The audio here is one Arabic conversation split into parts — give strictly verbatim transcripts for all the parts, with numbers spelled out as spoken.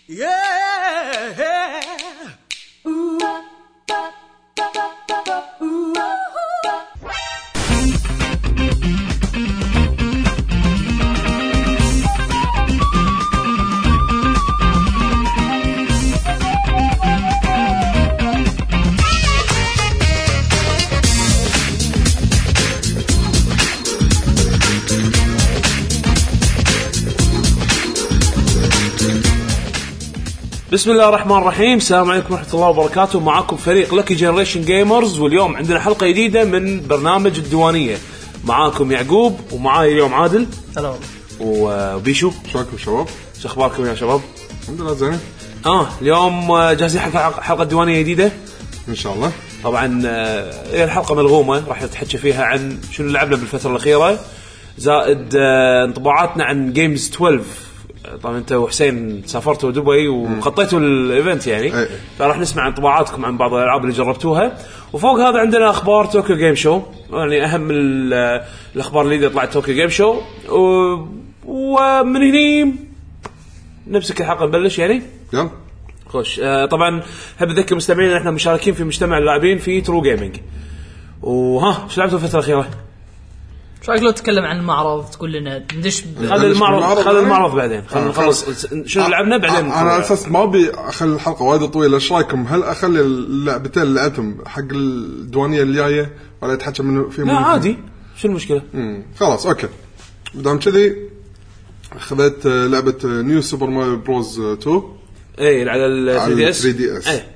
بسم الله الرحمن الرحيم. السلام عليكم ورحمة الله وبركاته. معكم فريق لكي جنريشن جيمرز، واليوم عندنا حلقة جديدة من برنامج الديوانية. معاكم يعقوب ومعاي اليوم عادل. سلام. وبيشو. شلونكم شباب؟ شو اخباركم يا شباب؟ الحمد لله زين. اه اليوم جاهزين حق حلقة ديوانية جديدة ان شاء الله. طبعا هي الحلقة ملغومة، راح نتحكي فيها عن شنو لعبنا بالفترة الأخيرة، زائد انطباعاتنا عن جيمز اثنا عشر. طبعا انت وحسين سافرتوا دبي وخطيتوا الايفنت يعني، فراح نسمع انطباعاتكم عن بعض الالعاب اللي جربتوها. وفوق هذا عندنا اخبار طوكيو جيم شو، يعني اهم الاخبار اللي طلعت طوكيو جيم شو. ومن هنا نمسك الحلقه نبلش يعني. يلا خوش. آه طبعا حاب اذكر المستمعين ان احنا مشاركين في مجتمع اللاعبين في ترو جيمنج. وها شو لعبتوا الفتره الاخيره؟ شو رايك لو تتكلم عن المعرض، تقول لنا ندش خلي المعرض خلي المعرض بعدين، خلينا نخلص شنو لعبنا بعدين. انا على اساس ما ابي اخلي الحلقه وايد طويله، ايش رايكم؟ هل اخلي اللعبتين اللي لعبتهم حق الديوانيه الجايه ولا اتحكى منه في؟ لا عادي، شو المشكله؟ امم خلاص اوكي. بدام كذي اخذت لعبه نيو سوبر ماريو بروز اثنين. اي على ال ثري دي اس. اي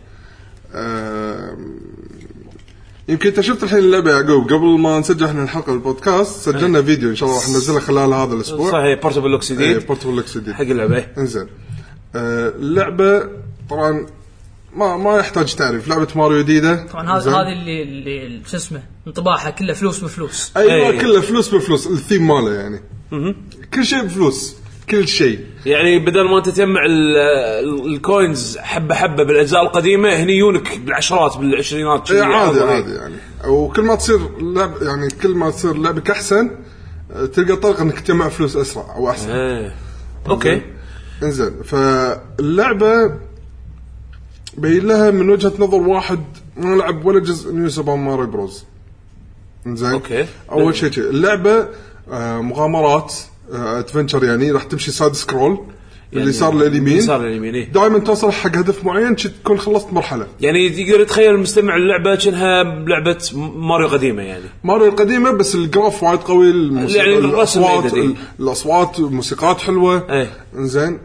يمكن انت شفت الحين اللعبه يعقوب قبل ما نسجل احنا الحلقه البودكاست، سجلنا أه. فيديو ان شاء الله راح ننزله خلال هذا الاسبوع. صحيح، بورتبل لوكس جديد. اي بورتبل لوكس جديد حق اللعبه. انزين. آه اللعبه طبعا ما ما يحتاج تعريف، لعبه ماريو جديده. طبعا هذا هذه اللي اللي شو اسمه انطباعها كله فلوس بفلوس. ايوه أي. كله فلوس بفلوس، الثيم ماله يعني م- كل شيء بفلوس، كل شيء يعني. بدل ما تجمع الكوينز حبه حبه بالاجزاء القديمه، هني يونك بالعشرات بالعشرينات. اي عادي عادي يعني. وكل ما تصير لعب يعني كل ما تصير لعبك احسن، تلقى طريقه انك تجمع فلوس اسرع او احسن. ايه. اوكي انزين. فاللعبه بين لها من وجهه نظر واحد ما لعب ولا جزء نيو سوبر ماريو بروز. انزين. اوكي. اول شيء اللعبه مغامرات ادفنتشر، يعني راح تمشي سايد سكرول يعني اللي صار لليمين صار لليمين دائما توصل حق هدف معين تكون خلصت مرحله. يعني تقدر تتخيل المستمع اللعبه كأنها لعبه ماريو قديمه، يعني ماريو القديمه بس الجراف وايد قوي، يعني الاصوات الاصوات موسيقات حلوه. ايه. انزين.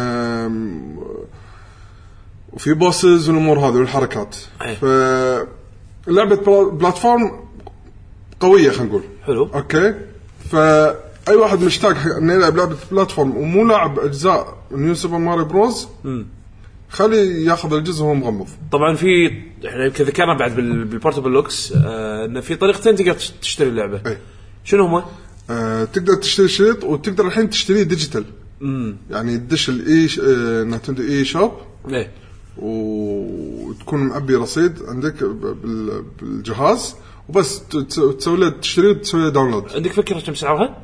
وفي بوسز والامور هذه والحركات. ايه. فلعبه بلاتفورم قويه خلينا نقول. حلو. اوكي. ف اي واحد مشتاق انه يلعب لعبه بلاتفورم ومو لاعب اجزاء نيو سوبر ماريو بروز، امم خلي ياخذ الجزء وهو مغمض. طبعا في احنا يمكن ذكرنا بعد بالبورتبل لوكس آه انه في طريقتين تقدر تشتري اللعبه. أي. شنو هما؟ آه تقدر تشتري شريط، وتقدر الحين تشتريه ديجيتال. امم يعني تدش الاي آه نينتندو اي شوب. ايه. وتكون معبي رصيد عندك بالجهاز، وبس تسوي له تشتري وتسوي له داونلود. عندك فكره كم سعرها؟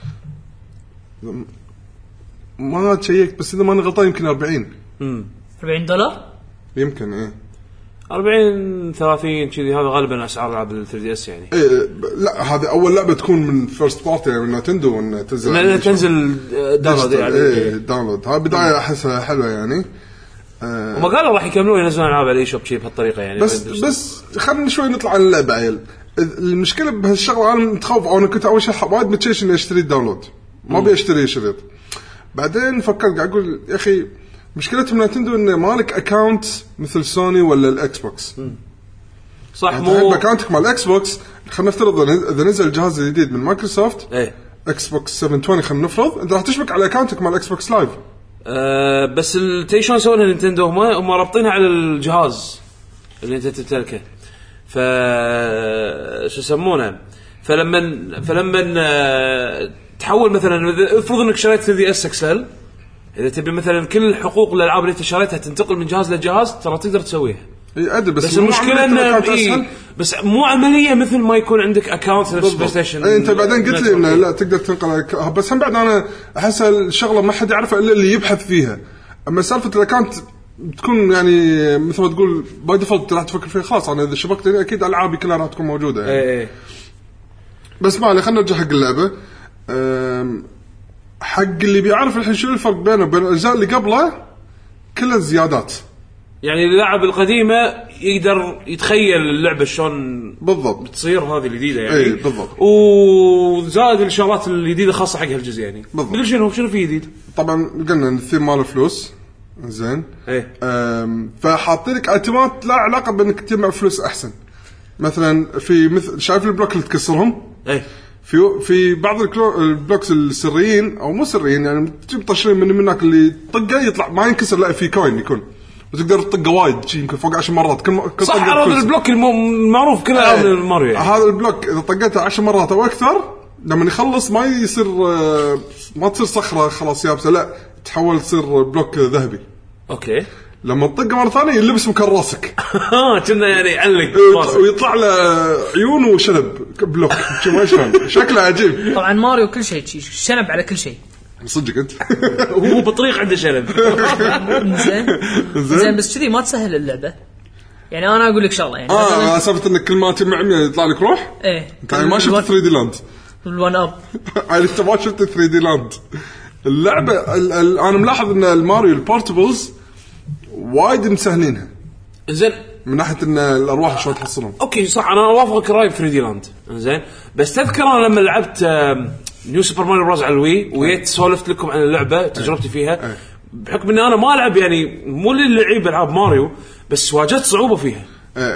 ما تشيك بس إذا ما نغلطان يمكن أربعين. امم أربعين دولار يمكن. إيه أربعين ثلاثين كذي، هذا غالبا أسعار ألعاب ال ثري دي إس يعني. إيه لا هذا أول لعبة تكون من فيرست بارتي يعني من نينتندو وإن تنزل. لا تنزل داونلود يعني. إيه داونلود. هذا بداية أحسها حلوة يعني. آه وما قالوا راح يكملون ينزلون ألعاب على إيشوب شيء بهالطريقة يعني. بس بس خلينا شوي نطلع عن اللعبة عيل. المشكلة بهالشغلة أنا متخوف، أو أنا كنت أول شيء وايد متشيش إني أشتري داونلود، ما بي أشتري شريط. بعدين فكرت قاعد أقول يا أخي مشكلتهم نينتندو إنه مالك أكاونت مثل سوني ولا الإكس بوكس. صح. يعني مو أكاونتك مع الإكس بوكس، خلنا نفترض إذا نزل الجهاز الجديد من مايكروسوفت إيه إكس بوكس سبعمية وعشرين، خلنا نفرض أنت راح تشبك على أكاونتك مع الإكس بوكس لايف. أه بس التيشون سوونها نينتندو هم هم رابطينها على الجهاز اللي أنت تمتلكه، ف شو يسمونه. فلما فلما تحول مثلا افرض انك شريت ثري دي اس اكسل، اذا تبي مثلا كل الحقوق الالعاب اللي انت شريتها تنتقل من جهاز لجهاز ترى تقدر تسويها. اي ادري بس, بس المشكله انه إيه بس مو عمليه مثل ما يكون عندك اكاونت نفس بلاي ستيشن. انت بعدين قلت لي انه لا تقدر تنقل، بس هم بعد انا احس الشغله ما حد يعرفها الا اللي يبحث فيها. اما سالفه اذا كانت تكون يعني مثل ما تقول باي ديفولت راح تفكر فيها خلاص انا اذا شبكتني اكيد العابي كلها راح تكون موجوده يعني. ايه ايه بس ما عليه خلينا نرجع حق اللعبه. حق اللي بيعرف الحين شو الفرق بينه وبين الاجزاء اللي قبله كلها زيادات يعني اللاعب القديمه يقدر يتخيل اللعبه شلون بالضبط بتصير هذه الجديده يعني ايه بالضبط وزائد الشغلات الجديده خاصه حق هالجزء يعني بالضبط. شنو شنو في جديد طبعا قلنا الثيم مال فلوس زين ايه فحاطين لك ايتمات لا علاقه بانك تجمع فلوس احسن مثلا في مثل شايف البلوك اللي تكسرهم ايه في في بعض البلوكس السريين او مو سريين يعني تجيب طشرين من منك اللي طقه يطلع ما ينكسر لا في كوين يكون وتقدر تطقه وايد شيء يمكن فوق عشر مرات كل كل صح هذا البلوك المعروف كله ايه من ماريو يعني. هذا البلوك اذا طقته عشر مرات او اكثر لما يخلص ما يصير ما تصير صخره خلاص يابسه لا تحول تصير بلوك ذهبي اوكي لما تطقه مره ثانيه يلبس مكان راسك ها كنا يعني يعلق ويطلع له عيون وشنب بلوك شو شلون شكله عجيب. طبعا ماريو كل شيء شنب على كل شيء صدق انت هو بطريق عنده شنب زين زين بس كذي ما تسهل اللعبه يعني انا اقول لك شغله يعني اه سالفه انك كل ما تجمع يطلع لك روح ايه انت يعني ما شفت ثري دي لاند الوان اب يعني انت ما شفت ثري دي لاند اللعبه ال ال انا ملاحظ ان الماريو البورتبلز وايد مسهلينها زين من ناحيه ان الارواح شلون تحصلهم. اوكي صح انا اوافقك راي ثري دي لاند زين بس تذكر انا لما لعبت نيو سوبر ماريو بروز على الوي ويت سولفت لكم عن اللعبه تجربتي فيها بحكم ان انا ما العب يعني مو اللي لعب العاب ماريو بس واجهت صعوبه فيها.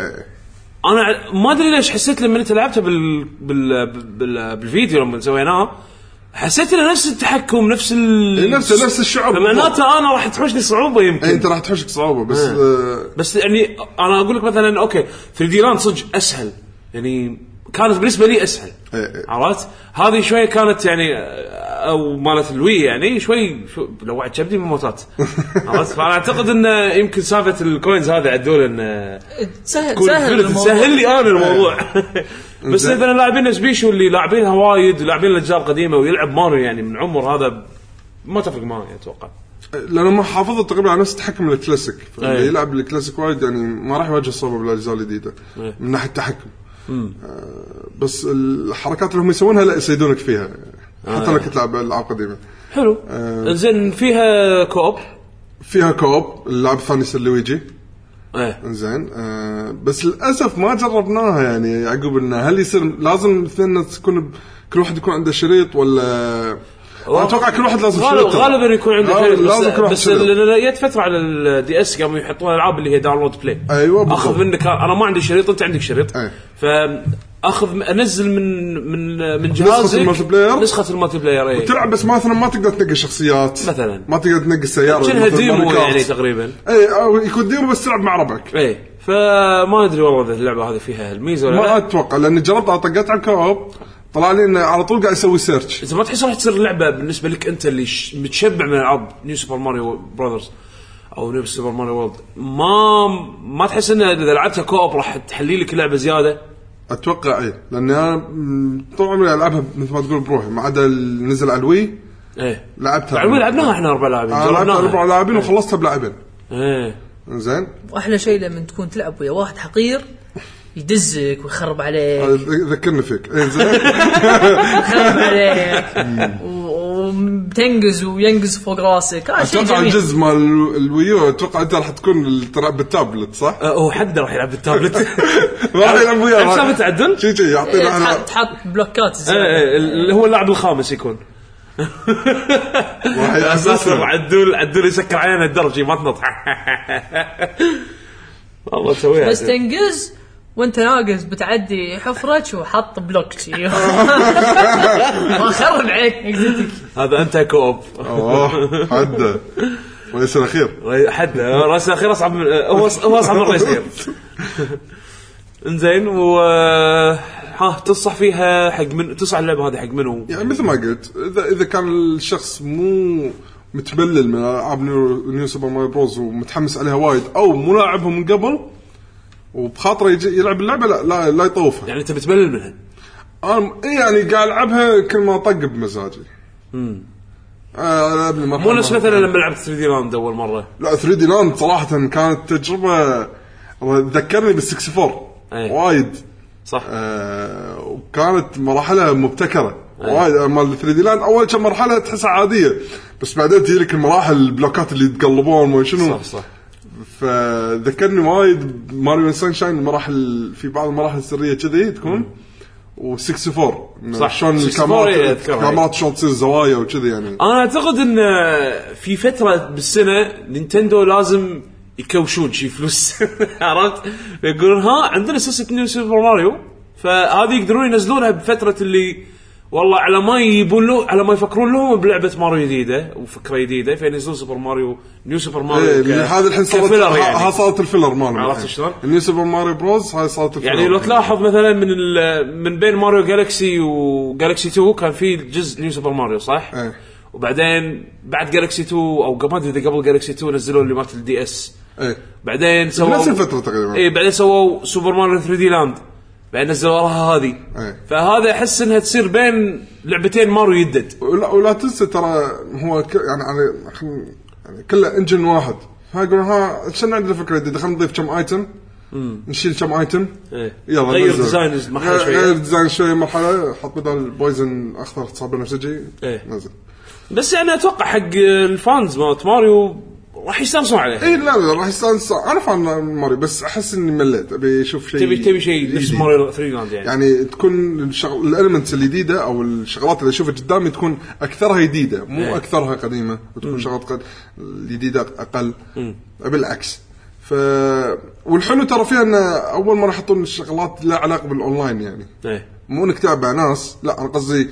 انا ما ادري ليش حسيت لما انت لعبتها بال... بال... بال... بالفيديو لما سويناه حسيت انه نفس التحكم نفس ال... نفس نفس الشعور فمعناته انا راح تحوشني صعوبه يمكن انت راح تحوشك صعوبه بس آه. بس يعني انا اقول لك مثلا اوكي ثري دي لاند صدق اسهل يعني كانت بالنسبه لي اسهل عرفت هذه شويه كانت يعني او مالت الوي يعني شوي لو واحد كبدي موتات عرفت فانا اعتقد ان يمكن سالفه الكوينز هذا عدول ان سهل سهل سهل لي انا الموضوع بس اذا لاعبين سبيشو اللي لاعبينها وايد لاعبين الاجزاء القديمه ويلعب ماريو يعني من عمر هذا ما تفرق معي اتوقع لانه ما حافظه تقريبا على نفس التحكم الكلاسيك اللي يلعب الكلاسيك وايد يعني ما راح يواجه صعوبه بالاجزاء الجديده من ناحيه التحكم آه بس الحركات اللي هم يسوونها لا يسيدونك فيها حتى آه. لك تلعب العاب قديمه حلو آه زين فيها كوب فيها كوب اللعب الثاني يصير لويجي ايه زين آه بس للاسف ما جربناها يعني يعقوب انه هل يصير لازم اثنين تكون كل واحد يكون عنده شريط ولا اتوقع كل واحد لازم شريط غالبا يكون عنده شريط بس, بس جت فتره على الدي اس قاموا يحطون العاب اللي هي داونلود بلاي ايوه اخذ منك انا ما عندي شريط انت عندك شريط أيه. فاخذ انزل من من من جهازك نسخه المالتي بلاير اي وتلعب بس مثلا ما تقدر تنقي شخصيات مثلا ما تقدر تنقي السياره كأنها ديمو يعني تقريبا اي يكون ديمو بس تلعب مع ربعك اي فما ادري والله اللعبه هذه فيها الميزه ولا ما لا ما اتوقع لاني جربت طقيت على الكوب طلع لي انه على طول قاعد يسوي سيرش. اذا ما تحس راح تصير لعبه بالنسبه لك انت اللي متشبع من العاب نيو سوبر ماريو براذرز او نيو سوبر ماريو وورلد ما ما تحس ان اذا لعبتها كوب راح تحلي لك لعبه زياده؟ اتوقع اي لان انا طول عمري العبها مثل ما تقول بروحي ما عدا نزل على الوي ايه لعبتها على الوي لعبناها احنا اربع لاعبين جربناها اربع لاعبين وخلصتها بلاعبين ايه زين. واحلى شيء لما تكون تلعب ويا واحد حقير يدزك ويخرب عليك ذكرني فيك زين يخرب عليك وبتنجز وينجز فوق راسك اتوقع الجزء مال الويو اتوقع انت راح تكون تلعب بالتابلت صح؟ هو حد راح يلعب بالتابلت راح يلعب وياه شاف تعدل شي شي يعطينا تحط بلوكات اللي هو اللاعب الخامس يكون اساسا عدول عدول يسكر عينه الدرجه ما تنط والله سويها بس تنجز وانت ناقص بتعدي حفرة وحط بلوك شيء ما خرب عليك اكزيتك هذا انت كوب اوه حد وليس الاخير حد راس الاخير اصعب من هو هو اصعب من الرئيسير انزين و ها تصح فيها حق من تصح اللعبه هذه حق منو يعني مثل ما قلت اذا اذا كان الشخص مو متبلل من العاب نيو سوبر ماريو بروز ومتحمس عليها وايد او مو لاعبهم من قبل وبخاطره يجي يلعب اللعبه لا لا, لا يطوفها يعني انت بتبلل منها انا يعني قاعد العبها كل ما طق بمزاجي امم آه مو نفس مثلا لما لعبت ثري دي لاند اول مره. لا ثري دي لاند صراحه كانت تجربه ذكرني بالسكس فور أيه. وايد صح. آه وكانت مراحلها مبتكره أيه. وايد. مال ثري دي لاند اول كم مرحله تحسها عاديه بس بعدين تجي لك المراحل البلوكات اللي يتقلبون ما شنو. صح صح. فذكرني وايد ماريو سانشاين المراحل في بعض المراحل السريه كذي تكون وستة فور شلون الكاميرات الكاميرات شلون تصير زوايا وكذي يعني. انا اعتقد ان في فتره بالسنه نينتندو لازم يكوشون شي فلوس عرفت يقولون ها عندنا سلسله نيو سوبر ماريو فهذه يقدرون ينزلونها بفتره اللي والله على ما يبون له على ما يفكرون لهم بلعبه ماريو جديده وفكره جديده فينزلون سوبر ماريو نيو سوبر ماريو إيه هذا الحين صارت ها صارت الفيلر مالهم عرفت شلون نيو سوبر ماريو بروز هاي صارت الفيلر. يعني لو تلاحظ مثلا من من بين ماريو جالكسي وجالكسي تو كان في جزء نيو سوبر ماريو صح إيه. وبعدين بعد جالكسي تو او قبل اذا قبل جالكسي تو نزلوا اللي مالت الدي اس ايه بعدين سووا نفس الفتره تقريبا اي بعدين سووا سوبر ماريو ثري دي لاند بعدين نزلوا وراها هذه أيه. فهذا احس انها تصير بين لعبتين ماريو يدد. ولا, ولا تنسى ترى هو ك... يعني يعني كله انجن واحد فيقولون ها شنو عندنا فكره جديده خلينا نضيف كم ايتم نشيل كم ايتم ايه. يلا غير ديزاين مرحله شويه غير ديزاين شويه مرحله حط بدل البويزن اخضر تصاب بنفسجي ايه. نزل بس يعني اتوقع حق الفانز مالت ماريو راح يستانسون عليه. اي لا لا راح يستانسون. انا فان ماريو بس احس اني مليت ابي اشوف شيء تبي تبي شيء نفس ماريو ثري لاند يعني. يعني تكون الشغل الاليمنتس الجديده او الشغلات اللي اشوفها قدامي تكون اكثرها جديده مو ايه. اكثرها قديمه وتكون شغلات جديده اقل بالعكس. ف والحلو ترى فيها ان اول مره يحطون الشغلات لا علاقه بالاونلاين يعني ايه. مو انك تلعب مع ناس لا انا قصدي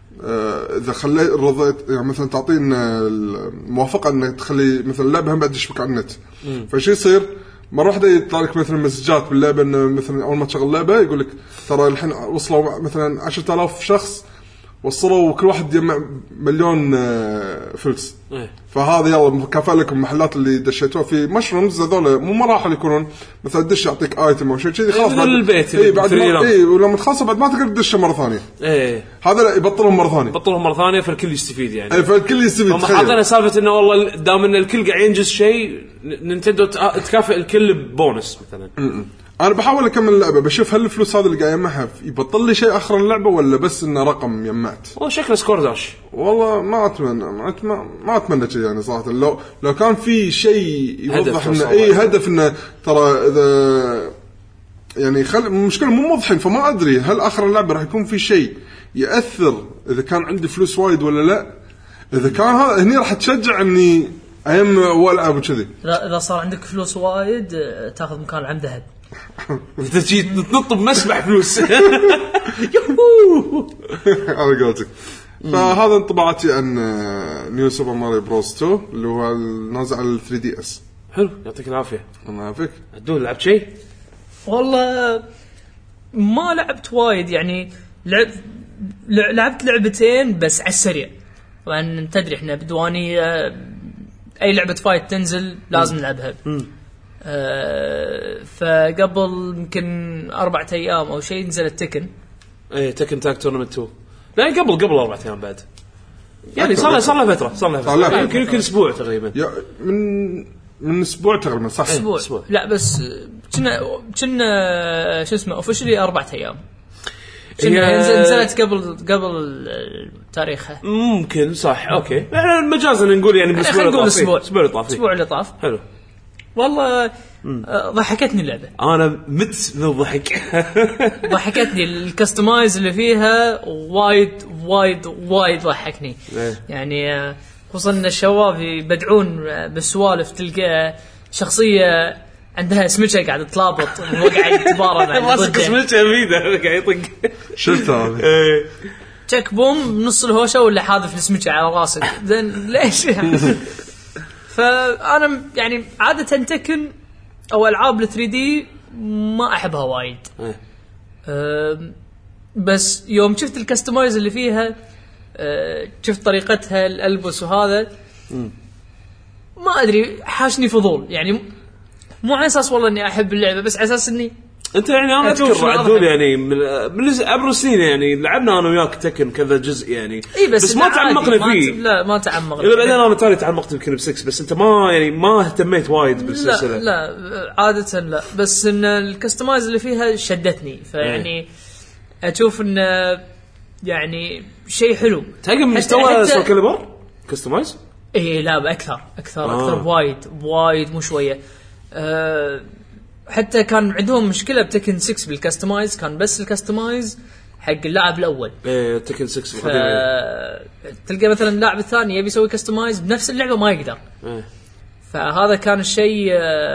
اذا خليت رضيت يعني مثلا تعطينا الموافقه ان تخلي مثلا اللعبه هم بعد تشبك على النت فشي يصير مره واحده يطلع لك مثلا مسجات باللعبه انه مثلا اول ما تشغل اللعبه يقول لك ترى الحين وصلوا مثلا عشرة آلاف شخص وصلوا وكل واحد يجمع مليون فلوس إيه. فهذا يلا مكافأة لكم محلات اللي دشيتوها في مشرومز هذول مو مراحل يكونون مثلا دش يعطيك ايتم او شيء كذي خلاص بعد البيت اي بعد اي ولما تخلص بعد ما تقدر تدش مره ثانيه ايه هذا لا يبطلهم مره ثانيه يبطلهم مره ثانيه فالكل يستفيد يعني اي فالكل يستفيد. هم حاطين سالفه انه والله دام ان الكل قاعد ينجز شيء نينتندو تكافئ الكل ببونس مثلا. م-م. انا بحاول اكمل اللعبه بشوف هل الفلوس هذا اللي قاعد يجمعها يبطل لي شيء اخر اللعبه ولا بس انه رقم يمعت. والله شكله سكور داش والله ما اتمنى ما اتمنى ما اتمنى شيء يعني صراحه لو لو كان في شيء يوضح انه اي هدف انه ترى اذا يعني خل المشكله مو موضحين فما ادري هل اخر اللعبه راح يكون في شيء ياثر اذا كان عندي فلوس وايد ولا لا. اذا كان هذا هني راح تشجع اني ايام والعب وكذي. لا اذا صار عندك فلوس وايد تاخذ مكان العم ذهب تجي تنط بمسبح فلوس انا قلت. فهذا انطباعاتي عن نيو سوبر ماريو بروس تو اللي هو نازل على ثري دي اس. حلو يعطيك العافيه. الله يعافيك. عدول لعبت شيء؟ والله ما لعبت وايد يعني لعب لعبت لعبتين بس على السريع. طبعا تدري احنا بدواني اي لعبه فايت تنزل لازم نلعبها. أه فقبل يمكن أربعة أيام أو شيء نزلت تكن. إيه تكن تاك تورنمنت تو. لا قبل قبل أربعة أيام بعد. يعني صار له صار له فترة صار له فترة. يمكن يمكن أسبوع تقريبا. من من أسبوع تقريبا صح. أسبوع. أسبوع. لا بس كنا كنا شو اسمه أوفيشلي أربعة أيام. هي نزلت قبل قبل تاريخها. ممكن صح أوكي. إحنا مجازا نقول يعني بالأسبوع اللي طاف. الأسبوع اللي طاف. الأسبوع اللي طاف. حلو. والله ضحكتني اللعبة. أنا مت من الضحك. ضحكتني الكستمايز اللي فيها وايد وايد وايد ضحكني. يعني خصوصا الشباب يبدعون بالسوالف تلقى شخصية عندها سمكة قاعدة تلابط وهو قاعد يتبارى مع ماسك سمكة بيده قاعد يطق. شفت هذا؟ تشيك بوم نص الهوشة ولا حاذف السمكة على راسك. زين ليش؟ فأنا يعني عادة تكن أو ألعاب ل ثري دي ما أحبها وايد. أه بس يوم شفت الكستمايز اللي فيها أه شفت طريقتها الألبس وهذا ما أدري حاشني فضول يعني مو على أساس والله إني أحب اللعبة بس على أساس إني انت يعني انا اذكر عدول يعني من من عبر السنين يعني لعبنا انا وياك تكن كذا جزء يعني إيه بس, بس ما تعمقنا فيه. لا ما تعمقنا الا بعدين انا تالي تعمقت يمكن بستة بس انت ما يعني ما اهتميت وايد بالسلسله. لا لا عاده لا بس ان الكستمايز اللي فيها شدتني فيعني ايه. اشوف ان يعني شيء حلو تلقى من مستوى سول كاليبر كستمايز. ايه لا باكثر اكثر آه. اكثر وايد وايد مو شويه. أه حتى كان عندهم مشكله بتكن ستة بالكستمايز كان بس الكستمايز حق اللاعب الاول. ايه تكن ستة ف... تلقى مثلا اللاعب الثاني يبي يسوي كستمايز بنفس اللعبه ما يقدر. ايه. فهذا كان الشيء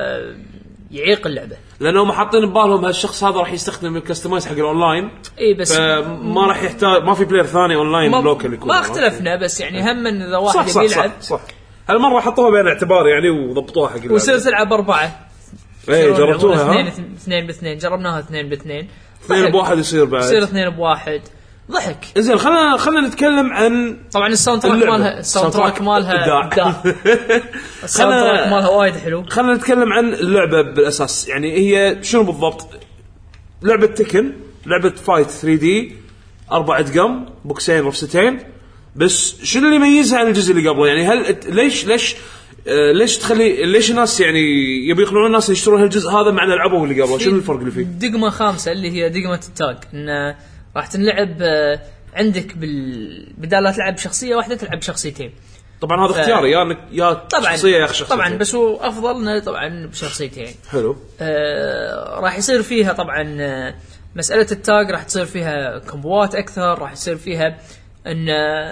يعيق اللعبه لانهم حاطين ببالهم هالشخص هذا راح يستخدم الكستمايز حق الاونلاين. اي بس ما راح يحتاج ما في بلاير ثاني اونلاين لوكال يكون. ما اختلفنا بس يعني هم ان اذا واحد صح يلعب صح, صح. هالمره حطوها بين اعتبار يعني وضبطوها حق اللعبه وصير تلعب اربعه. ايه جربتوها اثنين اثنين باثنين جربناها اثنين باثنين اثنين بواحد يصير بعد يصير اثنين بواحد ضحك. زين خلينا خلينا نتكلم عن طبعا الساوند تراك مالها الساوند تراك مالها ابداع. الساوند تراك مالها وايد حلو. خلينا نتكلم عن اللعبه بالاساس يعني هي شنو بالضبط. لعبه تكن لعبه فايت ثري دي اربع ادقم بوكسين رفستين بس شنو اللي يميزها عن الجزء اللي قبله يعني هل ليش ليش آه ليش تخلي ليش الناس يعني يبي يقنعون الناس يشترون هالجزء هذا مع العابه اللي قبله شنو الفرق اللي فيه؟ دقمه خامسه اللي هي دقمه التاج ان راح تنلعب عندك بال... بدال لا تلعب شخصيه واحده تلعب شخصيتين. طبعا هذا ف... اختياري يعني يا شخصيه يا شخصيه طبعا بس هو افضل طبعا بشخصيتين. حلو. آه راح يصير فيها طبعا مساله التاج راح تصير فيها كومبوات اكثر راح يصير فيها ان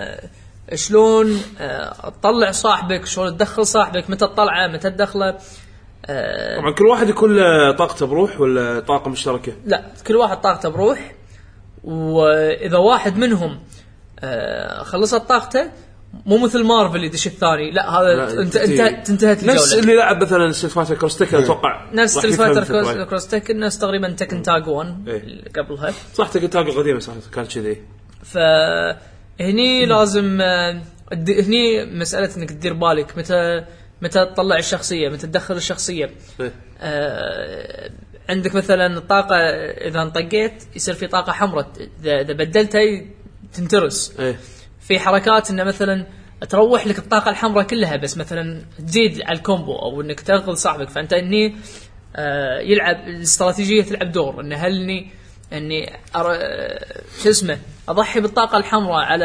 شلون تطلع صاحبك شلون تدخل صاحبك متى تطلعه متى تدخله. آه طبعا كل واحد يكون له طاقته بروح ولا طاقه مشتركه؟ لا كل واحد طاقته بروح واذا واحد منهم آه خلصت طاقته مو مثل مارفل يدش الثاني لا هذا لا انت انت تنتهت الجوله. نفس اللي لعب مثلا ستريت فايتر كروس تكن اتوقع نفس ستريت فايتر كروس تكن الناس تقريبا تكن تاج واحد إيه. قبلها صح تكن تاج القديمه صح كانت كذي. فهني لازم آه هني مساله انك تدير بالك متى متى تطلع الشخصيه متى تدخل الشخصيه. إيه. آه عندك مثلا الطاقه اذا انطقيت يصير في طاقه حمراء اذا بدلتها تنترس. إيه. في حركات انه مثلا تروح لك الطاقه الحمراء كلها بس مثلا تزيد على الكومبو او انك تغل صاحبك فانت اني آه يلعب الاستراتيجيه تلعب دور انه هل اني اني آه شو اسمه اضحي بالطاقه الحمراء على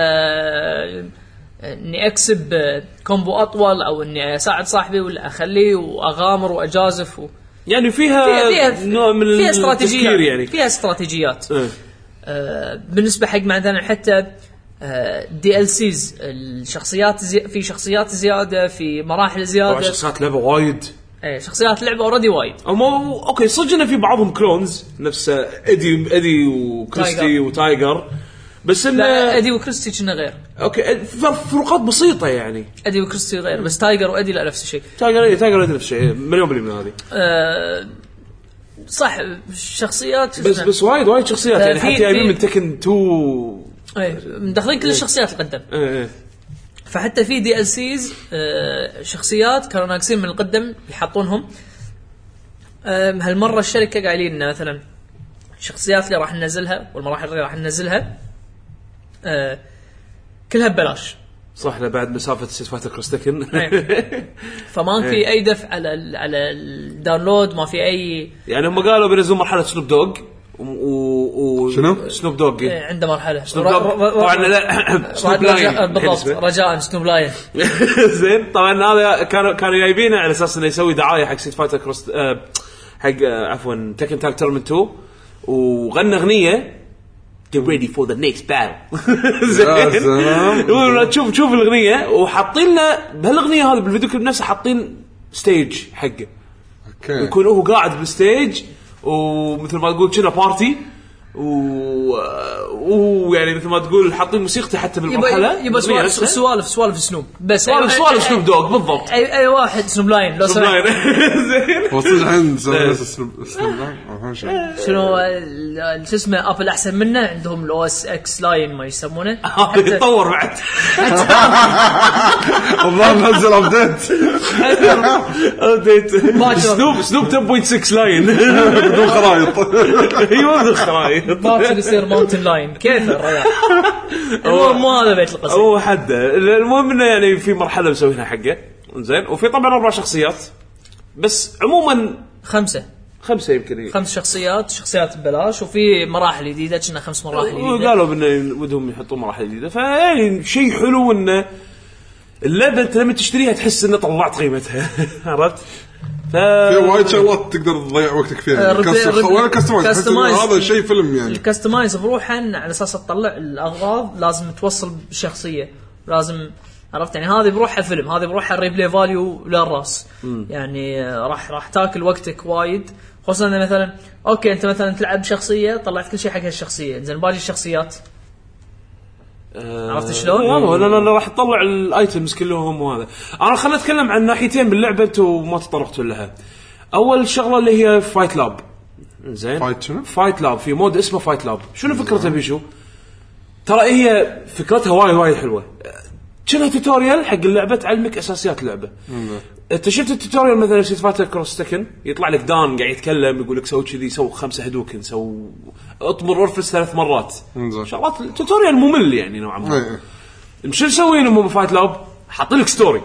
اني اكسب كومبو اطول او اني اساعد صاحبي ولا اخليه واغامر واجازف و... يعني فيها, فيها, فيها نوع من فيها استراتيجيات يعني فيها استراتيجيات. اه. آه بالنسبه حق مثلا حتى آه دي ال سيز الشخصيات زي... في شخصيات زياده في مراحل زياده شخصيات لعبه وايد ايه شخصيات لعبه اوريدي وايد او مو اوكي صدقنا في بعضهم كلونز نفس ايدي ايدي وكريستي وتايجر بس ان ادي وكريستي كنا غير اوكي فروقات بسيطه يعني ادي وكريستي غير بس تايجر وادي لا نفس الشيء تايجر اي تايجر نفس الشيء مليون بالمية هذه أه صح شخصيات بس بس وايد وايد شخصيات يعني حتى جايبين من تكن تو اي مدخلين كل الشخصيات القدم اي فحتى في دي ال سيز أه شخصيات كانوا ناقصين من القدم يحطونهم. أه هالمره الشركه قايلين مثلا الشخصيات اللي راح ننزلها والمراحل اللي راح ننزلها أه كلها ببلاش صح لا بعد مسافه ستريت فايتر كروس تكن فما في اي دفع على على الداونلود ما في اي يعني هم قالوا بينزلوا مرحله سنوب دوغ و و شنو سنوب دوغ عنده مرحله سنوب دوغ طبعا لا سنوب لاين بالضبط رجاء سنوب لاين زين طبعا هذا كانوا كانوا جايبينه على اساس انه يسوي دعايه حق ستريت فايتر كروس حق عفوا تكن تاج تورنمنت تو وغنى اغنيه Get ready for the next battle. زين. شوف شوف الأغنية وحاطين لنا بهالأغنية هذه بالفيديو كليب نفسه حاطين ستيج حقه. أوكي. يكون هو قاعد بالستيج ومثل ما تقول كنا بارتي ويعني مثل ما تقول حاطين موسيقته حتى بالمرحله يبقى سوالف سوالف سوالف سنوب بس سوالف سوالف سنوب دوغ بالضبط. اي اي واحد سنوب لاين لو سنوب لاين زين وصل عند سنوب لاين او شيء شنو شو اسمه ابل احسن منه عندهم الاو اس اكس لاين ما يسمونه يتطور بعد والله نزل ابديت ابديت سنوب سنوب عشرة فاصلة ستة لاين بدون خرائط ايوه بدون خرائط باكر يصير ماونتن لاين كيف الريال هو مو هذا بيت القصه هو حده. المهم انه يعني في مرحله مسوينها حقه زين وفي طبعا اربع شخصيات بس عموما خمسه خمسه يمكن خمس شخصيات شخصيات ببلاش وفي مراحل جديده كنا خمس مراحل جديده قالوا انه ودهم يحطوا مراحل جديده فيعني شيء حلو انه اللعبه انت لما تشتريها تحس انه طلعت قيمتها عرفت. ف في وايد شغلات تقدر تضيع وقتك فيها ولا كاستمايز هذا شيء فيلم يعني الكاستمايز بروحه على اساس تطلع الاغراض لازم توصل بشخصيه لازم عرفت يعني هذه بروحها فيلم هذه بروحها الريبلي فاليو للراس يعني راح راح تاكل وقتك وايد خصوصا مثلا اوكي انت مثلا تلعب شخصيه طلعت كل شيء حق هالشخصيه زين باقي الشخصيات أه عرفت شلون؟ لا لا لا راح تطلع الايتمز كلهم وهذا. انا خليني اتكلم عن ناحيتين باللعبه انتم ما تطرقتوا لها. اول شغله اللي هي فايت لاب زين فايت شنو؟ فايت لاب في مود اسمه فايت لاب. شنو فكرتها بيشو؟ ترى هي فكرتها وايد وايد حلوه. كنا توتوريال حق اللعبه تعلمك اساسيات اللعبه. انت شفت التوتوريال مثلا في فايتر كروس تكن يطلع لك دان قاعد يتكلم يقول لك سوي كذي سوي خمسه هدوكن سوي اطمر ورفس ثلاث مرات شغلات التوتوريال ممل يعني نوعا ما. مش نسوي انه فايت لاب حاطين لك ستوري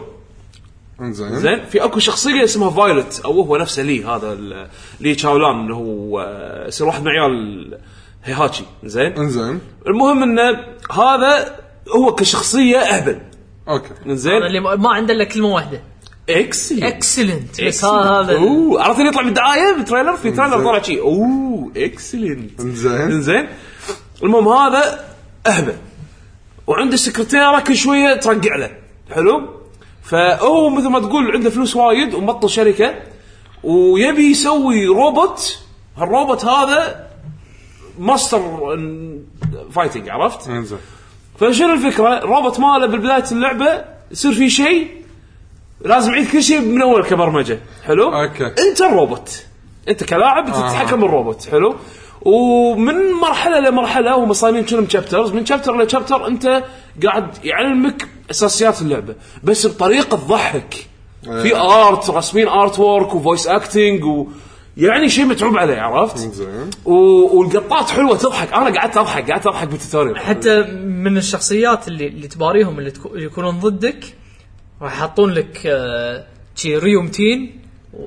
انزين زين في اكو شخصيه اسمها فايلت او هو نفسه لي هذا لي تشاولان اللي هو يصير واحد من عيال هيهاتشي زين انزين المهم انه هذا هو كشخصيه اهبل اوكي زين اللي ما عنده الا كلمه واحده اكسلنت اكسلنت بس هذا اوه عرفت يطلع بالدعايه بالتريلر في تريلر طلع شيء اوه اكسلنت زين زين المهم هذا اهبل وعنده سكرتيره كل شويه ترجع له حلو فهو مثل ما تقول عنده فلوس وايد ومبطل شركه ويبي يسوي روبوت هالروبوت هذا ماستر فايتنج عرفت انزين فشنو الفكره الروبوت ماله بالبدايه اللعبه يصير في شيء لازم يعيد كل شيء من اول كبرمجه حلو أوكي. انت الروبوت انت كلاعب تتحكم بالروبوت حلو ومن مرحله لمرحله هم صايمين كلهم شابترز من شابتر لشابتر انت قاعد يعلمك اساسيات اللعبه بس بطريقه تضحك أيه. في ارت رسمين ارت وورك وفويس اكتنج و يعني شيء متعوب عليه عرفت زين و... والقطات حلوه تضحك انا قعدت اضحك قعدت اضحك بالتوتوريال حتى من الشخصيات اللي اللي تباريهم اللي تكو... يكونون ضدك راح يحطون لك شي آه... ريو متين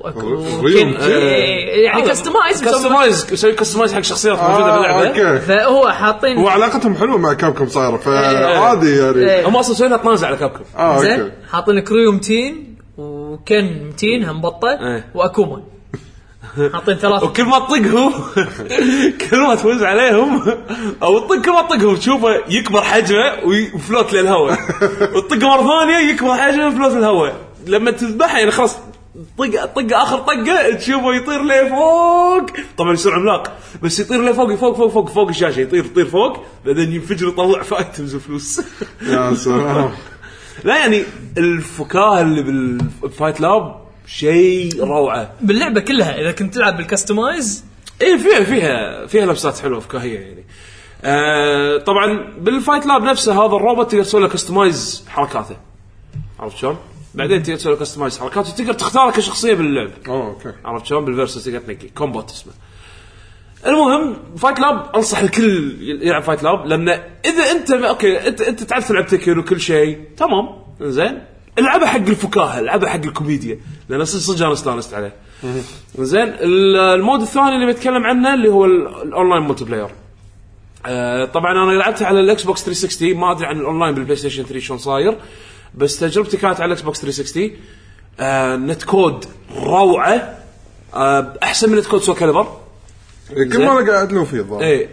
وكن يعني كاستمايز كاستمايز يسوي كاستمايز حق شخصيات موجوده باللعبه فهو حاطين هو علاقتهم حلوه مع كابكم صايره فعادي يعني هم اصلا سوينا تنازع على كابكم زين حاطين لك ريو متين وكن متين هم بطه واكوما حاطين ثلاثة وكل ما تطقهم كل ما تفوز عليهم او تطق كل ما تطقهم تشوفه يكبر حجمه ويفلوت للهواء وتطق مره ثانيه يكبر حجمه ويفلوت للهواء لما تذبحه يعني خلاص طق طق اخر طقه تشوفه يطير لفوق طبعا يصير عملاق بس يطير لفوق فوق فوق فوق فوق الشاشه يطير يطير فوق بعدين ينفجر يطلع فايتمز وفلوس يا سلام لا يعني الفكاهه اللي بالفايت لاب شيء روعه باللعبه كلها اذا كنت تلعب بالكاستمايز ايه فيها فيها فيها لمسات حلوه فكاهيه يعني آه طبعا بالفايت لاب نفسه هذا الروبوت تقدر تسوي له كاستمايز حركاته عرفت شلون بعدين تقدر تسوي له كاستمايز حركاته تقدر تختاره كشخصيه باللعب اه اوكي عرفت شلون بالفيرسس تقدر تنقي كومبات اسمه المهم فايت لاب انصح الكل يلعب فايت لاب لان اذا انت اوكي انت انت تعرف تلعب تكن وكل شيء تمام زين العبها حق الفكاهه العبها حق الكوميديا لان صدق انا استانست عليه زين المود الثاني اللي بتكلم عنه اللي هو الاونلاين مولتي بلاير آه طبعا انا لعبتها على الاكس بوكس ثلاثمية وستين ما ادري عن الاونلاين بالبلاي ستيشن ثلاثة شلون صاير بس تجربتي كانت على الاكس بوكس ثلاثمية وستين آه نت كود روعه آه احسن من نت كود سو كاليبر كل ما انا قاعد له فيه الظاهر ايه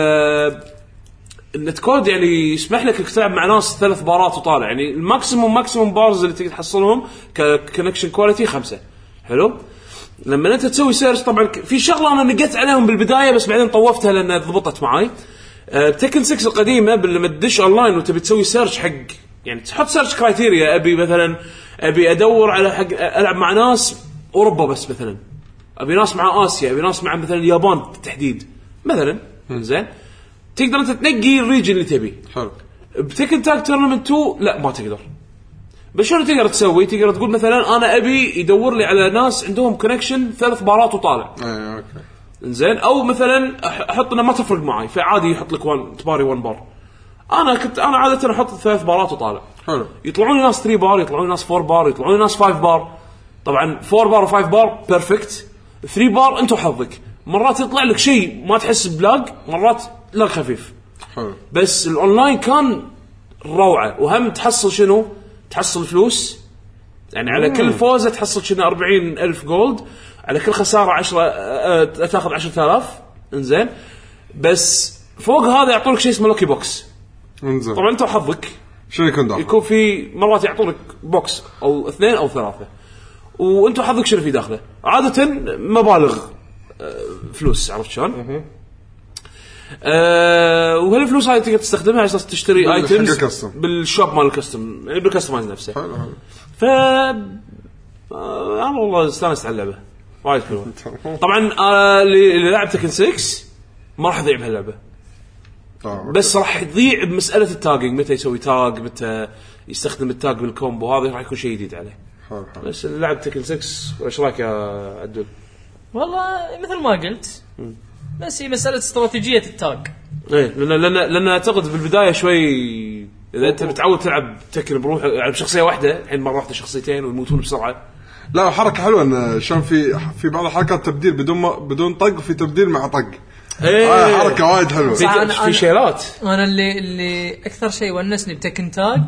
النت كود يعني يسمح لك انك تلعب مع ناس ثلاث بارات وطالع يعني الماكسيموم ماكسيموم بارز اللي تقدر تحصلهم ككونكشن كواليتي خمسة حلو لما انت تسوي سيرش طبعا في شغله انا نقيت عليهم بالبدايه بس بعدين طوفتها لان ضبطت معي. تكن ستة القديمه لما تدش اونلاين وتبي تسوي سيرش حق يعني تحط سيرش كرايتيريا ابي مثلا ابي ادور على حق العب مع ناس اوروبا بس مثلا ابي ناس مع اسيا ابي ناس مع مثلا اليابان بالتحديد مثلا زين تقدر انت تنقي الريجن اللي تبي. حلو. بتكن تاج تورنمنت اثنين لا ما تقدر. بس شنو تقدر تسوي؟ تقدر تقول مثلا انا ابي يدور لي على ناس عندهم كونكشن ثلاث بارات وطالع. اي اوكي زين او مثلا احط انه ما تفرق معي فعادي يحط لك وان تباري وان بار. انا كنت انا عاده احط ثلاث بارات وطالع. حلو. يطلعون ناس ثلاثة بار يطلعون ناس أربعة بار يطلعون ناس خمسة بار. طبعا أربعة بار و5 بار بيرفكت. ثلاثة بار انتو حظك مرات يطلع لك شيء ما تحس بلاج مرات لاج خفيف. حلو. بس الاونلاين كان روعه وهم تحصل شنو تحصل فلوس يعني على كل فوزه تحصل شنو أربعين ألف جولد على كل خساره عشرة أه تاخذ عشرة آلاف. انزين بس فوق هذا يعطونك شيء اسمه لوكي بوكس. انزين طبعا انت حظك شو يكون داخل يكون في مرات يعطونك بوكس او اثنين او ثلاثه وانت حظك شنو في داخله عاده مبالغ فلوس عرفت شلون. أه وهالفلوس هاي تقدر تستخدمها عشان تشتري ايتمز بالشوب مال الكاستم يعني بالكاستمايز نفسه. ف انا والله استانست على اللعبه وايد حلوه. طبعا آه اللي لعب تكن ستة ما راح يضيع بهاللعبه بس راح يضيع بمساله التاجينج متى يسوي تاج متى يستخدم التاج بالكومبو هذا راح يكون شيء جديد عليه. بس اللي لعب تكن ستة ايش رايك يا عدل؟ والله مثل ما قلت بس هي مسألة استراتيجية التاج. ايه لأن لأن لأن أعتقد بالبداية شوي إذا أنت متعود تلعب تكن بروح يعني بشخصية واحدة الحين مرة واحدة شخصيتين ويموتون بسرعة. لا حركة حلوة إن شلون في في بعض الحركات تبديل بدون ما بدون طق وفي تبديل مع طق. ايه آه حركة وايد حلوة. في, في شيلات. أنا اللي اللي أكثر شيء ونسني بتكن تاج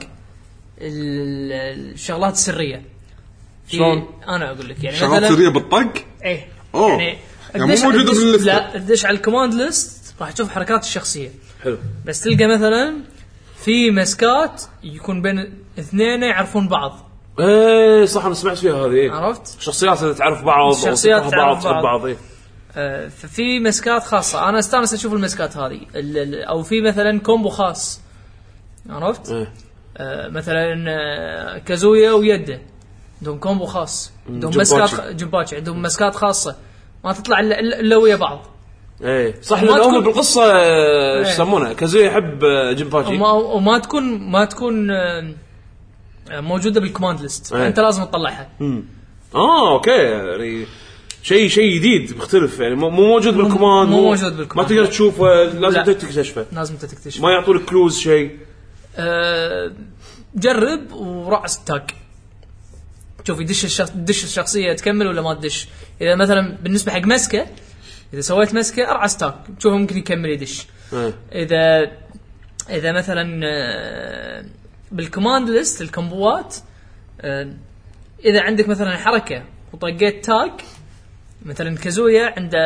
الشغلات السرية. شلون؟ أنا أقول لك يعني شغلات سرية بالطق. إيه. أوه. يعني يعني مو موجودة بالليست. لا تدش على الكوماند ليست راح تشوف حركات الشخصية. حلو. بس تلقى مثلا في مسكات يكون بين اثنين يعرفون بعض. ايه صح انا سمعت فيها هذه. إيه؟ عرفت؟ شخصيات تعرف بعض شخصيات تعرف بعض, بعض. بعض. إيه؟ آه ففي مسكات خاصة أنا استانس أشوف المسكات هذه أو في مثلا كومبو خاص عرفت؟ إيه؟ آه مثلا آه كازويا ويده عندهم كومبو خاص عندهم مسكات جمباتشي عندهم مسكات خاصة ما تطلع إلا ويا بعض. ايه صح لأنهم بالقصة ايش يسمونه كازويا يحب جمباتشي وما, وما تكون ما تكون موجودة بالكوماند ليست ايه. أنت لازم تطلعها. امم اه اوكي يعني شيء شيء جديد مختلف يعني مو موجود بالكوماند مو موجود بالكوماند ما تقدر تشوفه لازم تكتشفه لازم تكتشفه ما يعطونك كلوز شيء. أه جرب ورأس التاج شوف يدش الشخص دش الشخصية تكمل ولا ما تدش. إذا مثلا بالنسبة حق مسكة إذا سويت مسكة أرعى ستاك شوف ممكن يكمل يدش. اه. إذا إذا مثلا بالكوماند ليست الكمبوات إذا عندك مثلا حركة وطقيت تاج مثلا كازويا عنده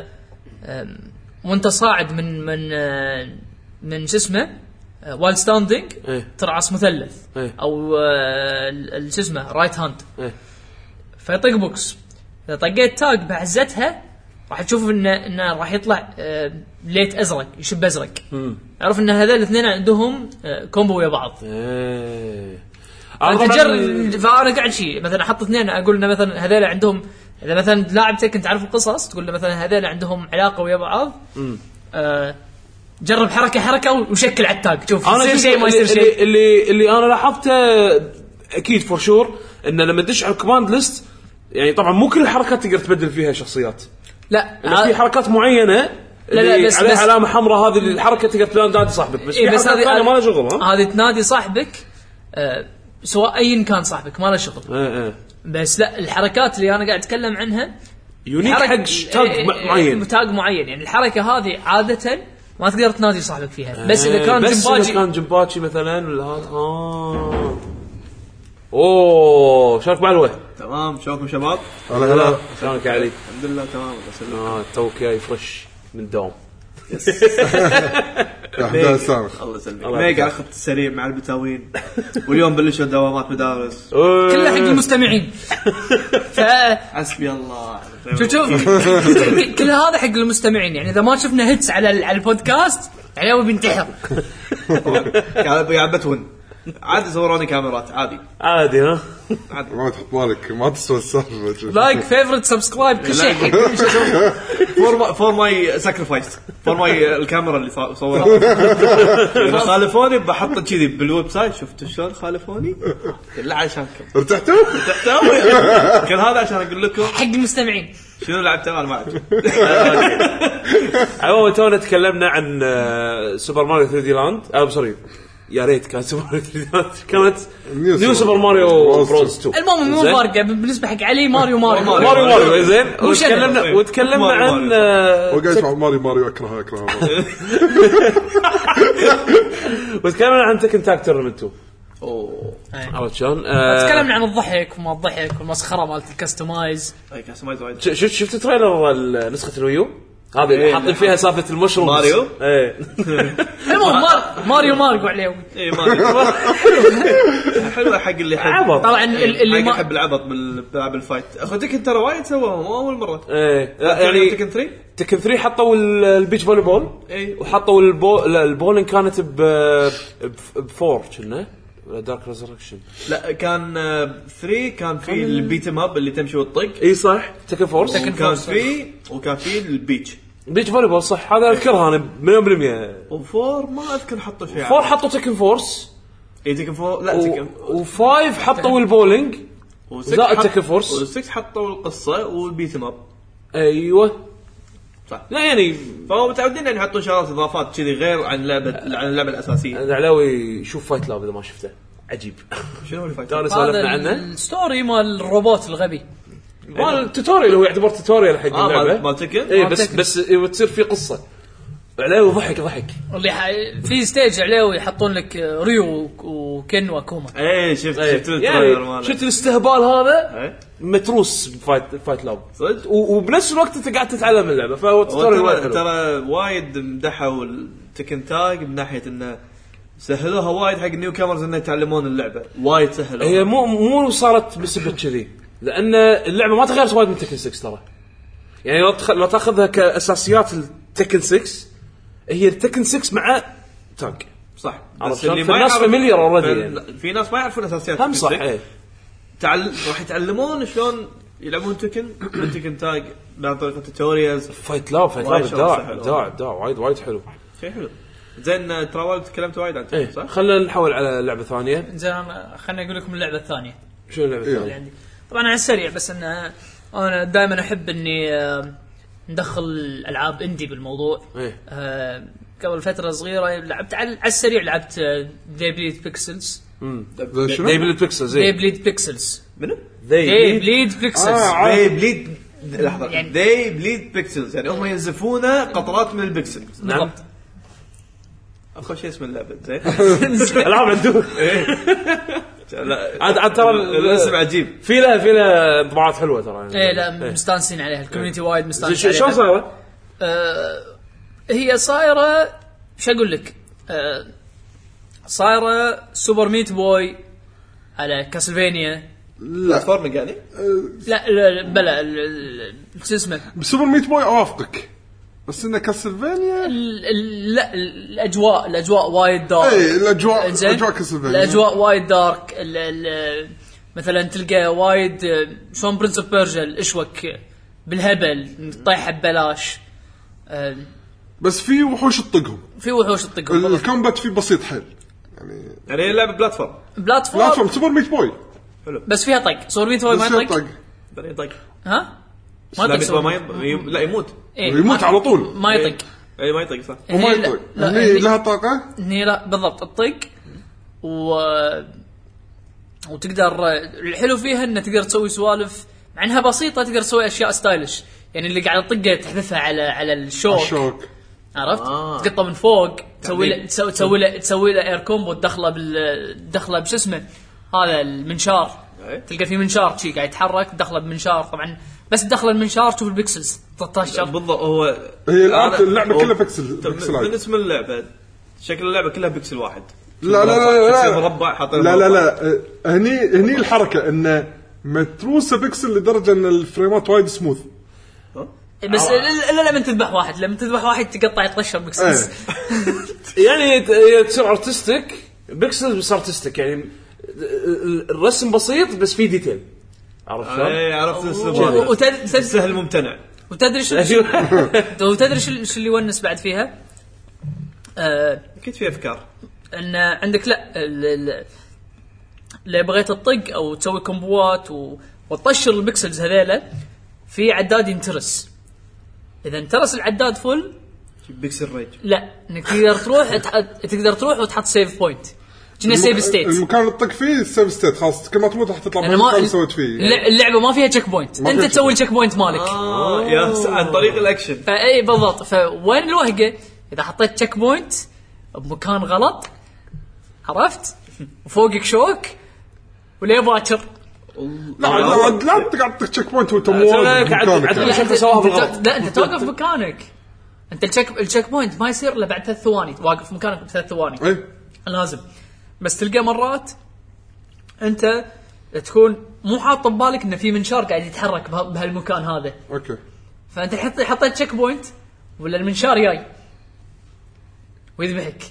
وانت صاعد من من من شو اسمه وايل ستاندينج ايه. ترعص مثلث ايه. او شو اسمه رايت هاند ايه. فيطق بوكس. اذا طقيت تاج بعزتها راح تشوف انه انه راح يطلع ليت ازرق يشب ازرق. عرف ان هذول الاثنين عندهم كومبو ويا بعض. ايه. انت جرب فانا قاعد شيء مثلا احط اثنين اقول انه مثلا هذول عندهم اذا مثلا لاعبتك انت عارف القصص تقول له مثلا هذول عندهم علاقه ويا بعض. آه جرب حركه حركه وشكل على التاج شوف يصير شيء ما يصير شيء. اللي اللي انا لاحظته اكيد فور شور ان لما تدش على الكوماند ليست يعني طبعا مو كل الحركات تقدر تبدل فيها شخصيات. لا ه... في حركات معينه لا لا بس عليها بس علامه حمراء هذه الحركه تقدر تنادي صاحبك بس, إيه في بس حركات ثانيه ما لها شغل. هذه تنادي صاحبك آه سواء اي كان صاحبك ما له شغل. ايه ايه. بس لا الحركات اللي انا قاعد اتكلم عنها يونيك حق تاج إيه معين تاج معين يعني الحركه هذه عاده ما تقدر تنادي صاحبك فيها بس اذا كان بس جمباتشي إذا كان جمباتشي مثلا ولا هذا اه اوه شارك معلوه تمام. شلونكم شباب؟ هلا هلا شلونك علي؟ الحمد لله تمام. اه توك جاي فرش من دوم. احداث صارخ. الله يسلمك. ميجا اخذت السريع مع البتاوين واليوم بلشوا دوامات مدارس كلها حق المستمعين. ف حسبي الله. شوف شوف كل هذا حق المستمعين. يعني اذا ما شفنا هيتس على على البودكاست يعني هو بينتحر. يا بتون عادي صوروني كاميرات عادي عادي ها عادي. ما تحط بالك ما تسوى السالفه. لايك فيفورت سبسكرايب كل شيء. فور فور ماي ساكرفايس فور ماي الكاميرا اللي صورها خالفوني بحط كذي بالويب سايت. شفت شلون خالفوني كله عشانكم ارتحتوا ارتحتوا كل هذا عشان اقول لكم حق المستمعين شنو لعبتوا انا ما اعرف. عموما تونا تكلمنا عن سوبر ماريو ثري دي لاند او سوري يا ريت كان سوبر ماريو ثري دي لاند كانت نيو سوبر ماريو بروز تو. المهم مو فارقه بالنسبه حق علي ماريو ماريو ماريو ماريو زين. وتكلمنا وتكلمنا عن وقاعد مع ماريو ماريو اكره اكره وتكلمنا عن تكن تاك تورنمنت تو. اوه عرفت شلون تكلمنا عن الضحك وما الضحك والمسخره مالت الكستمايز. اي كاستمايز وايد. شفت شفت تريلر نسخه الويو هذه حاطين فيها سالفه المشروم ماريو ايه. المهم ماريو ماريو عليه. اي ماريو حلوه حق اللي يحب طبعا اللي ما يحب العبط باللعب الفايت. اخوتك انت وايد سووهم مو اول مره. ايه يعني تكن ثري تكن ثري حطوا البيتش فولي بول اي وحطوا البو البولين كانت ب بفور كنا دارك ريزركشن. لا كان ثري كان في البيت ماب اللي تمشي وتطق. اي صح تكن فورس كان في وكان في البيتش بيتش فولي بول صح هذا اذكرها انا مية بالمية. وفور ما اذكر حطوا فيها فور حطوا تكن فورس. اي تكن فور لا تكن وفايف حطوا البولينج زائد تكن فورس. وستة حطوا القصه والبيت ماب. ايوه صح. لا يعني فهو متعودين ان يحطوا شغلات اضافات كذي غير عن لعبه عن اللعبه الاساسيه. العلاوي شوف فايت لاب اذا ما شفته عجيب. شنو اللي فايت؟ ترى سولفنا عنه الستوري مال الروبوت الغبي مال التوتوريال هو يعتبر توتوريال حق اللعبه مال تكن. اي بس بس تصير في قصه عليه ضحك ضحك اللي ح... في ستيج عليه يحطون لك ريو وكن وكوما. ايه شفت أيه. شفت التريلر يعني ماله شفت الاستهبال هذا أيه. متروس بفايت فايت لاب صدق. وبنفس الوقت انت قاعد تتعلم اللعبه فهو ترى ترى وايد مدحوا التكن تاج من ناحيه انه سهلوها وايد حق النيو كامرز انه يتعلمون اللعبه وايد سهلوها. هي مو مو صارت بسبب كذي لان اللعبه ما تغيرت وايد من تكن ستة ترى. يعني لو تخ... لو تاخذها كاساسيات التكن ستة هي التكن ستة مع تاج صح. بس اللي ما الناس فاميليار اوريدي يعني في ناس ما يعرفون اساسيات هم صح ايه. تعل... راح يتعلمون شلون يلعبون تكن من تكن تاج عن طريقه توتوريالز. فايت لاب فايت لاب ابداع ابداع ابداع وايد وايد حلو شيء حلو. زين تراولت تكلمت وايد عن ايه. صح. خلينا نحول على لعبه ثانيه. زين خليني اقول لكم اللعبه الثانيه. شو اللعبه الثانيه اللي عندي؟ طبعا على السريع بس انه انا دائما احب اني ندخل العاب اندي بالموضوع. ايه. أه قبل فتره صغيره لعبت على السريع لعبت ذي بليد بيكسلز. امم ذي بليد بيكسلز ذي بليد بيكسلز منو ذي بليد بيكسلز ذي بليد لحظه ذي بليد بيكسلز يعني هم ينزفونه قطرات من البكسل. نعم اخو شيء اسم اللعبه زين العاب عندك عاد عاد ترى الاسم عجيب. في له في له انطباعات حلوه ترى. ايه لا مستانسين عليها الكوميونتي وايد مستانسين عليها. شو صايره؟ آه هي صايره شو اقول لك آه صايره سوبر ميت بوي على كاسلفينيا. بلاتفورم يعني لا لا بلا شو اسمه سوبر ميت بوي اوافقك بس انه كاسلفينيا لا الاجواء الاجواء وايد دارك. اي الاجواء الاجواء كاسلفينيا الاجواء وايد دارك. ال ال مثلا تلقى وايد شلون برنس اوف بيرجا الاشوك بالهبل طيحه ببلاش. بس في وحوش تطقهم في وحوش تطقهم الكومبات فيه بسيط حيل يعني يعني هي لعبه بلاتفورم بلاتفورم بلاتفورم سوبر ميت بوي حلو بس فيها طق. سوبر ميت بوي ما يطق بل يطق ها ما يطق ما يم... لا يموت إيه يموت على طول ما يطق. اي ما يطق صح وما يطق هني لها طاقه هني لا بالضبط الطق و وتقدر الحلو فيها ان تقدر تسوي سوالف مع انها بسيطه تقدر تسوي اشياء ستايلش يعني اللي قاعد تطقه تحذفها على على الشوك, الشوك. عرفت آه. تقطه من فوق تسوي له تسوي تسوي له تسوي له اير كومبو تدخله بال دخله بش اسمه هذا المنشار تلقى فيه منشار شيء قاعد يتحرك تدخله بمنشار طبعا بس تدخل المنشار تشوف البكسلز ثلاثة عشر بالضبط. هو هي الآن اللعبه كلها بكسل من اسم اللعبه شكل اللعبه كلها بيكسل واحد. لا لا لا لا مربع حاطين لا لا لا هني هني الحركه انه متروسه بيكسل لدرجه ان الفريمات وايد سموث. بس الا لما تذبح واحد لما تذبح واحد تقطع يطشر بيكسلز. يعني تصير ارتستيك بيكسلز بس ارتستيك يعني الرسم بسيط بس في ديتيل. عرفت شلون؟ اي عرفت السبب. سهل ممتنع. وتدري شو وتدري شو اللي يونس بعد فيها؟ اكيد في افكار ان عندك لا اللي بغيت تطق او تسوي كومبوات وتطشر البكسلز هذيلا في عداد ينترس. اذا انترس العداد فل بيكسل ريج لا انك تقدر تروح تقدر تروح وتحط سيف بوينت كنا سيف ستيت. المكان اللي تطق فيه سيف ستيت خلاص كل ما تموت راح تطلع من المكان اللي سويت فيه. اللعبه ما فيها تشيك بوينت انت تسوي التشيك بوينت مالك اه يا عن طريق الاكشن. فاي بالضبط. فوين الوهقه اذا حطيت تشيك بوينت بمكان غلط عرفت وفوقك شوك وليه باكر لا لا تقعد تشيك بوينت وانت موقف مكانك. لا انت توقف مكانك. انت التشيك التشيك بوينت ما يصير الا بعد ثلاث ثواني واقف مكانك بثلاث ثواني ايه لازم. بس تلقى مرات انت تكون مو حاط ببالك انه في منشار قاعد يتحرك بهالمكان هذا اوكي فانت حط حطيت تشيك بوينت ولا المنشار جاي ويذبحك.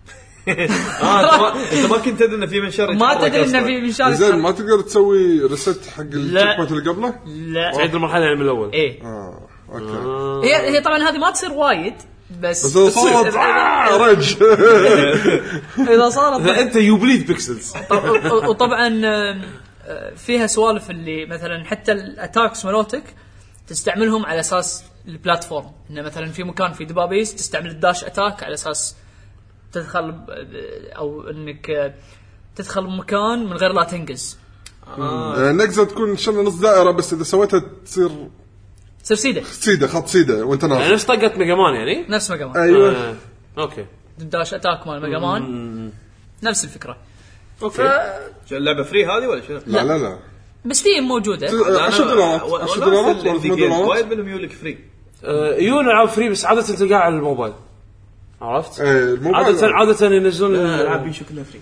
اه انت ما كنت تدري انه في منشار ما تدري انه في منشار زين ما تقدر تسوي ريست حق التشيك بوينت اللي قبله لا تعيد المرحله يعني من الاول. ايه اه اوكي هي هي طبعا هذه ما تصير وايد بس بس صارت رج اذا صارت انت يوبليد بيكسلز. وطبعا فيها سوالف اللي مثلا حتى الاتاكس مالوتك تستعملهم على اساس البلاتفورم انه مثلا في مكان في دبابيس تستعمل الداش اتاك على اساس تدخل او انك تدخل مكان من غير لا تنقز. آه. نقزه تكون شنو نص دائره بس اذا سويتها تصير تصير سيده سيده خط سيده وانت نازل يعني نفس طقه ميجا مان يعني نفس ميجا مان. ايوه آه. اوكي الداش اتاك مال ميجا مان نفس الفكره. اوكي ف... اللعبه فري هذه ولا شنو؟ لا لا لا بس تيم موجوده عشرة دولارات عشرة دولارات وايد منهم يقولك فري. يون العاب فري بس عاده تلقاها على الموبايل عرفت؟ ايه عاده عاده ينزلون العاب بيشو كلها فري.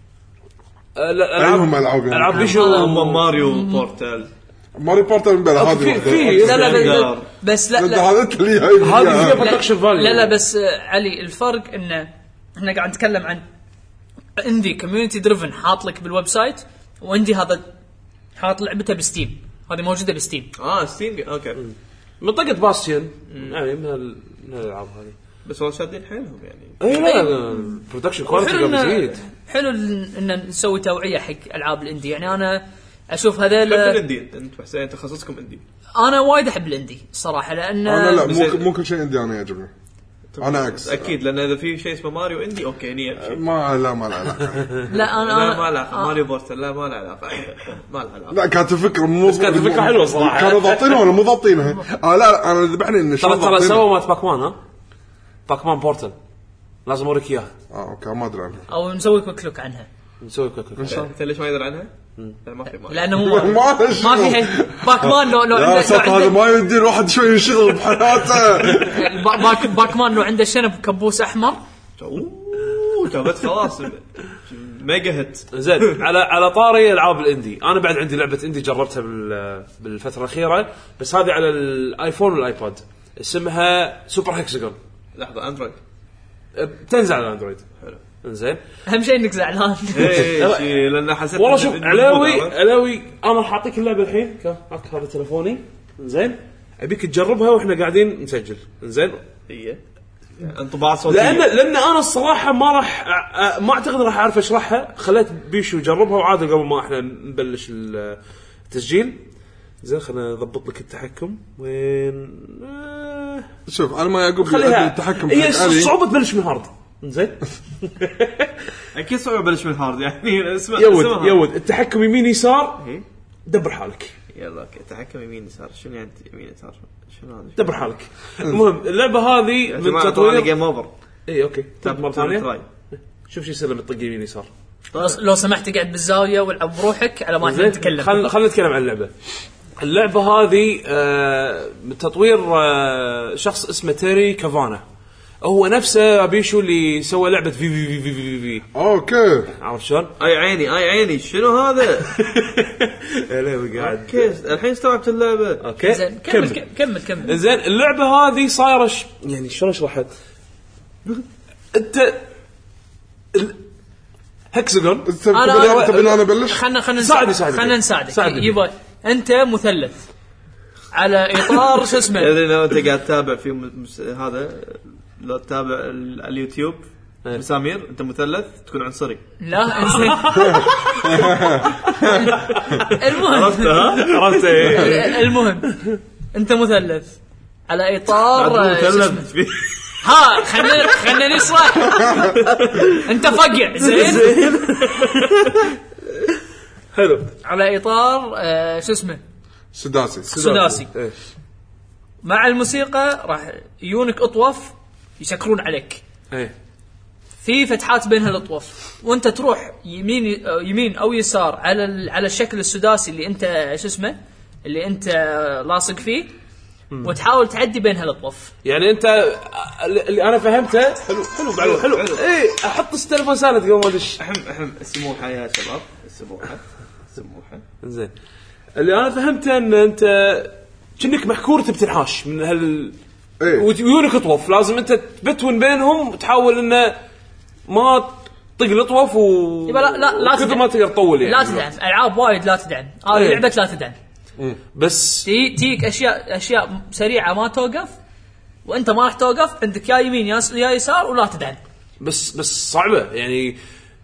العاب العاب العاب بيشو ماريو بورتال ماريو بورتال من بلا هذه في لا لا بس لا لا هذا انت اللي هذه فيها برودكشن فاليو. لا لا بس علي الفرق انه احنا قاعد نتكلم عن عندي كوميونتي دريفن حاط لك بالويب سايت وعندي هذا حاط لعبته بستيم هذه موجوده بستيم. اه ستيم اوكي منطقه باستيون يعني من الالعاب هذه بس هو شادين حيلهم يعني. اي لا برودكشن كواليتي قاعد يزيد. حلو ان نسوي توعيه حق العاب الاندي يعني انا اشوف هذا الاندي انت حسين تخصصكم اندي. انا وايد احب الاندي الصراحه لان انا لا مو مو كل شيء اندي انا يعجبني انا عكس اكيد لان اذا في شيء اسمه ماريو اندي اوكي نيه ما لا ما له علاقه. لا انا لا ما له علاقه ماريو بورتال لا ما له علاقه ما له علاقه. لا كانت الفكره مو كانت الفكره حلوه صراحه كانوا ضابطينها ولا مو ضابطينها. اه لا انا ذبحني ان ترى ترى سووا مات باكمان ها باكمان بورتال لازم اوريك اياه. اه اوكي ما ادري عنها او نسوي كويك لوك عنها نسوي كويك لوك ان شاء الله. انت ليش ما يدري عنها؟ لا ما في لانه هو ما في باكمان لو لو عنده هذا ما يدي الواحد شوي ينشغل بحياته. باك باكمان لو عنده شنب كبوس احمر اوه جابت خلاص ميجا هيت. زين على على طاري العاب الاندي انا بعد عندي لعبه اندي جربتها بالفتره الاخيره بس هذه على الايفون والايباد اسمها سوبر هيكساجون. لحظه اندرويد تنزل على الاندرويد. حلو انزين اهم شيء انك زعلان. اي لان حسيت والله شوف علاوي علاوي انا راح اعطيك اللعبه الحين هاك هذا تليفوني انزين ابيك تجربها واحنا قاعدين نسجل انزين. هي انطباع صوتي لان لان انا الصراحه ما راح ما اعتقد راح اعرف اشرحها خليت بيشو يجربها وعاد قبل ما احنا نبلش التسجيل. زين خلينا نضبط لك التحكم وين آه شوف انا ما يعقوب التحكم هي صعوبه تبلش من هارد زين. اكيد صعوبه بلش من هارد يعني اسمع يود يود التحكم يمين يسار دبر حالك. يلا اوكي تحكم يمين يسار شنو يعني يمين يسار شنو هذا دبر حالك. المهم اللعبه هذه من تطوير جيم اوفر. اي اوكي تاب مره ثانيه شوف شو يصير لما تطق يمين يسار. لو سمحت قاعد بالزاويه والعب بروحك على ما نتكلم. خلينا خلينا نتكلم عن اللعبه. اللعبه هذه آه من تطوير آه شخص اسمه تيري كافانا. هو نفسه بيشو اللي سوى لعبه في في في في في في اوكي عارف شلون؟ اي عيني اي عيني شنو هذا؟ لا قاعد اوكي الحين استوعبت اللعبه. اوكي زين كمل كمل كمل. زين اللعبه هذه صايره ش... يعني شلون اشرحها؟ انت ال... هكسجون انا تبي انا ابلش خلنا خلنا ساعدني نساعدك ساعدني خلنا نساعدك ساعدني. يبا انت مثلث على اطار شو اسمه يعني لو انت قاعد تتابع في مس... هذا لو تتابع ال- اليوتيوب مسامير انت مثلث تكون عنصري. لا انزين المهم عرفت ها؟ عرفت إيه. المهم انت مثلث على اطار عاد شو اسمه. مثلث في ها خلنا خلنا نشرح. انت فقع زين حلو على اطار آه، شو اسمه سداسي سداسي إيه. مع الموسيقى راح يونك اطوف يسكرون عليك ايه في فتحات بين هالاطواف وانت تروح يمين يمين او يسار على ال- على الشكل السداسي اللي انت شو اسمه اللي انت لاصق فيه وتحاول تعدي بين هالاطواف. يعني انت اللي انا فهمته حلو حلو حلو, حلو. حلو. ايه احط التليفون سالت قبل ما ادش. احم احم السموحه يا شباب السموحه السموحه. زين اللي انا فهمته ان انت كأنك محكور تبي تنحاش من هال إيه. ويونك اطوف لازم انت تبتون بينهم وتحاول انه ما طق الاطوف و يبقى لا لا لا كثر تدعم. ما تقدر تطول يعني لا تدعم العاب وايد لا تدعم هذه إيه. لعبه لا تدعم بس تي تيك اشياء اشياء سريعه ما توقف وانت ما راح توقف عندك يا يمين يا يا يسار ولا تدعم. بس بس صعبه يعني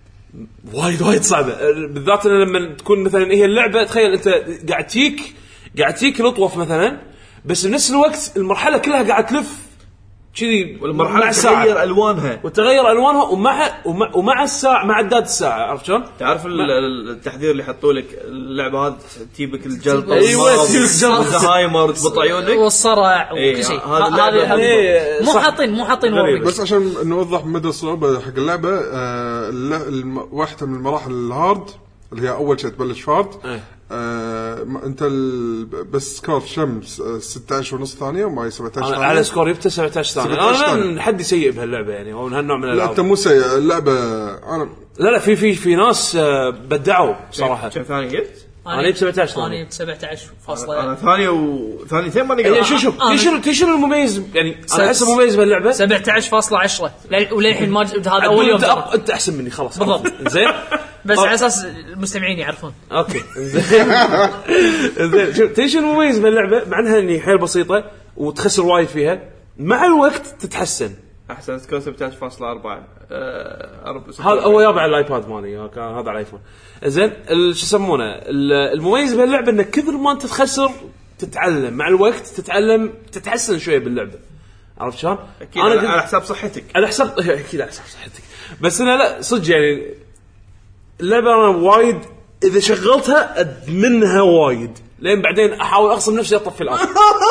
وايد وايد صعبه بالذات لما تكون مثلا هي اللعبه تخيل انت قاعد تيك قاعد تيك الاطوف مثلا بس بنفس الوقت المرحله كلها قاعد تلف كذي والمرحله تغير الوانها وتغير الوانها ومع ومع, ومع الساعه مع عداد الساعه عرفت شلون؟ تعرف ال- التحذير اللي حطوا لك اللعبه هذه تجيبك الجلطه أيوة، تجيبك جلطة. الزهايمر تبط عيونك والصرع إيه، وكل شيء. هذه اللعبة هذه إيه، مو صح. حاطين مو حاطين غريب. ورق. بس عشان نوضح مدى الصعوبة حق اللعبة آه الل- الم- واحدة من المراحل الهارد اللي هي أول شيء تبلش فارد إيه. آه م- أنت ال- بس سكور شمس آه ستة عشر ونص ثانية وماي سبعة عشر أنا ثانية. على سكور يبته سبعة عشر ثانيه سبعة عشر انا ثانية. من حد سيء بهاللعبه يعني او من هالنوع من لا الالعاب. أنت مو سيء اللعبة أنا لا لا في في في ناس آه، بدعوا صراحه. كم ثانيه جبت؟ أنا جبت سبعة عشر انا ثانية. جبت سبعة عشر انا فاصلة ثانيه وثانيتين ماني يعني قاعد شو شوف أنا- شنو شنو المميز يعني سب- انا احس المميز بهاللعبه سبعة عشر فاصلة عشرة وللحين ما جبت هذا اول أقول يوم انت جرب. أب... انت احسن مني خلاص بالضبط. زين بس أه. على اساس المستمعين يعرفون. اوكي زين زين شوف تدري شنو المميز باللعبه مع انها اني حيل بسيطه وتخسر وايد فيها مع الوقت تتحسن. احسن سكور سبعة عشر فاصلة أربعة هذا هو يابع على الايباد مالي هذا على الايفون. زين ال- شو يسمونه ال- المميز بهاللعبه انك كثر ما انت تخسر تتعلم مع الوقت تتعلم تتحسن شويه باللعبه عرفت شلون؟ اكيد على على حساب صحتك على حساب اكيد على حساب صحتك بس انا لا صدق يعني اللعبه انا وايد اذا شغلتها ادمنها وايد لين بعدين احاول اغصب نفسي اطفي الان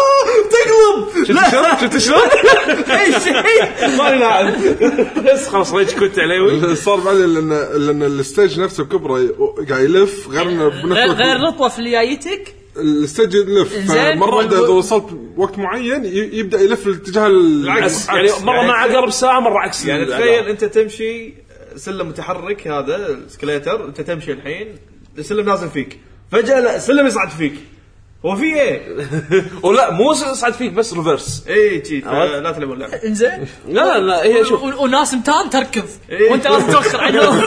تقلب شفت شلون شفت شلون اي شيء ماني لاعب بس خلاص ريج كنت عليه صار بعد لأن لأن الستيج نفسه كبره ي- قاعد يلف غير إنه بنفس غير الوقت غير الاطوف اللي جايتك الستيج يلف إنزين. مرة واحدة إذا وصلت وقت معين ي- يبدأ يلف الاتجاه العكس يعني مره مع عقرب ساعه مره عكس يعني العقرب. تخيل انت تمشي سلم متحرك هذا السكليتر انت تمشي الحين السلم نازل فيك فجاه لا السلم يصعد فيك هو في ايه؟ ولا مو صعد فيك بس ريفرس ايه جي لا تلعبون اللعبه انزين لا لا هي شوف و- وناس متان تركض إيه. وانت لازم توخر عنهم.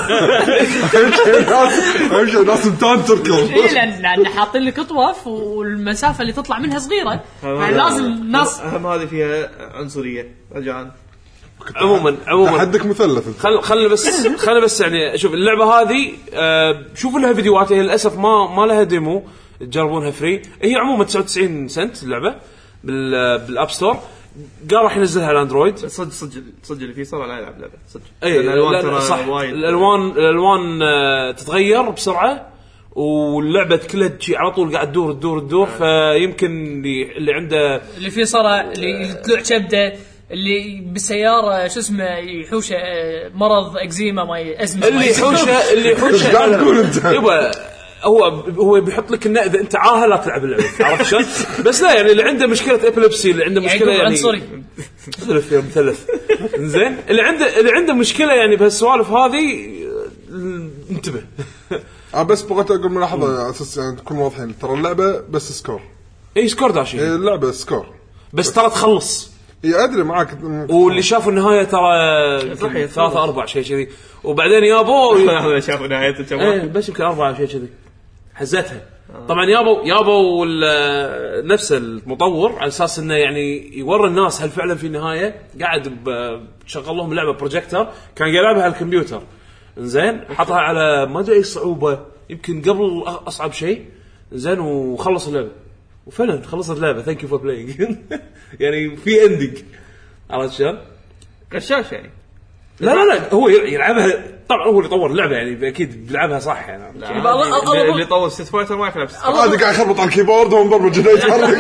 أهم شيء ناس متان تركض اي لان لان حاطين لك اطواف والمسافه اللي تطلع منها صغيره يعني لازم ناس اهم هذه فيها عنصريه رجعان عموما عموما حدك مثلث أنت. خل خلنا بس خلنا بس يعني شوف اللعبه هذه آه شوفوا لها فيديوهات هي للاسف ما ما لها ديمو تجربونها فري هي عموما تسعة وتسعين سنت اللعبه بال بالاب ستور قال راح ينزلها على اندرويد صدق صدق صدق اللي فيه صار لا يلعب لعبه صدق اي لأن الالوان لا- ترى صح وايد الالوان الالوان آه، تتغير بسرعه واللعبه كلها شيء على طول قاعد تدور تدور تدور فيمكن اللي, اللي عنده اللي فيه صرع اللي طلع كبده اللي بالسياره شو اسمه يحوشه آه، مرض اكزيما ما ازمه اللي يحوشه اللي يحوشه قاعد تقول أنت؟ يبا هو هو بيحط لك انه اذا انت عاهه لا تلعب اللعبه عرفت شلون بس لا يعني اللي عنده مشكله ابيليبسي اللي عنده مشكله يعني عنصري مثلث يا مثلث زين اللي عنده اللي عنده مشكله يعني بهالسوالف هذه انتبه. اه بس بغيت اقول ملاحظه على اساس يعني تكون واضحين، ترى اللعبه بس سكور. اي سكور داشين. إيه اللعبه سكور بس ترى تخلص. اي ادري معك. واللي شافوا النهايه ترى ثلاثة أربعة شيء كذي، وبعدين يابو هذا شافوا نهايته كم ايه بس يمكن أربعة شيء كذي حزتها. طبعا يابو يابو نفس المطور على اساس انه يعني يوري الناس هل فعلا في النهايه قاعد بشغل لهم لعبه بروجيكتور كان يلعبها على الكمبيوتر زين، حطها على ما ادري اي صعوبه يمكن قبل اصعب شيء زين، وخلص اللعبه وفعلا خلصت اللعبه ثانك يو فور بلاينج. يعني في اندنج عرفت شلون غشاش يعني. لا لا لا هو يلعبها طبعا، هو اللي طور اللعبه يعني اكيد بيلعبها صح يعني. اللي طور ستيت فايتر ما يلعب هذا قاعد يخربط على الكيبورد ومضرب جنيه يتحرك.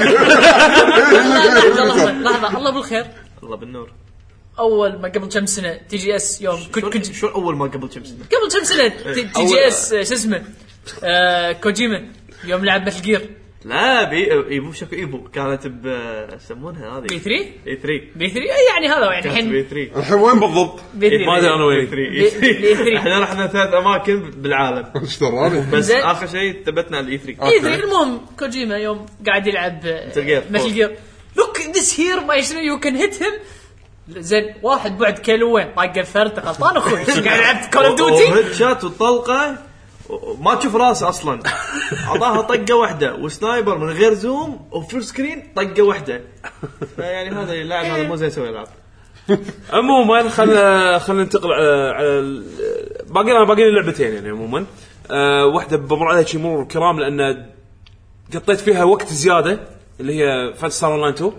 لحظه الله بالخير الله بالنور. اول ما قبل كم سنه تي جي اس يوم كنت شو اول ما قبل كم سنه قبل كم سنه تي جي اس شو اسمه كوجيما يوم لعب مثل جير. لا بي ايبو شكو ايبو كانت بسمونها هذه بي ثري اي ثري بي ثري يعني هذا يعني الحين بي ثري الحين وين بالضبط؟ ما ادري انا وين. بي ثري احنا رحنا ثلاث اماكن بالعالم ايش ترى بس اخر شيء ثبتنا على الاي ثري. اي ثري المهم كوجيما يوم قاعد يلعب مثل جير لوك ذس هير ما يشنو يو كان هيت هيم زين واحد بعد كيلو وين طاق الفرد غلطان اخوي قاعد يلعب كول اوف دوتي هيد شات وطلقه ما تشوف راسه اصلا اعطاها طقه واحده وسنايبر من غير زوم وفول سكرين طقه واحده. يعني هذا اللاعب هذا مو زي يسوي العاب. عموما خلنا خلنا ننتقل على باقي انا باقي لي لعبتين يعني. عموما أه واحده بمر عليها شي مرور الكرام لان قطيت فيها وقت زياده اللي هي فانتسي ستار اونلاين تو.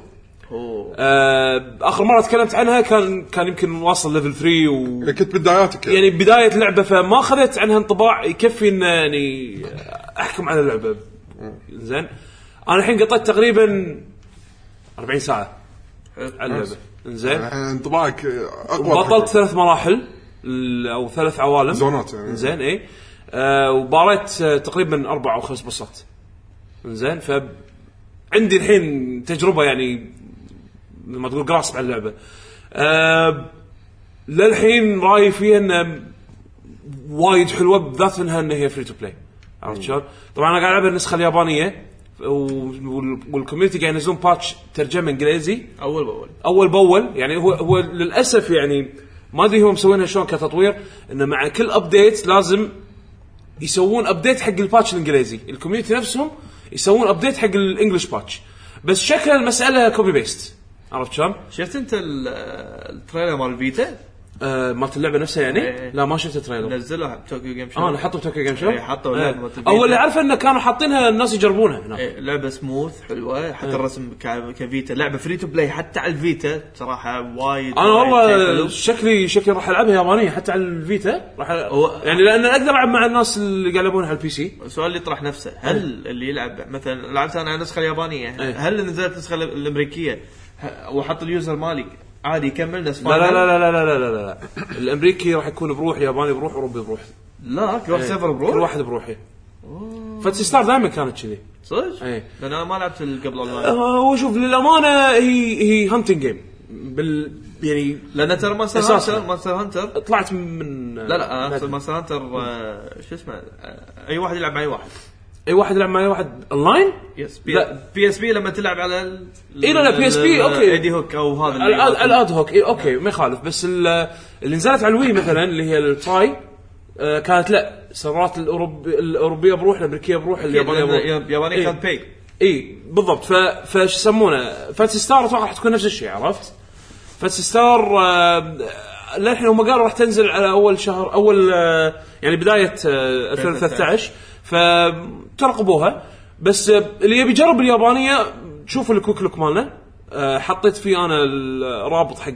آه اخر مره تكلمت عنها كان كان يمكن واصل ليفل ثري و كنت بداياتك يعني بدايه اللعبه فما اخذت عنها انطباع يكفي ان يعني احكم على اللعبه زين. انا الحين قطيت تقريبا أربعين ساعه على اللعبه زين. انطباعك اقوى. بطلت ثلاث مراحل او ثلاث عوالم زونات يعني زين. اي آه وباريت تقريبا اربع او خمس بصات زين. ف عندي الحين تجربه يعني ما تقول قراص على اللعبه. أه للحين رايي فيها ان وايد حلوه بالذات انها ان هي فري تو بلاي عرفت شلون. طبعا انا قاعد العب النسخه اليابانيه والكوميونتي قاعد ينزلون باتش ترجمه انجليزي اول باول اول باول يعني. هو هو للاسف يعني ما ادري هم مسوينها شلون كتطوير انه مع كل ابديت لازم يسوون ابديت حق الباتش الانجليزي. الكوميونتي نفسهم يسوون ابديت حق الانجليش باتش بس شكل المساله كوبي بيست عرفت شلون. شفت انت التريلر مال الفيتا آه مالت اللعبه نفسها يعني ايه. لا ما شفت التريلر. نزلوها بتوكيو جيم شو. اه انا حطوا بتوكيو جيم شو ايه حطوا لعبه ايه. اول اللي عارفه انه كانوا حاطينها الناس يجربونها هنا. ايه لعبه سموث حلوه حتى ايه. الرسم كفيتا لعبه فري تو بلاي حتى على الفيتا صراحه وايد. انا والله شكلي شكلي راح العبها يابانيه حتى على الفيتا راح يعني لان اقدر العب مع الناس اللي قاعد يلعبونها على البي سي. السؤال اللي يطرح نفسه هل ايه. اللي يلعب مثلا لعبت انا على النسخه اليابانيه ايه. هل نزلت النسخه الامريكيه وحط اليوزر مالي عادي يكمل نفس لا لا لا لا لا لا لا لا الامريكي راح يكون بروح ياباني بروح اوروبي بروح. لا كل واحد سيرفر بروح كل واحد بروحه. فانتسي ستار دائما كانت كذي صدق. ايه. لان انا ما لعبت قبل اونلاين. هو شوف للامانه هي هي هانتنج جيم بال يعني لان ترى ماستر هانتر ماستر هانتر طلعت من لا لا ماستر هانتر شو اسمه اي واحد يلعب مع اي واحد اي واحد يلعب مع اي واحد اونلاين. يس بي بي اس بي لما تلعب على ال اي لا لا بي اس بي اوكي ايدي هوك او هذا الاد هوك اي اوكي ما يخالف. بس اللي نزلت على الوي مثلا اللي هي التراي كانت لا سيرفرات الاوروبي الاوروبيه بروح الامريكيه بروح اليابانيه بروح اليابانيه إيه. كانت باي اي بالضبط. ف فش يسمونه فانتسي ستار اتوقع راح تكون نفس الشيء عرفت. فانتسي ستار آه للحين هم قالوا راح تنزل على اول شهر اول آه يعني بدايه آه ألفين وثلاثة عشر فترقبوها. بس اللي يبي يجرب اليابانيه شوفوا الكوك لوك مالنا أه حطيت فيه انا الرابط حق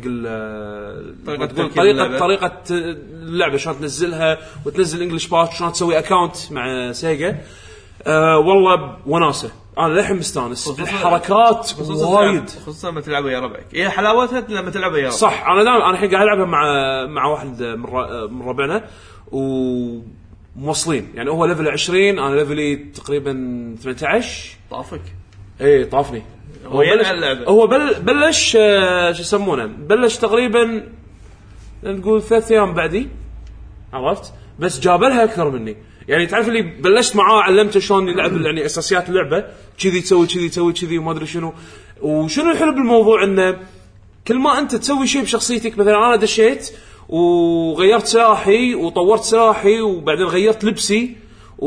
طريقه طريقه طريقه اللعبه شلون تنزلها وتنزل انجلش باتش شلون تسوي اكاونت مع سيجا. أه والله وناسه انا للحين مستانس الحركات وايد خصوصا لما تلعب ويا ربعك. هي حلاوتها لما تلعب ويا ربعك صح. انا دائما انا الحين قاعد العبها مع مع واحد من ربعنا وموصلين يعني هو ليفل عشرين انا ليفلي تقريبا ثمانية عشر. طافك ايه طافني هو بلش هو بل بلش آه شو يسمونه بلش تقريبا نقول ثلاث ايام بعدي عرفت بس جابلها اكثر مني يعني تعرف اللي بلشت معاه علمته شلون يلعب يعني اساسيات اللعبه كذي تسوي كذي تسوي كذي وما ادري شنو وشنو الحلو بالموضوع انه كل ما انت تسوي شيء بشخصيتك مثلا انا دشيت وغيرت سلاحي وطورت سلاحي وبعدين غيرت لبسي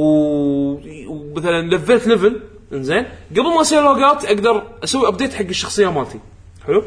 ومثلا لفلت ليفل انزين قبل ما اسوي لوجات اقدر اسوي ابديت حق الشخصيه مالتي حلو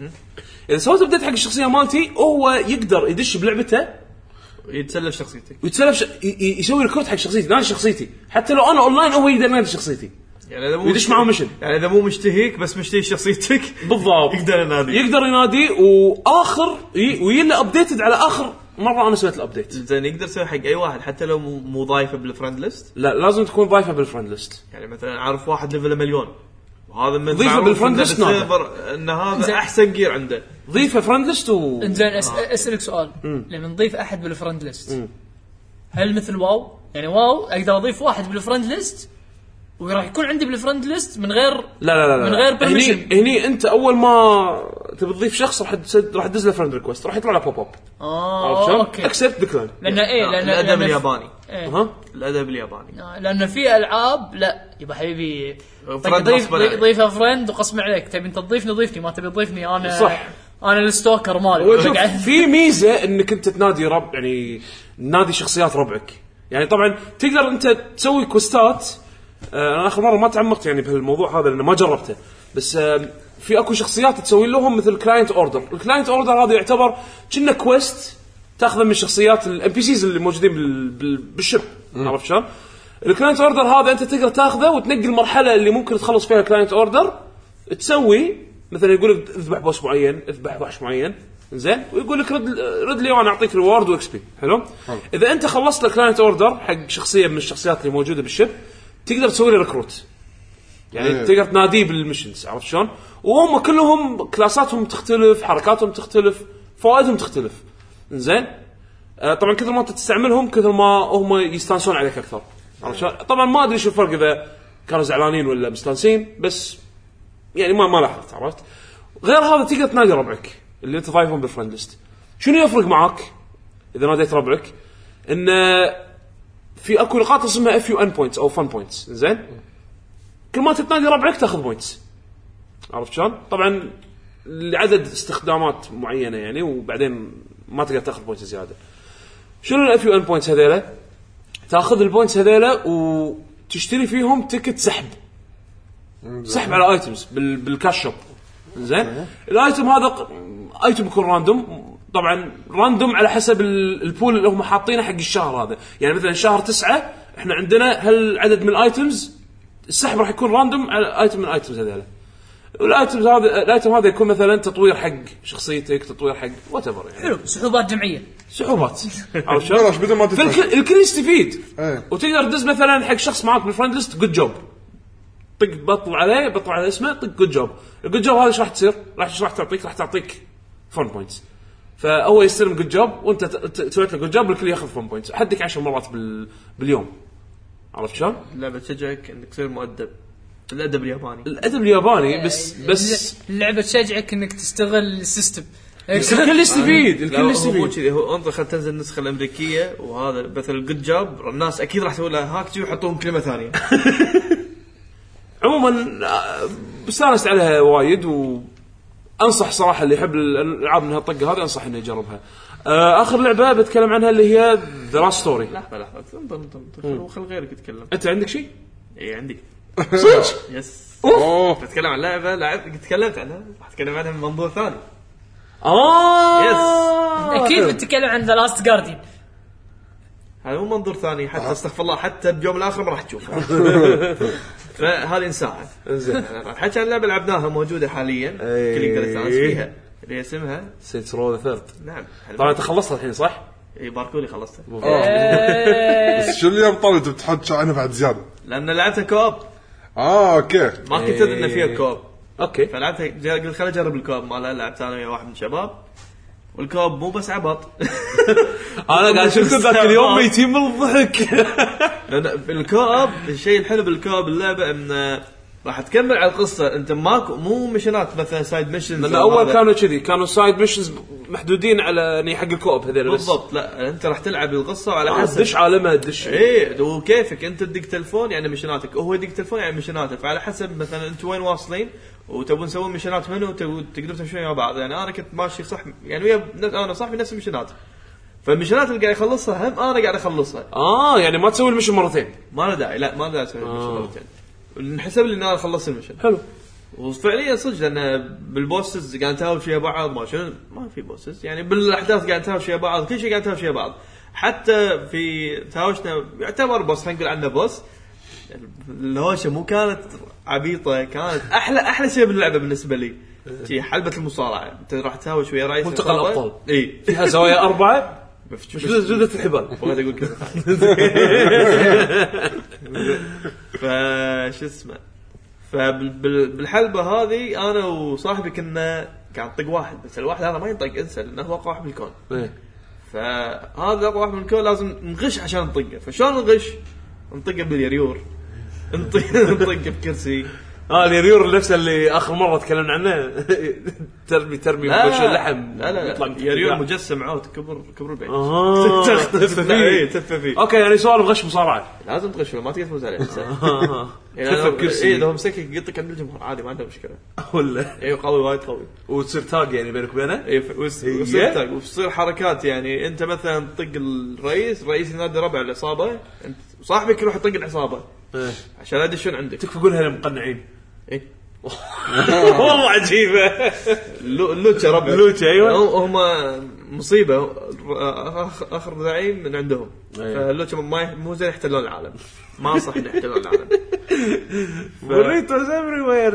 اذا سويت ابديت حق الشخصيه مالتي هو يقدر يدش بلعبته يتسلف شخصيتك ويتسلف ش... ي... يسوي ريكورد حق شخصيتي نادي شخصيتي حتى لو انا اونلاين هو يقدر ينادي شخصيتي يعني اذا مو يدش معه مشن يعني اذا مو مشتهيك بس مشتهي شخصيتك بالضبط يقدر ينادي يقدر ينادي واخر ي... ويلا ابديتد على اخر مره انا سويت الابديت زين يقدر يسوي حق اي واحد حتى لو مو, مو ضايفه بالفرند ليست لا لازم تكون ضايفه بالفرند ليست يعني مثلا عارف واحد ليفل مليون وهذا من ضيفه بالفرند ليست ان هذا احسن جير عنده ضيفه فرند ليست و انزين أس... اسالك سؤال لما نضيف احد بالفرند ليست هل مثل واو يعني واو اقدر اضيف واحد بالفرند ليست وراح يكون عندي بالفرند ليست من غير لا لا لا من غير هني هني انت اول ما تبي تضيف شخص راح تسد راح تدز له فرند ريكوست راح يطلع له بوب اب اه اوكي اكسبت ديكلاين لان ايه لان الادب الياباني ايه. ها الادب الياباني لان في العاب لا يبا حبيبي ضيف ضيفه فرند وقسم عليك تبي انت تضيفني ضيفني ما تبي تضيفني انا صح انا الستوكر مالي في ميزه انك انت تنادي رب يعني نادي شخصيات ربعك يعني طبعا تقدر انت تسوي كوستات انا اخر مره ما تعمقت يعني بهالموضوع هذا لانه ما جربته بس في اكو شخصيات تسوي لهم مثل كلاينت اوردر الكلاينت اوردر هذا يعتبر كأنه كويست تاخذه من شخصيات الام بي سيز اللي موجودين بالشب عرفت شلون الكلاينت اوردر هذا انت تقدر تاخذه وتنقي المرحله اللي ممكن تخلص فيها الكلاينت اوردر تسوي مثلا يقول لك اذبح بوس معين اذبح وحش معين زين ويقول لك رد رد لي وانا اعطيك ريورد واكس بي حلو اذا انت خلصت الكلاينت اوردر حق شخصيه من الشخصيات اللي موجوده بالشب تقدر تسوي له ريكروت يعني أيه. تقدر تناديه بالميشنز عرفت شلون وهم كلهم كلاساتهم تختلف حركاتهم تختلف فوائدهم تختلف زين آه طبعا كثر ما انت تستعملهم كثر ما هم يستانسون عليك اكثر عرفت شلون طبعا ما ادري شو الفرق اذا كانوا زعلانين ولا مستانسين بس يعني ما ما لاحظت عرفت غير هذا تقدر تنادي ربعك اللي انت ضايفهم بالفرند ليست شنو يفرق معك اذا ناديت ربعك ان في اكو نقاط اسمها اف يو ان بوينتس او فن بوينتس زين كل ما تتنادي ربعك تاخذ بوينتس عرفت شلون طبعا لعدد استخدامات معينه يعني وبعدين ما تقدر تاخذ بوينتس زياده شنو الاف يو ان بوينتس هذيله تاخذ البوينتس هذيله وتشتري فيهم تيكت سحب سحب على ايتمز بالكاش شوب زين الايتم هذا ايتم يكون راندوم طبعا راندوم على حسب البول اللي هم حاطينه حق الشهر هذا يعني مثلا شهر تسعة احنا عندنا هالعدد من الايتمز السحب راح يكون راندوم على ايتم من الايتمز هذول والايتمز هذا الايتم هذا يكون مثلا تطوير حق شخصيتك تطوير حق وات ايفر يعني حلو سحوبات جمعيه سحوبات عرفت شلون بدل ما الكل يستفيد ايه. وتقدر تدز مثلا حق شخص معك بالفرند ليست جود جوب طق بطل عليه بطل على اسمه طق جود جوب الجود جوب هذا ايش راح تصير راح راح تعطيك راح تعطيك فن بوينتس فاول يستلم جود جوب وانت سويت له جود جوب الكل ياخذ فن بوينتس حدك عشر مرات بال... باليوم عرفت شلون اللعبه تشجعك انك تصير مؤدب الادب الياباني الادب الياباني بس بس اللعبه تشجعك انك تستغل السيستم الكل يستفيد الكل يستفيد هو انت خل تنزل النسخه الامريكيه وهذا مثل الجود جوب الناس اكيد راح تقول لها هاك يحطون كلمه ثانيه عموما بستانس عليها وايد وانصح صراحه اللي يحب الالعاب من هالطقه هذه انصح انه يجربها اخر لعبه بتكلم عنها اللي هي ذا لاست ستوري لحظه لحظه انطر انطر خل غيرك يتكلم انت عندك شيء اي عندي صدق يس اوه بتكلم عن لعبه لعبت تكلمت عنها راح اتكلم عنها من منظور ثاني اه يس اكيد بتتكلم عن ذا لاست جارديان هذا مو منظور ثاني حتى استغفر الله حتى بيوم الاخر ما راح تشوفها فهذه نساعه زين حتى اللعبه لعبناها موجوده حاليا كل يقدر يستانس فيها اللي اسمها سينس رو ذا ثيرد نعم طبعا انت خلصتها الحين صح اي باركولي خلصتها بس شو اللي طلعت بتحكي عنها بعد زياده لان لعبتها كوب اه اوكي ما كنت ادري ان فيها كوب اوكي فلعبتها قلت خليني اجرب الكوب مالها لعبت انا ويا واحد من الشباب والكوب مو بس عبط انا قاعد اشوف ذاك اليوم ميتين من الضحك لان بالكوب الشيء الحلو بالكوب اللعبه ان راح تكمل على القصه. انت ماكو مو مشنات مثلا سايد ميشنز، لان اول كانوا كذي كانوا سايد ميشنز محدودين على يعني حق الكوب هذول بس بالضبط. لا انت راح تلعب القصه وعلى آه حسب دش عالمها دش ايه وكيفك انت تدق تلفون يعني مشناتك، وهو يدق تلفون يعني مشناته، فعلى حسب مثلا انت وين واصلين وتبون تسوون مشنات منه وتقدروا تمشون مع بعض. يعني انا كنت ماشي صح يعني ويا انا صاحبي نفس المشنات، فالمشنات اللي قاعد يخلصها هم انا قاعد اخلصها. اه يعني ما تسوي المشن مرتين، ما له داعي. لا ما له داعي تسوي المشن آه. مرتين، نحسب لي ان انا خلصت المشن. حلو. وفعليا صدق لان بالبوسز قاعد نتهاوش فيها بعض، ما شنو ما في بوسز يعني بالاحداث قاعد نتهاوش فيها بعض، كل شيء قاعد نتهاوش فيها بعض. حتى في تهاوشنا يعتبر بوس، خلينا نقول عنه بوس، الهوشه مو كانت عبيطه، كانت احلى احلى شيء باللعبه بالنسبه لي. شي حلبه المصارعه، انت راح تهاوش ويا رئيس منتقى الابطال، اي فيها زوايا اربعه جلدة الحبال. بغيت اقول كذا فش اسمه. فبالحلبه هذه انا وصاحبي كنا قاعد نطق واحد، بس الواحد هذا ما ينطق، انسى لانه هو اقوى واحد بالكون. فهذا اقوى واحد بالكون لازم نغش عشان نطقه. فشلون نغش؟ نطقه باليريور، نطقه بكرسي. اه اليريور نفسه اللي اخر مره تكلمنا عنه ترمي ترمي وش اللحم. لا لا, لا. يريور مجسم عود كبر كبر البيت. اه تخطف فيه تلف فيه. اوكي يعني سؤال غش مصارعه لازم تغش ما تقدر تفوز عليه. تلف بكرسي. ايه لو مسكك يقطك عند الجمهور عادي ما عنده مشكله ولا ايه قوي وايد قوي. وتصير تاج يعني بينك وبينه. ايه وتصير تاج وتصير حركات. يعني انت مثلا تطق الرئيس رئيس نادي ربع العصابه، انت صاحبك يروح يطق العصابه عشان يدشون عندك. تكفى قولها للمقنعين. ايه والله عجيبه. اللوتشا ربع اللوتشا ايوه هم مصيبه. اخر زعيم من عندهم. فاللوتشا ما مو زين يحتلون العالم، ما صح يحتلون العالم. بريتو زمري وير.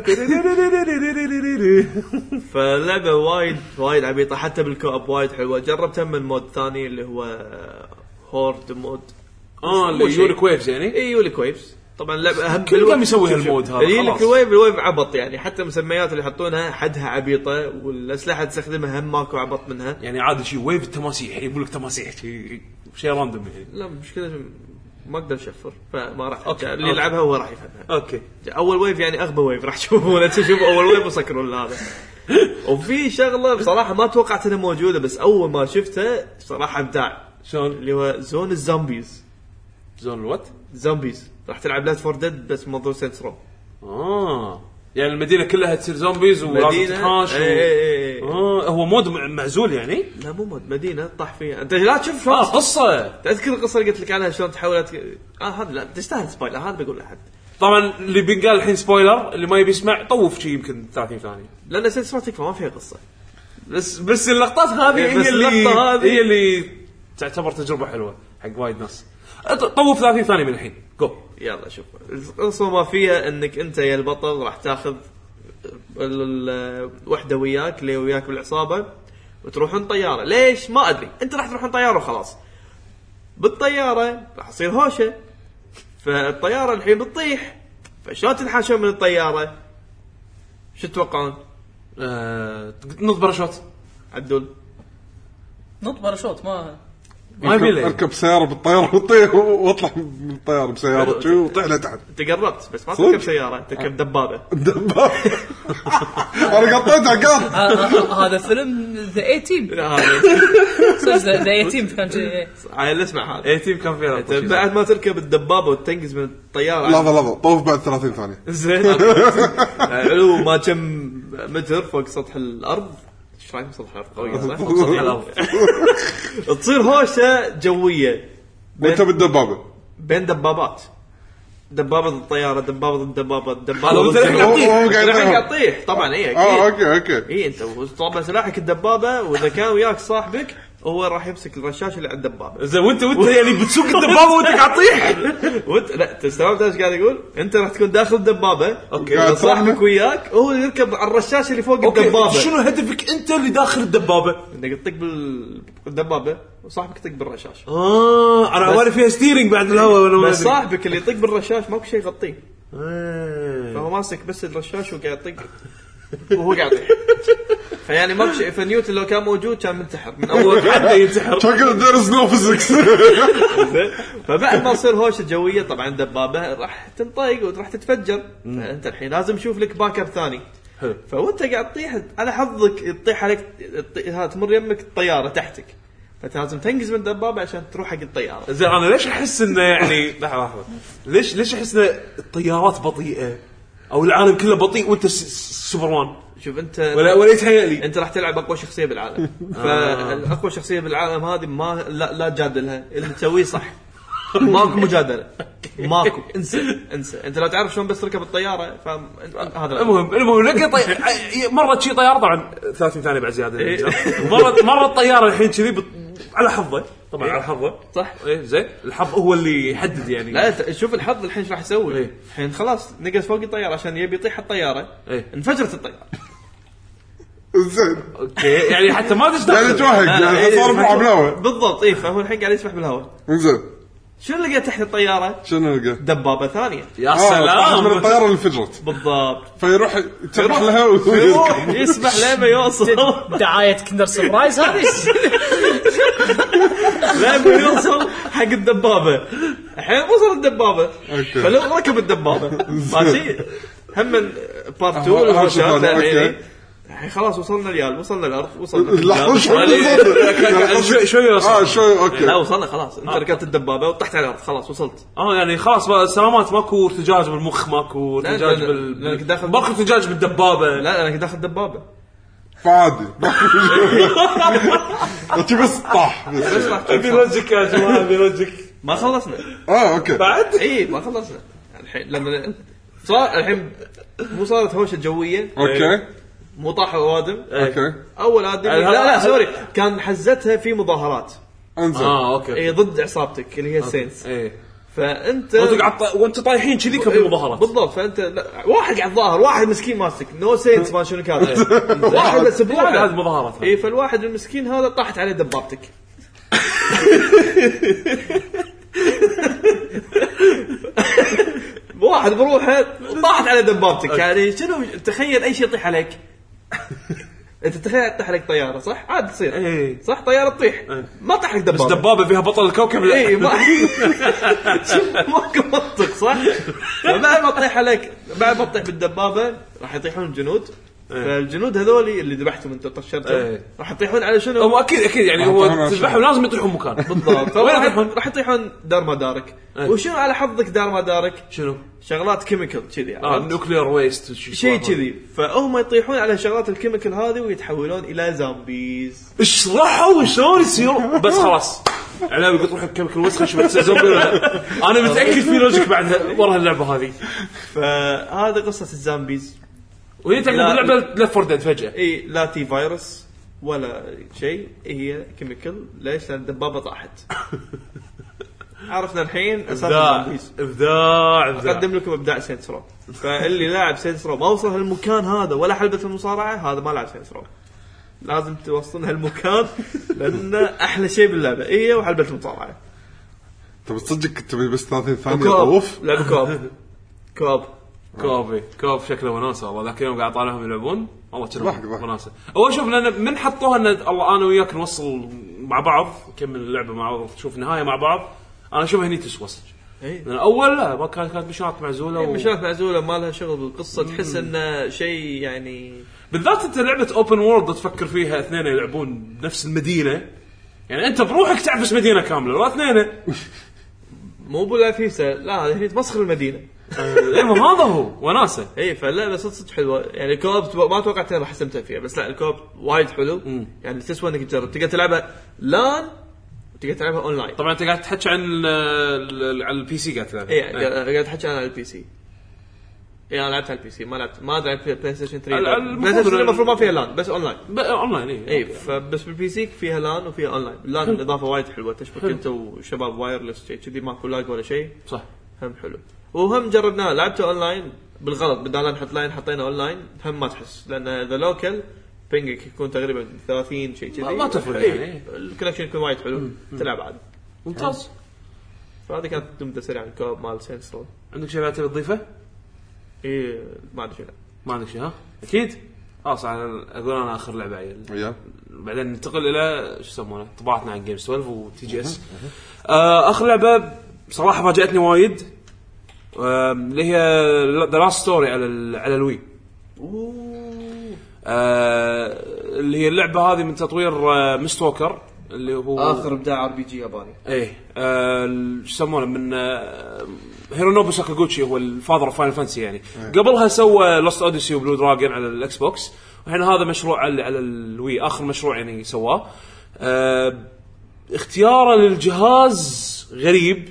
فاللعبه وايد وايد عبيطه، حتى بالكوب وايد حلوه. جربتها من مود ثاني اللي هو هورد مود. اه اللي يوريك ويفز يعني. اي يوريك ويفز طبعا اللعبه اهم كل قام يسوي هالمود هذا. يوريك الويف الويف عبط يعني، حتى مسميات اللي يحطونها حدها عبيطه، والاسلحه تستخدمها هم ماكو عبط منها. يعني عادي شيء ويف التماسيح يقول لك تماسيح شيء شيء راندوم يعني. لا مش كذا ما اقدر اشفر فما راح اللي يلعبها هو راح يفهمها. اوكي اول ويف يعني اغبى ويف راح تشوفه ولا تشوف اول ويف وسكروا هذا. وفي شغله بصراحه ما توقعت انها موجوده، بس اول ما شفتها صراحه ابداع. شلون؟ اللي هو زون الزومبيز. زون الوات؟ زومبيز راح تلعب لات فور ديد بس موضوع سينس رو. اه يعني المدينه كلها تصير زومبيز ولازم تحاش و... ايه ايه ايه. اه هو مود معزول يعني. لا مو مود مدينه طاح فيها انت لا تشوف اه قصه. تذكر القصه اللي قلت لك عنها شلون تحولت. اه هذا لا تستاهل سبويلر، هذا بقول احد. طبعا اللي بينقال الحين سبويلر، اللي ما يبي يسمع طوف شيء يمكن ثلاثين ثانيه لان سينس رو تكفى ما فيها قصه. بس بس اللقطات هذه هي اللي هي اللي تعتبر تجربه حلوه حق وايد ناس. طوف ثلاثين ثانيه من الحين جو. يلا شوف القصه ما فيها انك انت يا البطل راح تاخذ الوحده وياك اللي وياك بالعصابه وتروحون طياره. ليش ما ادري، انت راح تروحون طياره وخلاص. بالطياره راح تصير هوشه، فالطياره الحين بتطيح. فشلون تنحاشون من الطياره؟ شو تتوقعون؟ آه... نط باراشوت. عدول نط باراشوت ما ما يبي اركب سياره بالطياره وطير واطلع من الطياره بسياره شو وطلع لتحت. تقربت بس ما تركب سياره، تركب دبابه. دبابه انا قطيتها قط. هذا فيلم ذا اي تيم. ذا اي تيم كان شيء عيل اسمع هذا اي تيم كان فيه بعد ما تركب الدبابه وتنقز من الطياره. لحظه لحظه طوف بعد ثلاثين ثانيه زين. علو ما كم متر فوق سطح الارض. ايش رايك سطح الارض قوي صح؟ فوق سطح الارض تصير هوشه جويه وانت بالدبابه بين دبابات. دبابه ضد الطياره، دبابه ضد دبابه، دبابه ضد قاعد يطيح طبعا. اي اه اوكي اوكي اي انت طبعا سلاحك الدبابه، واذا كان وياك صاحبك هو راح يمسك الرشاش اللي على الدبابه. زين وانت وانت يعني بتسوق الدبابه وانت قاعد تطيح. وانت لا تستوعب ايش قاعد يقول؟ انت راح تكون داخل الدبابه اوكي صاحبك وياك هو يركب على الرشاش اللي فوق الدبابه. شنو هدفك انت اللي داخل الدبابه؟ انك تطق بالدبابه وصاحبك يطق بالرشاش. اه انا اولي فيها ستيرنج بعد الهواء ولا بس صاحبك اللي يطق بالرشاش ماكو شيء يغطيه. آه. فهو ماسك بس الرشاش وقاعد يطق وهو قاعد فيعني ما بشيء فنيوت لو كان موجود كان منتحر من اول حتى ينتحر شكل درس نو فيزكس. فبعد ما تصير هوشه جويه طبعا دبابه راح تنطق وراح تتفجر. فانت الحين لازم تشوف لك باك اب ثاني. فوانت قاعد تطيح على حظك يطيح عليك ها تمر يمك الطياره تحتك فانت لازم تنقز من الدبابه عشان تروح حق الطياره. زين انا ليش احس انه يعني لحظه لحظه ليش ليش احس ان الطيارات بطيئه او العالم كله بطيء وانت سوبرمان؟ شوف انت ولا ولا يتهيألي انت راح تلعب اقوى شخصيه بالعالم. فالاقوى شخصيه بالعالم هذه ما لا, لا تجادلها اللي تسويه صح. ماكو مجادله ماكو انسى انسى انت لو تعرف شلون بس تركب الطياره فهذا المهم المهم لقى طي... مره شي طياره طبعا ثلاثين ثانيه بعد زياده مره مره الطياره الحين كذي بت... على حظه طبعا على حظه صح. ايه زين الحظ هو اللي يحدد يعني. لا شوف الحظ الحين ايش راح يسوي الحين. خلاص نقص فوق الطياره عشان يبي يطيح الطياره انفجرت الطياره. زين اوكي يعني حتى ما تشتغل يعني توهق يعني صار بالهواء بالضبط. ايه فهو الحين قاعد يسبح بالهواء. زين شنو لقى تحت الطياره؟ شنو لقى؟ دبابه ثانيه. يا سلام من الطياره اللي انفجرت بالضبط. فيروح يتسبح لها ويروح يسبح لما يوصل. دعايه كندر سربرايز هذه. لما يوصل حق الدبابه. الحين وصل الدبابه فلو ركب الدبابه ماشي هم من بارت اثنين والهوشات الحين خلاص وصلنا الريال وصلنا الارض وصلنا شوي شوي اه شوي اوكي لا وصلنا خلاص انت ركبت الدبابه وطحت على الارض خلاص وصلت. اه يعني خلاص سلامات ماكو ارتجاج بالمخ ماكو ارتجاج بال ماكو ارتجاج بالدبابه. لا انا داخل الدبابه فعادي انت بس طاح ابي لوجيك يا جماعه ابي لوجيك. ما خلصنا اه اوكي بعد اي ما خلصنا الحين لما صار الحين مو صارت هوشه جويه اوكي مو طاح اوادم. اوكي اول ادمي لا لا سوري كان حزتها في مظاهرات. انزل اه اوكي اي ضد عصابتك اللي هي السينس. ايه فانت وانت قاعد وانت طايحين كذي في المظاهرات بالضبط. فانت لا. واحد قاعد ظاهر واحد مسكين ماسك نو سينس ما شنو كان واحد بس بروحه هذه المظاهرات. اي فالواحد المسكين هذا طاحت عليه دبابتك. واحد بروحه طاحت على دبابتك. يعني شنو تخيل اي شيء يطيح عليك. انت تخيل تطيح عليك طياره صح عاد تصير ايه. صح طياره تطيح ما طاح لك دبابه بس دبابه فيها بطل الكوكب لا اي ما ماكو منطق صح. بعد ما تطيح عليك بعد ما تطيح بالدبابه راح يطيحون الجنود. فالجنود هذولي اللي ذبحتهم انت طشرتهم راح يطيحون على شنو؟ هو اكيد اكيد يعني هو تذبحهم لازم يطيحون مكان بالضبط. راح يطيحون دار ما دارك. وشنو على حظك دار ما دارك شنو شغلات كيميكال كذي اه نوكلير ويست شيء كذي. فهم يطيحون على شغلات الكيميكال هذه ويتحولون الى زومبيز. ايش راحوا شلون يصيرون بس خلاص علاوي قلت روح الكيميكال ويست خش بس زومبي. انا متاكد في لوجيك بعد ورا اللعبه هذه. فهذا قصه الزومبيز وهي تقلب اللعبه ليفت فور ديد فجاه. اي لا تي فيروس ولا شيء هي كيميكال. ليش؟ لان الدبابه طاحت. عرفنا الحين اساس الزومبيز. ابداع ابداع اقدم لكم ابداع سينس رو. فاللي لاعب سينس رو ما وصل هالمكان هذا ولا حلبة المصارعه هذا ما لاعب سينس رو. لازم توصلنا هالمكان لان احلى شيء باللعبه هي وحلبة المصارعه. طب تصدق تبي بس ثلاثين ثانيه طوف لعب كوب كوب كوبي كوب شكله وناسه والله. ذاك اليوم قاعد طالعهم يلعبون والله كانوا وناسه. اول شوف لان من حطوها ان الله انا وياك نوصل مع بعض نكمل اللعبه مع بعض تشوف نهايه مع بعض. انا اشوف هني تسوى اي اول لا ما كانت كانت مشاهد معزوله و... مشاهد معزوله ما لها شغل بالقصه. تحس انه شيء يعني بالذات انت لعبه اوبن وورلد تفكر فيها اثنين يلعبون بنفس المدينه. يعني انت بروحك تعبس مدينه كامله ولا اثنين مو بولا فيسا لا هي تمسخر المدينه. اي ما هذا هو وناسه. اي فاللعبه صدق حلوه يعني كوب ما توقعت راح استمتع فيها بس لا الكوب وايد حلو. مم. يعني تسوى انك تجرب تقدر تلعبها لان تقدر تلعبها اونلاين. طبعا انت قاعد تحكي عن على البي سي قاعد تلعب. اي قاعد تحكي عن البي سي. اي انا لعبت على البي سي ما لعبت ما لعبت بلاي ستيشن ثلاثة. بلاي ستيشن المفروض ما فيها لان بس اونلاين. اونلاين اي اي فبس بالبي سي فيها لان وفيها اونلاين. اللان الاضافه وايد حلوه تشبك انت وشباب وايرلس شيء كذي ماكو لاج ولا شيء صح هم حلو. وهم جربناه لعبته اونلاين بالغلط بدال نحط لاين حطينا اونلاين هم ما تحس لان ذا لوكال بينجك يكون تقريبا ثلاثين شيء كذي ما تفرق يعني الكونكشن يكون وايد حلو تلعب عادي ممتاز. فهذه كانت مدة سريعة الكوب مال سينس رو. عندك شيء بعد تبي تضيفه؟ ايه ما عندي شيء ما عندك شيء ها اكيد خلاص انا اقول انا اخر لعبه عيل ويا بعدين ننتقل الى شو يسمونه طباعتنا عن جيمز اثنا عشر وتي جي اس. آه اخر لعبه بصراحه فاجاتني وايد اللي هي ذا لاست ستوري على ال على الوي. آه اللي هي اللعبه هذه من تطوير آه مستوكر اللي هو اخر ابداع ار بي جي ياباني. ايه آه شو يسمونه من آه هيرونوبو ساكاغوتشي هو الفاذر اوف فاينل فانتسي يعني. أيه. قبلها سوى لوست اوديسي وبلو دراجون على الاكس بوكس والحين هذا مشروع على على الوي اخر مشروع يعني سواه. آه اختياره للجهاز غريب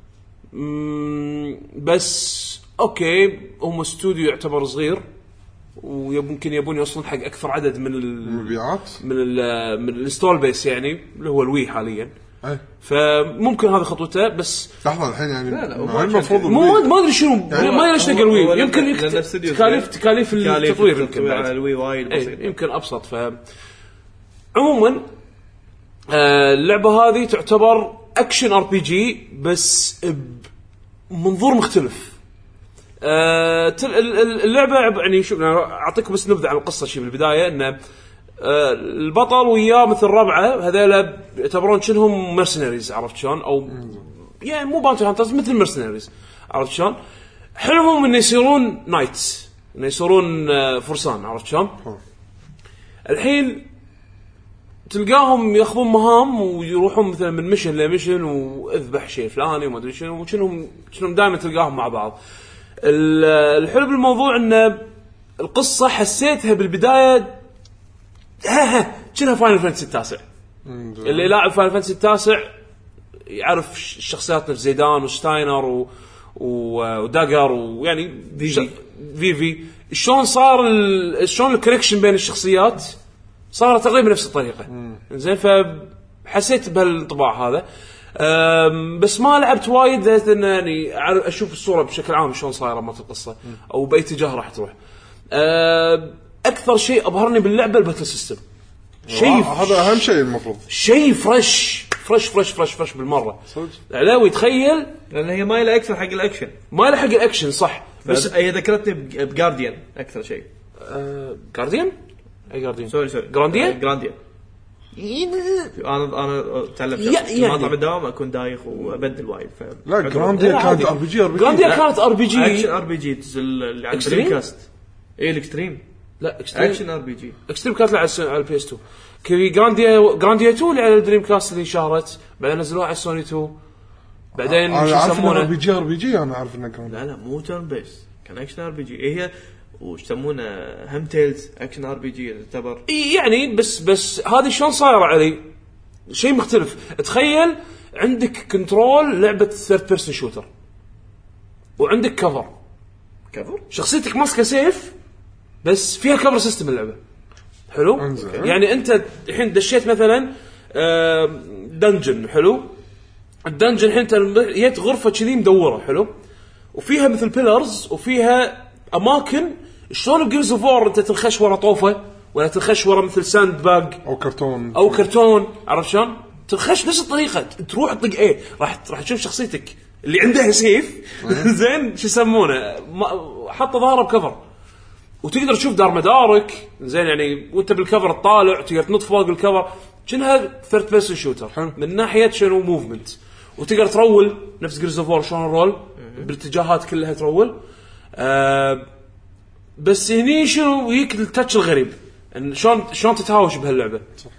بس اوكي هم استوديو يعتبر صغير ويمكن يبون يوصلون حق اكثر عدد من المبيعات من ال من الانستول بيس يعني اللي هو الوي حاليا. أي. فممكن هذه خطوته بس لحظه الحين يعني لا لا ما المفروض مو ما ادري شنو يعني ما ليش نلقى الوي يمكن يكت... تكاليف تكاليف تكاليف التطوير يمكن بعد الوي وايد بسيط يمكن ابسط. ف عموما آه اللعبه هذه تعتبر اكشن ار بي جي بس بمنظور مختلف. آه اللعبه يعني شوف اعطيكم بس نبذه عن القصه شيء بالبدايه انه آه البطل وياه مثل ربعه هذول يعتبرون شنهم مرسنريز عرفت شلون او يعني مو بانتي هانترز مثل مرسنريز عرفت شلون. حلمهم انه يصيرون نايتس انه يصيرون آه فرسان عرفت شلون. الحين تلقاهم ياخذون مهام ويروحون مثلا من ميشن لميشن واذبح شيء فلاني وما ادري شنو وشنهم شنهم دائما تلقاهم مع بعض. الحلو بالموضوع ان القصه حسيتها بالبدايه ها ها كنا فاينل فانتسي التاسع. اللي لاعب فاينل فانتسي التاسع يعرف الشخصيات نفس زيدان وشتاينر و وداغر ويعني في في في شلون صار شلون الكونكشن بين الشخصيات صار تقريبا نفس الطريقه. زين فحسيت بهالطباع هذا بس ما لعبت وايد لأن يعني اشوف الصوره بشكل عام شلون صايره مالت القصه او باي اتجاه راح تروح. اكثر شيء ابهرني باللعبه الباتل سيستم. شيء هذا اهم شيء المفروض شيء فريش فريش فريش فريش فريش بالمره. علاوي تخيل لان هي مايله اكثر حق الاكشن مايله حق الاكشن صح بس هي ذكرتني بجارديان اكثر شيء. جارديان اي جارديان سوري سوري جرانديان جرانديان انا انا تعلمت يعني ما اطلع بالدوام اكون دايخ وابدل وايد. لا جرانديان كانت ار بي جي ار بي جي جرانديان كانت ار بي جي اكشن ار بي جي اللي على الدريم كاست. ايه الاكستريم لا اكستريم اكشن ار بي جي اكستريم كانت على البي اس اثنين كي جرانديا جرانديا اثنين اللي على الدريم كاست اللي شهرت بعدين نزلوها على سوني اثنين بعدين شو يسمونه ار بي جي ار بي جي انا عارف انه كان لا لا مو تيرن بيس كان اكشن ار بي جي. ايه هي وش يسمونه هم تيلز اكشن ار بي جي تعتبر يعني بس بس هذه شلون صايره علي شيء مختلف. تخيل عندك كنترول لعبه ثيرد بيرسون شوتر وعندك كفر كفر شخصيتك ماسكه سيف بس فيها كفر سيستم اللعبه حلو. أنزل. يعني انت الحين دشيت مثلا دنجن حلو الدنجن الحين انت جيت غرفه كذي مدوره حلو وفيها مثل بيلرز وفيها اماكن شلون بجيمز اوف وور انت تنخش ورا طوفه ولا تنخش ورا مثل ساند باج او كرتون او كرتون عرفت شلون تنخش نفس الطريقه تروح تطق ايه راح راح تشوف شخصيتك اللي عندها سيف زين شو يسمونه حط ظهره بكفر وتقدر تشوف دار مدارك زين يعني وانت بالكفر تطالع تقدر تنط فوق الكفر كأنها ثيرد بيرسون شوتر من ناحيه شنو موفمنت وتقدر ترول نفس جيرز اوف وور شلون رول بالاتجاهات كلها ترول. آه بس هني شنو يك التاتش الغريب ان شلون شلون تتهاوش بهاللعبه صح.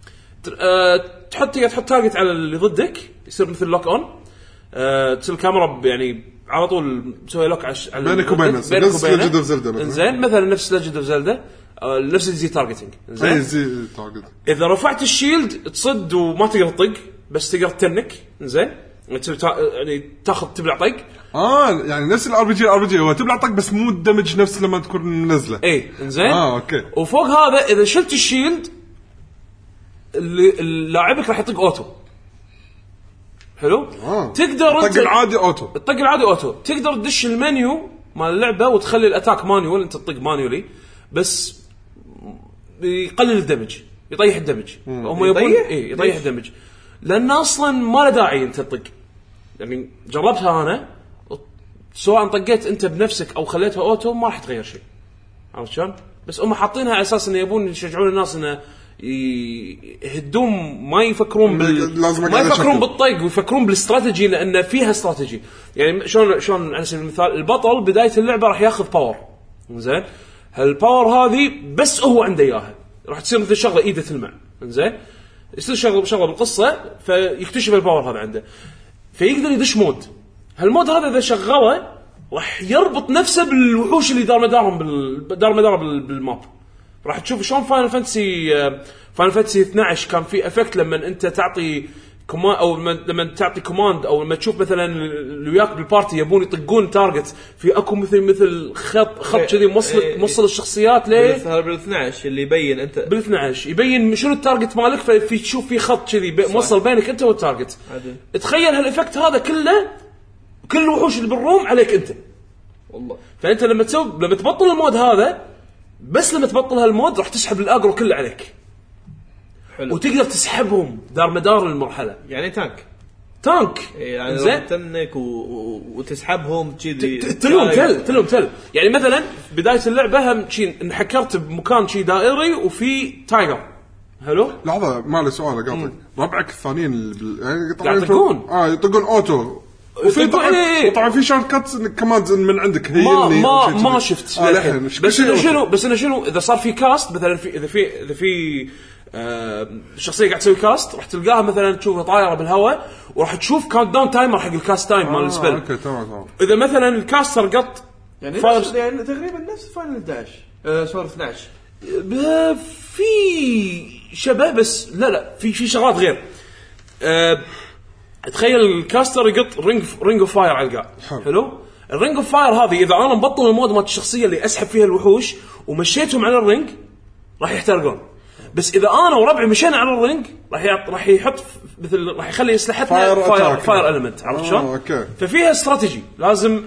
أه تحط تحط تارجت على اللي ضدك يصير مثل لوك اون أه تصير الكاميرا يعني على طول تسوي لوك على بينك وبينه نفس ليجند اوف زلدا زين مثلا نفس ليجند اوف زلدا أه نفس زي تارجتنج زين زي تارجت اذا رفعت الشيلد تصد وما تقدر تطق بس تقدر تنك زين يعني تاخذ تبلع طق اه يعني نفس الار بي جي الار بي جي هو تبلع طق بس مو الدمج نفس لما تكون منزله اي انزين اه اوكي وفوق هذا اذا شلت الشيلد اللي اللاعبك راح يطق اوتو حلو آه. تقدر الطق العادي اوتو الطق العادي اوتو تقدر تدش المنيو مال اللعبه وتخلي الاتاك مانيول انت تطق مانيولي بس يقلل الدمج يطيح الدمج هم يبون اي يطيح الدمج لان اصلا ما له داعي انت تطق يعني جربتها انا سواء طقيت انت بنفسك او خليتها اوتو ما راح تغير شيء عرفت شلون؟ بس هم حاطينها على اساس انه يبون يشجعون الناس انه يهدون ما يفكرون بال ما يفكرون بالطق ويفكرون بالاستراتيجي لان فيها استراتيجي. يعني شلون شلون على سبيل المثال البطل بدايه اللعبه راح ياخذ باور زين هالباور هذه بس هو عنده اياها راح تصير مثل شغله ايده تلمع زين يصير شغله بشغله بالقصه فيكتشف الباور هذا عنده فيقدر يدش مود. هالمود هذا اذا شغله راح يربط نفسه بالوحوش اللي دار مدارهم بالدار مدارهم بالماب. راح تشوف شلون فاينل فانتسي فاينل فانتسي اثناشر كان في افكت لما انت تعطي كوماند او لما تعطي كوماند او لما تشوف مثلا اللي وياك بالبارتي يبون يطقون تارجت في اكو مثل مثل خط خط كذي موصل موصل الشخصيات ليه بال اثناشر اللي يبين انت بال اثناشر يبين شنو التارجت مالك ففي تشوف في خط كذي موصل بينك انت والتارجت. تخيل هالافكت هذا كله كل الوحوش اللي بالروم عليك انت والله. فانت لما تسوي لما تبطل المود هذا بس لما تبطل هالمود راح تسحب الاجرو كله عليك حلو. وتقدر تسحبهم دار مدار المرحله يعني تانك تانك يعني زين تنك و... و... وتسحبهم كذي تلوم تل تلوم تل يعني مثلا بدايه اللعبه هم شيء انحكرت بمكان شيء دائري وفي تايجر حلو. لحظه ما لي سؤال اقاطعك ربعك الثانيين بال... يعني طبعا يطقون اه يطقون اوتو وفي طبعا إيه. طبعا في شورت كاتس كماند من عندك هي ما ما, ما شفت آه بس إنه شنو بس انه شنو اذا صار في كاست مثلا في اذا في اذا في آه شخصيه قاعد تسوي كاست راح تلقاها مثلا تشوفها طايره بالهواء وراح تشوف كاونت داون تايمر حق الكاست تايم مال السبل. اوكي تمام تمام. اذا مثلا الكاستر قط يعني نفس يعني تقريبا نفس فاينل احد عشر آه سوري اثناشر في شبه بس لا لا في في شغلات غير. أه تخيل الكاستر يقط رينج رينج اوف فاير على القاع حلو. الرينج اوف فاير هذه اذا انا مبطل المود مال الشخصيه اللي اسحب فيها الوحوش ومشيتهم على الرينج راح يحترقون. بس اذا انا وربعي مشينا على الرينج راح راح يحط مثل راح يخلي اسلحتنا فاير فاير اليمنت عرفت شلون. ففيها استراتيجي لازم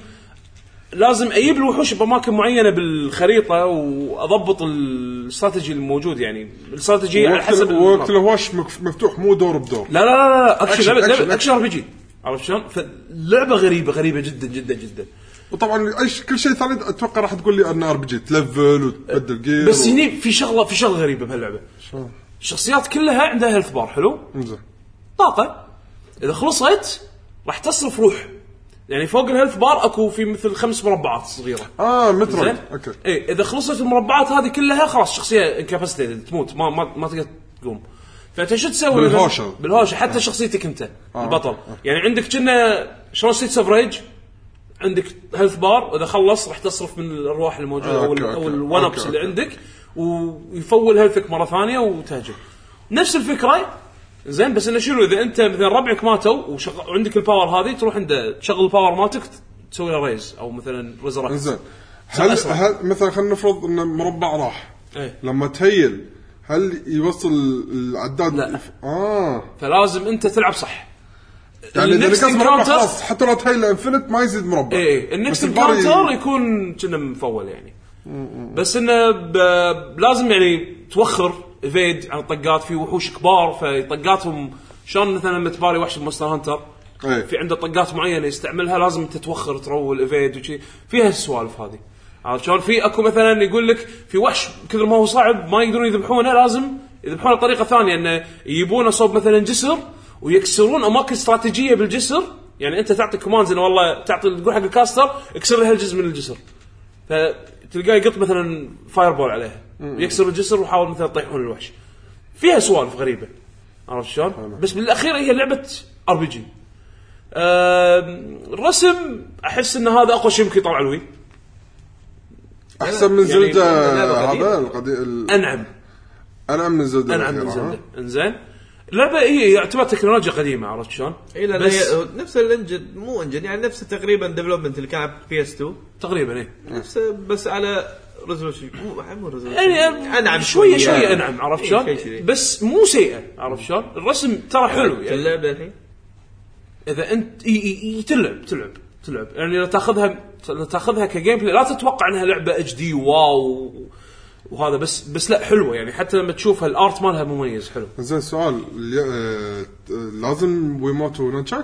لازم اجيب الوحوش باماكن معينه بالخريطه واضبط الاستراتيجي الموجود يعني الاستراتيجي على حسب وقت الهواش مفتوح مو دور بدور. لا لا لا لا اكشن لعبه اكشن ار بي جي عرفت شلون. فاللعبه غريبه غريبه جدا جدا جدا. وطبعا اي كل شيء ثاني اتوقع راح تقول لي ان ار بي جي تلفل وتبدل جير بس و... هني في شغله في شغله غريبه بهاللعبه شو الشخصيات كلها عندها هيلث بار حلو زين طاقه اذا خلصت راح تصرف روح يعني فوق الهيلث بار اكو في مثل خمس مربعات صغيره اه متر اوكي اي اذا خلصت المربعات هذه كلها خلاص شخصيه انكاباسيتي تموت ما ما, ما تقدر تقوم. فانت شو تسوي بالهوشه بالهوشه حتى آه. شخصيتك انت آه. البطل آه. يعني عندك كنا شلون ستيتس اوف ريج عندك هيلث بار واذا خلص راح تصرف من الارواح الموجوده آه. او او الون ابس اللي عندك ويفول هيلثك مره ثانيه وتهجم. نفس الفكره زين بس انه شنو اذا انت مثلا ربعك ماتوا وعندك الباور هذه تروح عنده تشغل الباور مالتك تسوي له ريز او مثلا ريزركت. زين هل, هل مثلا خلينا نفرض ان مربع راح ايه؟ لما تهيل هل يوصل العداد؟ لا اه فلازم انت تلعب صح يعني النكست انكاونتر حتى لو تهيل انفنت ما يزيد مربع. ايه النكست انكاونتر يكون كنا مفول يعني م-م. بس انه ب- لازم يعني توخر ايفيد عن طقات في وحوش كبار فطقاتهم شلون مثلا لما تباري وحش بمونستر هانتر أيه. في عنده طقات معينه يستعملها لازم تتوخر ترول ايفيد وشي فيها السوالف هذه عرفت شلون. في اكو مثلا يقول لك في وحش كثر ما هو صعب ما يقدرون يذبحونه لازم يذبحونه بطريقه ثانيه انه يجيبونه صوب مثلا جسر ويكسرون اماكن استراتيجيه بالجسر. يعني انت تعطي كوماندز انه والله تعطي تقول حق الكاستر اكسر له هالجزء من الجسر فتلقاه يقط مثلا فاير بول عليه يكسر الجسر وحاول مثلا يطيحون الوحش. فيها سوالف غريبه عرفت شلون. بس بالاخير هي لعبه ار بي جي. الرسم احس ان هذا اقوى شيء ممكن يطلع الوي احسن من زلدة هذا القديم انعم انعم من زلدة انعم من زلدة. انزين اللعبه هي يعتبر تكنولوجيا قديمه عرفت شلون. اي لا هي نفس الانجن مو انجن يعني نفس تقريبا ديفلوبمنت اللي كان بي اس تو تقريبا ايه نفس بس على ريزولوشن مو مو ريزولوشن يعني انعم شويه شويه انعم عرفت شلون إيه بس مو سيئه عرفت شلون. الرسم ترى حلو يعني اللعبه الحين اذا انت تلعب تلعب تلعب يعني لا تاخذها لا تاخذها كجيم بلاي لا تتوقع انها لعبه اتش دي واو وهذا بس بس لا حلوه يعني حتى لما تشوفها الارت مالها مميز حلو. زين سؤال آه لازم ويموت وننشك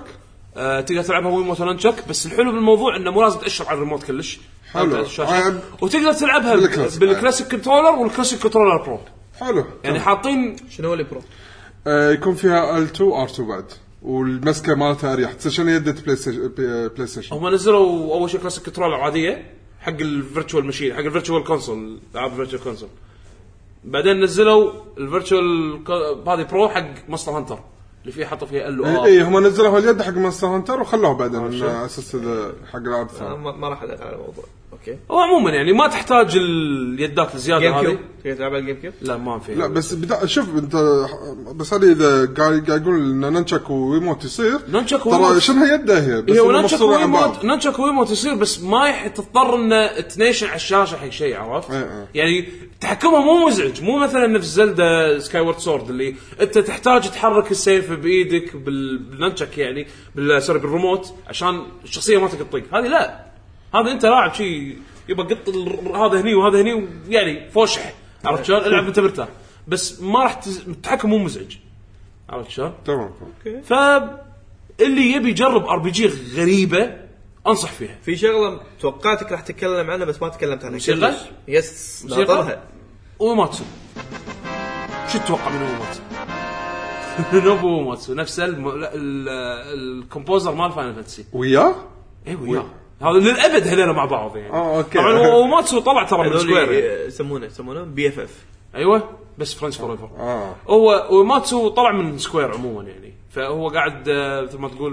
آه تقدر تلعبها ويموت نانشك، بس الحلو بالموضوع انه مو لازم تأشر على الريموت كلش، حلو. وتقدر تلعبها بالكلاسيك, بالكلاسيك كنترولر والكلاسيك كنترولر برو. حلو يعني حاطين شنو هو البرو؟ آه يكون فيها إل تو آر تو بعد، والمسكه مالتها اريح تشغل يدة بلاي ستيشن. بلاي ستيشن هم نزلوا اول شيء كلاسيك كنترولر عاديه حق الفيرتشوال ماشين، حق الفيرتشوال كونسول، العاب الفيرتشوال كونسول. بعدين نزلوا الفيرتشوال هذه برو حق ماستر هانتر اللي فيه حطوا فيها ال او. اي هم نزلوها اليد حق ماستر هانتر وخلوها بعدين على اساس حق العاب ثانيه. ما راح ادخل على الموضوع. اوكي هو عموما يعني ما تحتاج اليدات الزياده هذه. تقدر تلعب على الجيم كيوب؟ لا ما في. لا بس بدا شوف انت بس هذه اذا قاعد قاعد يقول ان نانشك ويموت يصير، ترى شنو هي يده هي بس نانشك ويموت نانشك ويموت يصير، بس ما يح تضطر ان تنيشن على الشاشه حق شيء، عرفت؟ ايه ايه. يعني تحكمها مو مزعج، مو مثلا نفس زلدا سكاي وورد سورد اللي انت تحتاج تحرك السيف بايدك بالنانشك يعني بالسوري بالريموت عشان الشخصيه ما تقطق. هذه لا، هذا انت لاعب شيء يبقى قط هذا هني وهذا هني يعني فوشح، عرفت شلون؟ العب انت مرتاح، بس ما راح التحكم مو مزعج، عرفت شلون؟ تمام. اوكي. فاللي يبي يجرب ار بي جي غريبه انصح فيها. في شغله توقعتك راح تتكلم عنها بس ما تكلمت عنها. موسيقى؟ يس ناطرها. وماتسو شو تتوقع من وماتسو؟ نوبو وماتسو نفس الكومبوزر مال فاينل فانتسي وياه؟ ايه وياه، هذا للابد هذول مع بعض يعني. اه اوكي. طبعا وماتسو طلع ترى من سكوير يسمونه يسمونه بي اف اف. ايوه بس فرنش فور ايفر. اه هو وماتسو طلع من سكوير عموما يعني، فهو قاعد مثل ما تقول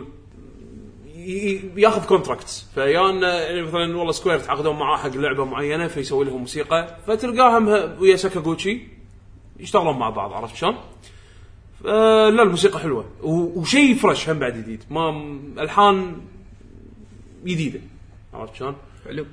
ياخذ كونتراكتس، فيان يعني مثلا والله سكوير تعاقدون معاه حق لعبه معينه فيسوي لهم موسيقى، فتلقاهم ويا ساكاغوتشي يشتغلون مع بعض، عرفت شلون؟ لا الموسيقى حلوه وشيء فريش هم بعد جديد، ما الحان جديده، عرفت شلون؟ حلو.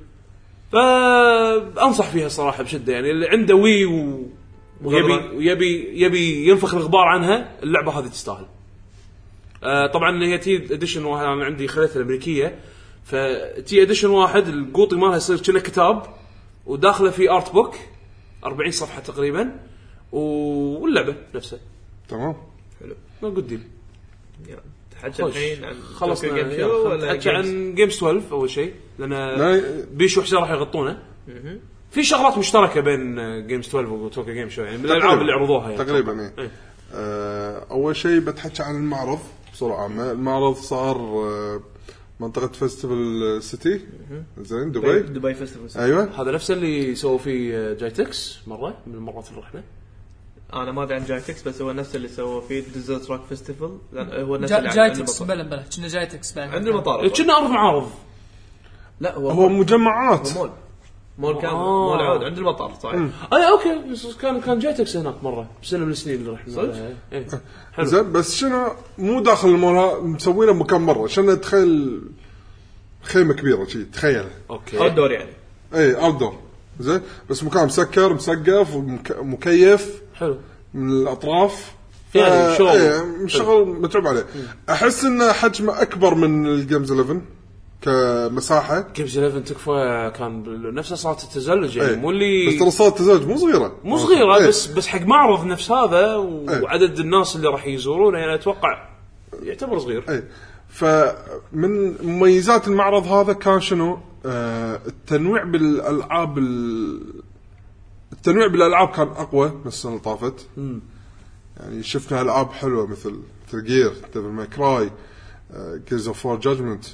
فانصح فيها صراحه بشده، يعني اللي عنده وي و... ويبي يبي يبي ينفخ الغبار عنها، اللعبه هذه تستاهل. آه طبعا هي تي اديشن واحد، انا عندي خريطه الامريكيه، فتي اديشن واحد القوطي مالها يصير كأنه كتاب وداخله في ارت بوك أربعين صفحه تقريبا، واللعبه نفسها. تمام حلو. ما قد تحكي الحين عن خلصنا جيم شو ولا تحكي عن جيمز اثنا عشر اول شيء، لان بيشو حسين راح يغطونه. في شغلات مشتركه بين جيمز اثنا عشر وتوكا جيم شو يعني من الالعاب اللي عرضوها يعني تقريبا. ايه آه اول شيء بتحكي عن المعرض بسرعه عامه. المعرض صار آه منطقه فيستيفال سيتي، زين دبي دبي فيستيفال سيتي. ايوه هذا نفس اللي سووا فيه جايتكس مره من المرات اللي رحنا. انا ما ادري عن جايتكس، بس هو نفس اللي سووا فيه ديزرت روك فيستيفال، لان هو نفس اللي جايتكس بلا بلا كنا جايتكس عند المطار، كنا ارض معارض. لا هو, هو مجمعات مول مول كان آه. مول عود عند المطار صحيح. اي اوكي بس كان كان جايتكس هناك مره بسنه من السنين اللي رحنا. ايه زين بس شنو مو داخل المول مسوينه مكان مره عشان تخيل خيمه كبيره شيء تخيل. اوكي اوت دور يعني. اي اوت دور زين، بس مكان مسكر مسقف ومكيف حلو من الاطراف يعني شغل ايه شغل متعب عليه. احس انه حجمه اكبر من الجيمز إحدى عشر كمساحه. جيمز إحدى عشر تكفى كان نفس صالة التزلج يعني. ايه. مو اللي بس ترى صالة التزلج مو صغيره مو صغيره ايه. بس بس حق معرض نفس هذا وعدد ايه. الناس اللي راح يزورونه يعني اتوقع يعتبر صغير. اي فمن مميزات المعرض هذا كان شنو آه التنويع بالالعاب التنويع بالالعاب كان اقوى من السنه اللي طافت. يعني شفنا العاب حلوه مثل مثل جير ديفل ماي كراي جيرز اوف وور جادجمنت،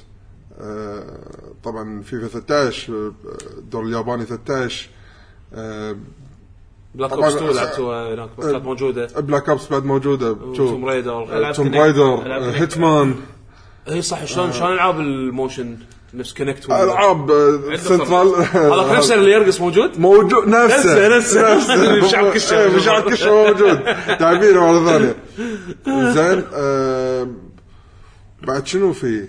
طبعا فيفا ثلاثة عشر الدور الياباني ثلاثة عشر، بلاك اوبس تو لعبتوها هناك بس كانت موجوده. بلاك اوبس بعد موجوده. توم رايدر توم رايدر هيتمان. اي صح. شلون شلون العاب الموشن نفس كونكت العاب سنترال هذا نفس اللي يرقص موجود موجود نفسه نفسه نفسه شعب كشه شعب كشه موجود تعبيره مره ثانيه. زين آه بعد شنو في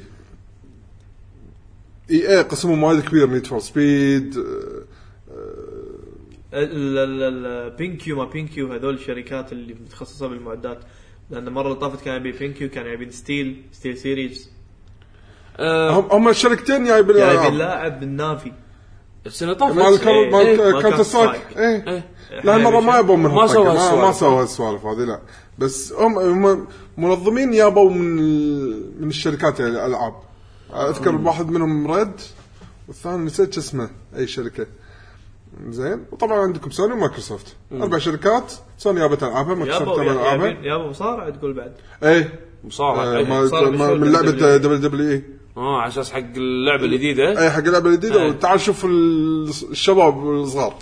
اي اي قسمه وايد كبير نيد فور سبيد البينكيو ما بينكيو هذول الشركات اللي متخصصه بالمعدات، لان المره اللي طافت كان يبي بينكيو كان يبي ستيل ستيل سيريز. هم هم الشركتين جايب اللاعب اللاعب النافي السنه طافت مال مال كانت سترايك. ايه لا المره ما يبون منهم ما سوى ما سوى السوالف هذه. لا بس هم هم منظمين يابوا من من الشركات يعني الالعاب. اذكر واحد منهم ريد والثاني نسيت اسمه اي شركه. زين وطبعا عندكم سوني ومايكروسوفت اربع شركات. سوني جابت العابها مايكروسوفت جابت العابها يابا مصارعه تقول بعد ايه مصارعه آه ما من لعبه دبليو دبليو اي اه على اساس حق اللعبه الجديده. اي حق اللعبه الجديده. وتعال شوف الشباب الصغار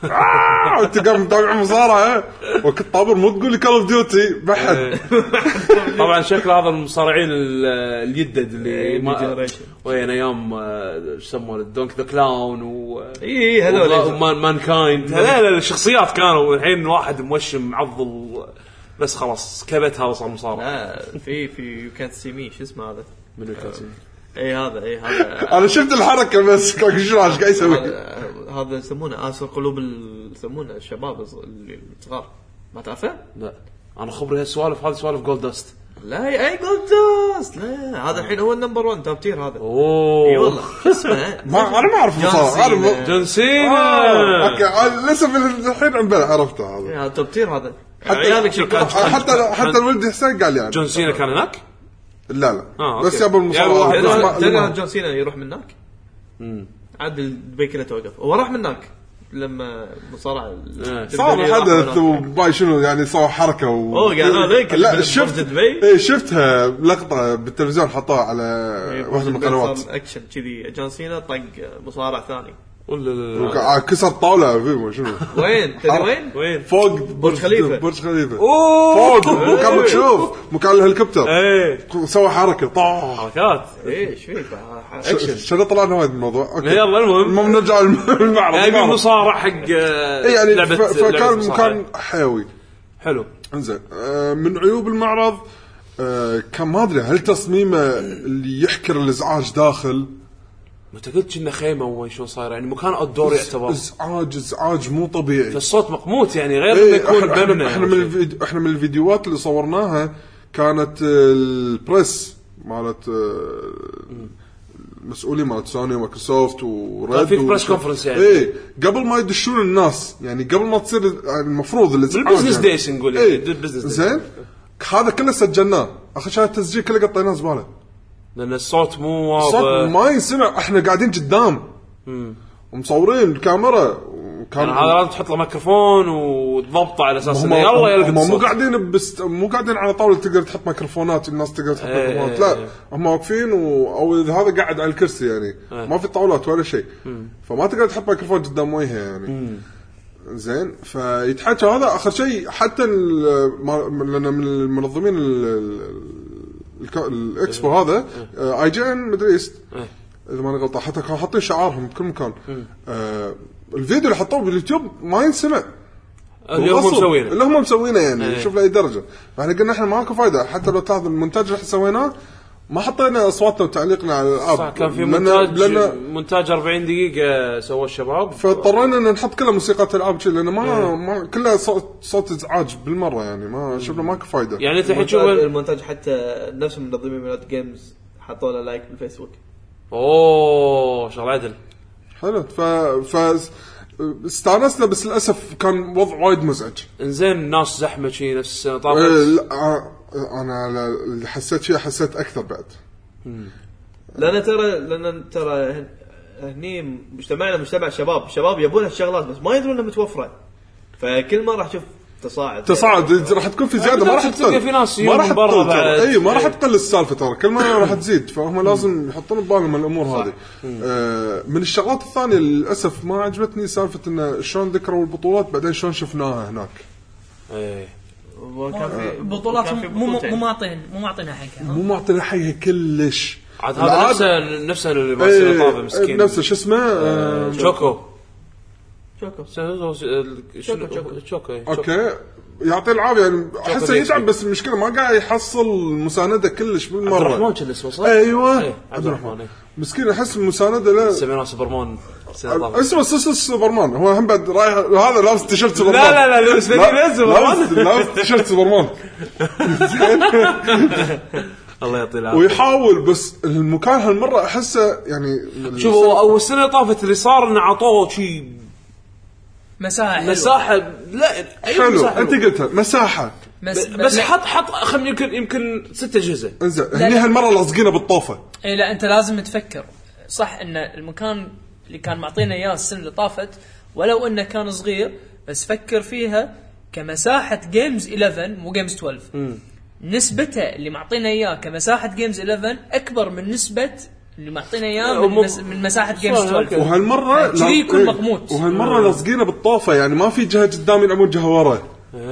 انت قام متابع مصارعه وكنت طابر مو تقول لي كول اوف ديوتي بحد. طبعا شكل هذا المصارعين الجدد اللي ما وين ايام ايش يسمونه دونك ذا كلاون و اي هذول مان مان كايند. لا لا الشخصيات كانوا الحين واحد موشم معضل بس خلاص كبت هذا صار مصارع. لا في في يو كانت سي مي شو اسمه هذا منو كان سي اي هذا اي هذا انا شفت الحركه بس كان شو ايش قاعد يسوي. هذا يسمونه آسر قلوب يسمونه الشباب الصغار ما تعرفه. لا انا خبري هالسوالف هذه سوالف جولد داست. لا اي جولد داست لا هذا الحين هو النمبر واحد توب تير هذا. اوه اي والله شو اسمه ما انا ما اعرف مصارع جون سينا. اوكي لسه الحين عمبل عرفته هذا هذا توب تير هذا. عيالك شي كان حتى حتى الولد حسين قال يعني جون سينا كان هناك. لا لا آه، بس يابا المصارعه تلقى جون سينا يروح من هناك. امم عاد دبي كله توقف هو راح من هناك لما مصارع صار حدث وباي شنو يعني صار حركه و... اوه قالوا لك لا شفت دبي اي شفتها لقطه بالتلفزيون حطوها على واحده من القنوات اكشن كذي جون سينا طق مصارع ثاني ولا كسر طاوله فيه شنو وين تدري وين وين فوق برج خليفه برج خليفه فوق مكان مكشوف مكان الهليكوبتر ايه سوى حركه طاح حركات ايه ايش فيك اكشن شنو طلعنا وايد الموضوع اوكي يلا المهم المهم نرجع المعرض يعني مصارع حق يعني لعبه فكان مكان حيوي حلو. انزين من عيوب المعرض كان ما ادري هل تصميمه اللي يحكر الازعاج داخل ما تقولش انه خيمه وين شو صاير يعني مكان الدور يعتبر ازعاج ازعاج مو طبيعي. فالصوت مقموت يعني غير ايه انه يكون احنا, بنا احنا من الفيديو احنا من الفيديوهات اللي صورناها كانت البريس مالت مسؤولي مالت سوني ومايكروسوفت وريد في بريس كونفرنس يعني ايه قبل ما يدشون الناس يعني قبل ما تصير المفروض الازعاج البزنس دايس نقول يعني البزنس زين هذا كله سجلناه اخر شيء التسجيل كله قطيناه زباله لأن الصوت مو واضح الصوت ما يسمع. احنا قاعدين قدام ومصورين الكاميرا وكان يعني هذا لازم تحط له ميكروفون وتضبطه على اساس انه يلا يلقى الصوت. مو قاعدين بست... مو قاعدين على طاوله تقدر تحط ميكروفونات الناس تقدر تحط ايه ميكروفونات لا هم واقفين و... او هذا قاعد على الكرسي يعني ايه. ما في طاولات ولا شيء فما تقدر تحط ميكروفون قدام وجهه يعني مم. زين فيتحكى هذا اخر شيء حتى لان من المنظمين الاكسبو هذا اي جي ان مدري ايست اذا ما غلطان حتى كانوا حاطين شعارهم بكل مكان. آه الفيديو اللي حطوه باليوتيوب ما ينسمع اللي هم مسوينه اللي هم مسوينه يعني ايه. شوف لاي درجه فاحنا قلنا احنا ماكو فايده حتى لو تاخذ المونتاج اللي سويناه ما حطينا اصواتنا وتعليقنا على الاب. كان في مونتاج لأن مونتاج أربعين دقيقه سوى الشباب فاضطرينا ان نحط كلها موسيقى العاب شيء لانه ما, ما كلها صوت صوت ازعاج بالمره يعني ما شفنا ماكو فايده. يعني انت تشوف المونتاج حتى نفس المنظمين من جيمز حطوا له لايك بالفيسبوك. اوه شغل عدل حلو ف ف استانسنا بس للاسف كان وضع وايد مزعج. انزين الناس زحمه شيء نفس السنه طبعا. اه انا اللي حسيت فيها حسيت اكثر بعد لان ترى لان ترى هني مجتمعنا مجتمع شباب شباب يبون هالشغلات بس ما يدرون انها متوفره فكل ما راح تشوف تصاعد تصاعد راح تكون في زياده ما راح تقل في ناس ما راح برا بعد اي ما راح تقل السالفه ترى كل ما راح تزيد فهم لازم يحطون ببالهم الامور هذه. آه من الشغلات الثانيه للاسف ما عجبتني سالفه انه شلون ذكروا البطولات بعدين شلون شفناها هناك. ايه وكان في بطولات مو مو معطين مو معطينا حقها مو معطينا حقها كلش. عاد هذا نفسه نفسه اللي ما يصير طابه مسكين نفسه شو اسمه آه شوكو شوكو شوكو شوكو اوكي يعطي العافيه يعني احسه يتعب بس المشكله ما قاعد يحصل مسانده كلش بالمره. عبد الرحمن كان اسمه صح ايوه ايه عبد الرحمن مسكين احس المسانده له سميناه سوبرمان اسمه سوبرمان هو هم بعد رايح هذا لابس تيشيرت سوبرمان. لا لا لا لابس سوبرمان لابس تيشيرت سوبرمان الله يعطيه العافيه ويحاول بس المكان هالمره احسه يعني شوف اول سنه طافت اللي صار انه عطوه شيء مساحه مساحه لا أيوة حلو مساحة انت قلتها مساحه مس... بس حط حط خم يمكن يمكن ستة اجهزه. انزين هني هالمره لاصقينه بالطوفه. اي لا انت لازم تفكر صح ان المكان اللي كان معطينا اياه السنه اللي طافت ولو انه كان صغير بس فكر فيها كمساحه جيمز إحدى عشر مو جيمز اثنا عشر. م. نسبته اللي معطينا اياه كمساحه جيمز إحدى عشر اكبر من نسبه اللي معطينا اياه من, مس... من مساحه جيمز اثنا عشر. وهالمره لا يكون مغموط. وهالمره لاصقينه بالطوفه يعني ما في جهه قدام يلعبون جهه ورا.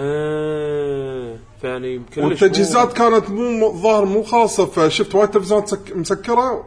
آه يعني والتجهيزات كانت مو ظاهر مو خاصه فشفت وايد تلفزيونات مسكره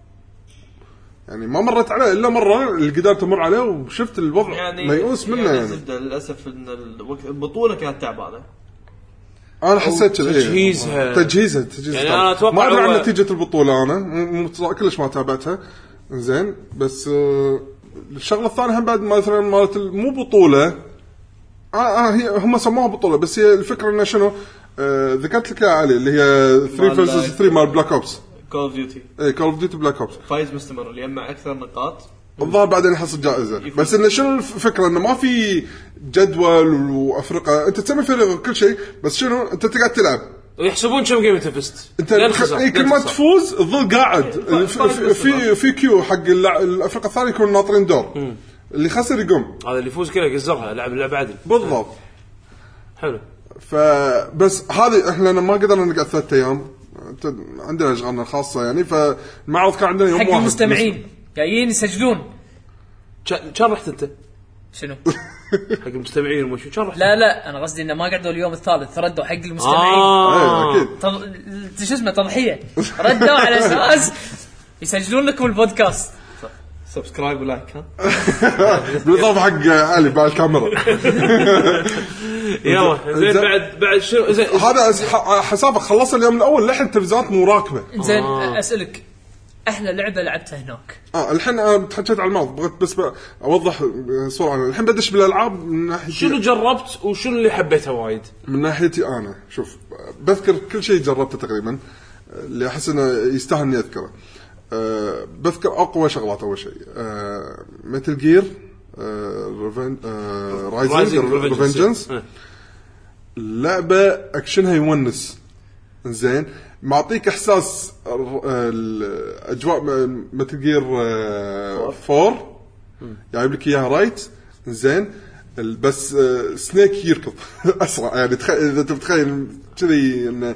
يعني ما مرت عليه الا مره اللي قدرت امر عليه وشفت الوضع يعني ميؤوس منه يعني, يعني. للاسف ان البطوله كانت تعبانه. انا حسيت كذا تجهيزها تجهيزها تجهيزها يعني انا اتوقع ما ادري عن نتيجه البطوله انا مو كلش ما تابعتها زين بس آه الشغله الثانيه هم بعد مثلا مالت مو بطوله اه, آه هي هم سموها بطوله بس هي الفكره انه شنو آه ذكرت لك يا علي اللي هي ثلاثة فيرسز ثلاثة مال بلاك اوبس كول اوف ديوتي اي كول اوف ديوتي بلاك اوبس فايز مستمر اللي يجمع اكثر نقاط الظاهر بعدين يحصل جائزه بس انه شنو الفكره انه ما في جدول وافرقه انت تسمي فريق كل شيء بس شنو انت تقعد تلعب ويحسبون كم جيم انت فزت انت اي كل ما تفوز تظل قاعد في في, في كيو حق الافرقه الثانيه يكونوا ناطرين دور م. اللي خسر يقوم هذا اللي يفوز كذا يقزرها لعب اللعبه عدل بالضبط. حلو فبس هذه احنا ما قدرنا نقعد ثلاثة ايام عندنا اشغالنا الخاصه يعني فالمعرض كان عندنا يوم واحد حق المستمعين جايين يسجلون. كان رحت انت شنو حق المستمعين ومشو كان رحت لا لا انا قصدي انه ما قعدوا اليوم الثالث ردوا حق المستمعين آه. اكيد طب شو اسمه تضحيه ردوا على اساس يسجلون لكم البودكاست. سبسكرايب ولايك ها بالضبط حق علي بعد الكاميرا. يلا زين بعد بعد شو زين هذا حسابك خلص اليوم الاول لحن تلفزيونات مو راكبه. زين آه. اسالك احلى لعبه لعبتها هناك اه الحين انا تحكيت على الماضي بغيت بس اوضح صوره عنها. الحين بدش بالالعاب من ناحيه شنو جربت وشنو اللي حبيته وايد من ناحيتي انا. شوف بذكر كل شيء جربته تقريبا اللي احس انه يستاهل اني اذكره. أه بذكر اقوى شغلات. اول شيء أه ميتل جير ريفن رايزنج ريفنجنس لعبه اكشنها يونس زين معطيك احساس الاجواء ميتل جير فور جايب لك اياها رايت زين بس سنيك يركض اسرع يعني تخيل اذا تتخيل كذي انه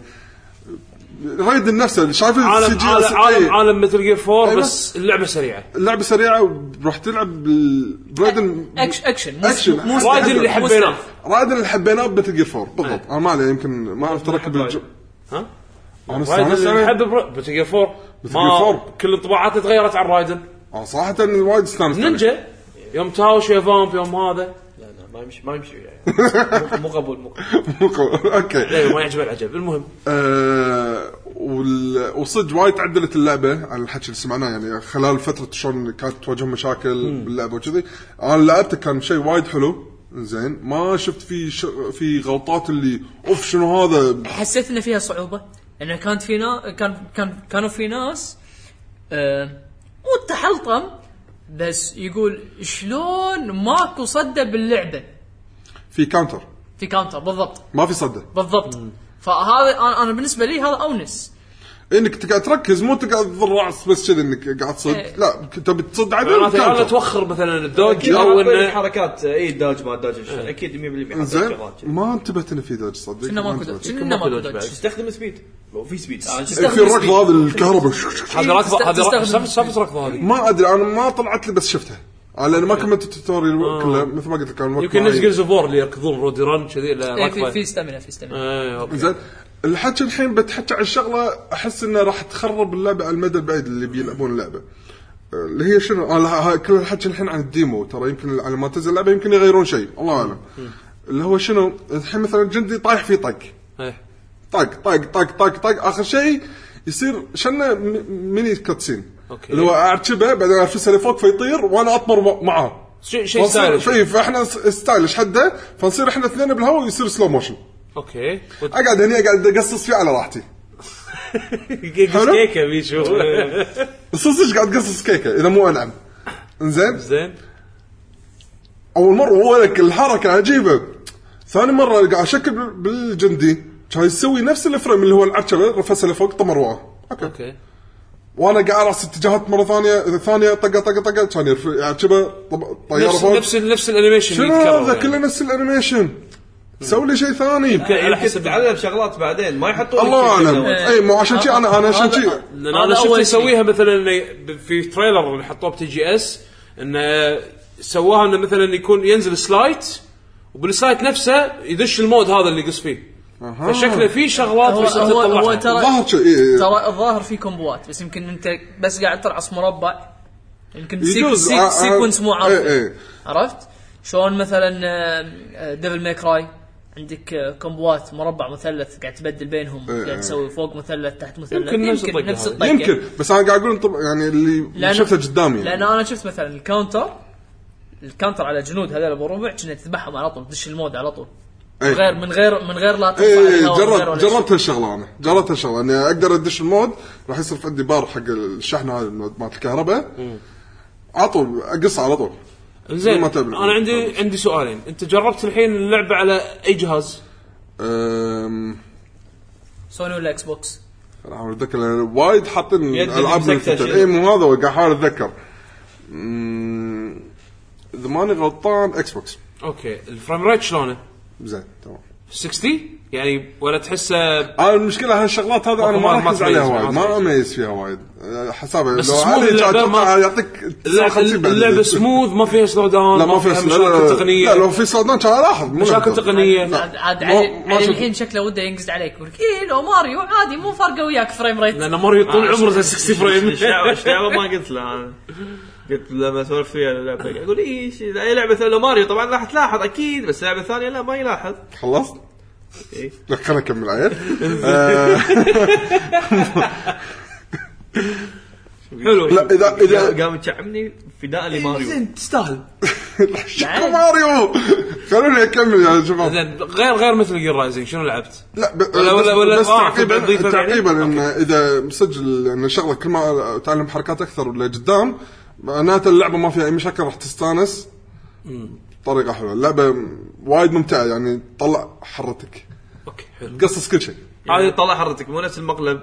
رايد النفس شايف عالم عالم, عالم عالم مثل جير فور بس اللعبه سريعه اللعبه سريعه وراح تلعب برايدن اكشن اكشن اكشن رايدن اللي حبيناه رايدن اللي حبيناه بمثل جير فور بالضبط. انا ما علي يمكن ما اعرف تركب الج... ها انا رايدن حب مثل جير فور ما كل انطباعاتي تغيرت عن رايدن. اه صراحه وايد استانست نينجا يوم تاوش يا فامب يوم هذا ما يمشي ما يمشي يعني مو قبول مو قبول اوكي لا ما يعجب العجب. المهم أه وصدق وايد تعدلت اللعبه على الحكي اللي سمعناه يعني خلال فتره شلون كانت تواجه مشاكل م. باللعبه وكذي. انا لعبته كان شيء وايد حلو زين ما شفت في ش... في غلطات اللي اوف شنو هذا. حسيت ان فيها صعوبه انه كانت في نا... كان كان كانوا في ناس أه... مو تحلطم بس يقول شلون ماكو صدة باللعبة في كاونتر في كاونتر بالضبط ما في صدة بالضبط. فهذا أنا بالنسبة لي هذا أونس انك تقعد تركز مو تقعد تضرع بس كذا انك قاعد تصد إيه. لا انت بتصد عدل ولا توخر مثلا الدوج او ان حركات اي داج ما داج اكيد مية بالمية زين ما انتبهت ان في دوج صدق شنو ماكو دوج شنو ماكو دوج استخدم سبيد لو في سبيد في ركضه هذا الكهرباء هذا ركضه هذا شفت ركضه هذه ما ادري انا ما طلعت لي بس شفتها لأن ما كملت التوتوريال كله مثل ما قلت كان يمكن نزل زفور اللي يركضون رودي ران كذي لا في في استامينا في استامينا زين الحكي الحين بتحكي عن الشغله احس انه راح تخرب اللعبه على المدى البعيد اللي بيلعبون اللعبه اللي هي شنو انا كل الحكي الحين عن الديمو ترى يمكن على ما تنزل اللعبه يمكن يغيرون شيء الله اعلم اللي هو شنو الحين مثلا جندي طايح في طق طق طق طق طق طق اخر شيء يصير شنو ميني كاتسين اللي هو اركبه بعدين ارفسه لفوق فيطير وانا اطمر معاه شيء شيء ستايلش في فاحنا ستايلش حده فنصير احنا اثنين بالهواء ويصير سلو موشن اوكي اقعد هني اقعد اقصص فيه على راحتي كيكه بيشو صدق قاعد اقصص كيكه اذا مو انعم انزين زين اول مره هو لك الحركه عجيبه، ثاني مره قاعد اشكل بالجندي كان يسوي نفس الفريم اللي هو العرشه رفسه لفوق طمر وراه. اوكي, أوكي. وانا قاعد راس اتجاهات مره ثانيه ثانيه طقه طقه طقه كان يرفع يعني شبه طياره فوق نفس نفس الانيميشن يتكرر هذا كله نفس الانيميشن. سوي لي شيء ثاني يمكن على حسب تعلم شغلات بعدين ما يحطوا الله اعلم. اي مو عشان شيء انا انا عشان شيء انا شفت يسويها مثلا في تريلر اللي حطوه بتي جي اس انه سواها انه مثلا يكون ينزل سلايت وبالسلايت نفسه يدش المود هذا اللي يقص فيه. أه. فشكله في شغلات هو, هو, هو ترى ظاهر إيه. ترى الظاهر في كومبوات بس يمكن انت بس قاعد ترعص مربع يمكن سيك سيك سيكونس مو عارف. إيه إيه. عرفت شلون مثلا ديفل ماي كراي عندك كومبوات مربع مثلث قاعد تبدل بينهم إيه. قاعد تسوي فوق مثلث تحت مثلث يمكن, يمكن نفس الطقه يمكن بس انا قاعد اقول طب يعني اللي شفته قدامي لان انا شفت مثلا الكاونتر الكاونتر على جنود هذول بربع كنا تذبحهم على طول تدش المود على طول أيه. غير من غير من غير لا ايه جربت جربت هالشغله انا جربت هالشغله اني اقدر ادش المود راح يصير عندي بار حق الشحن هذا مال الكهرباء على طول اقص على طول. زين انا عندي عندي سؤالين. انت جربت الحين اللعبه على اي جهاز؟ امم سوني ولا اكس بوكس؟ انا اتذكر وايد حاطين العاب اي مو هذا قاعد احاول اتذكر. اذا ماني غلطان اكس بوكس. اوكي الفريم ريت شلونه؟ زين تمام ستين يعني ولا تحسه آه المشكله هالشغلات هذا انا ما ركز عليها وايد ما اميز فيها وايد حسابه لو علي ما يعطيك اللعبه سموث ما فيها سلو داون لا ما فيها مشاكل تقنيه. لا لو في سلو داون كان الاحظ مشاكل تقنيه عاد على الحين شكله وده ينقز عليك يقول لك ايه لو ماريو عادي مو فارقه وياك فريم ريت لان ماريو طول عمره ستين فريم. ايش ما قلت له انا قلت لما سولف فيها اللعبه يقول ايش اي لعبه لو ماريو طبعا راح تلاحظ اكيد بس اللعبه الثانيه لا ما يلاحظ. خلصت ايه لا خلينا نكمل عيل. حلو لا اذا اذا قام يشعمني فداء لماريو زين تستاهل شكرا ماريو. خلوني اكمل يا شباب. زين غير غير مثل جير رايزنج شنو لعبت؟ لا ب... ولا ولا ولا بس تعقيبا تعقيبا ان اذا مسجل ان شغله كل ما تعلم حركات اكثر لقدام معناته اللعبه ما فيها اي مشاكل راح تستانس طريقه حلوه. اللعبه وايد ممتعه يعني طلع حرتك. اوكي حلو قصص كل شيء هذه يعني طلع حرتك مو نفس المقلب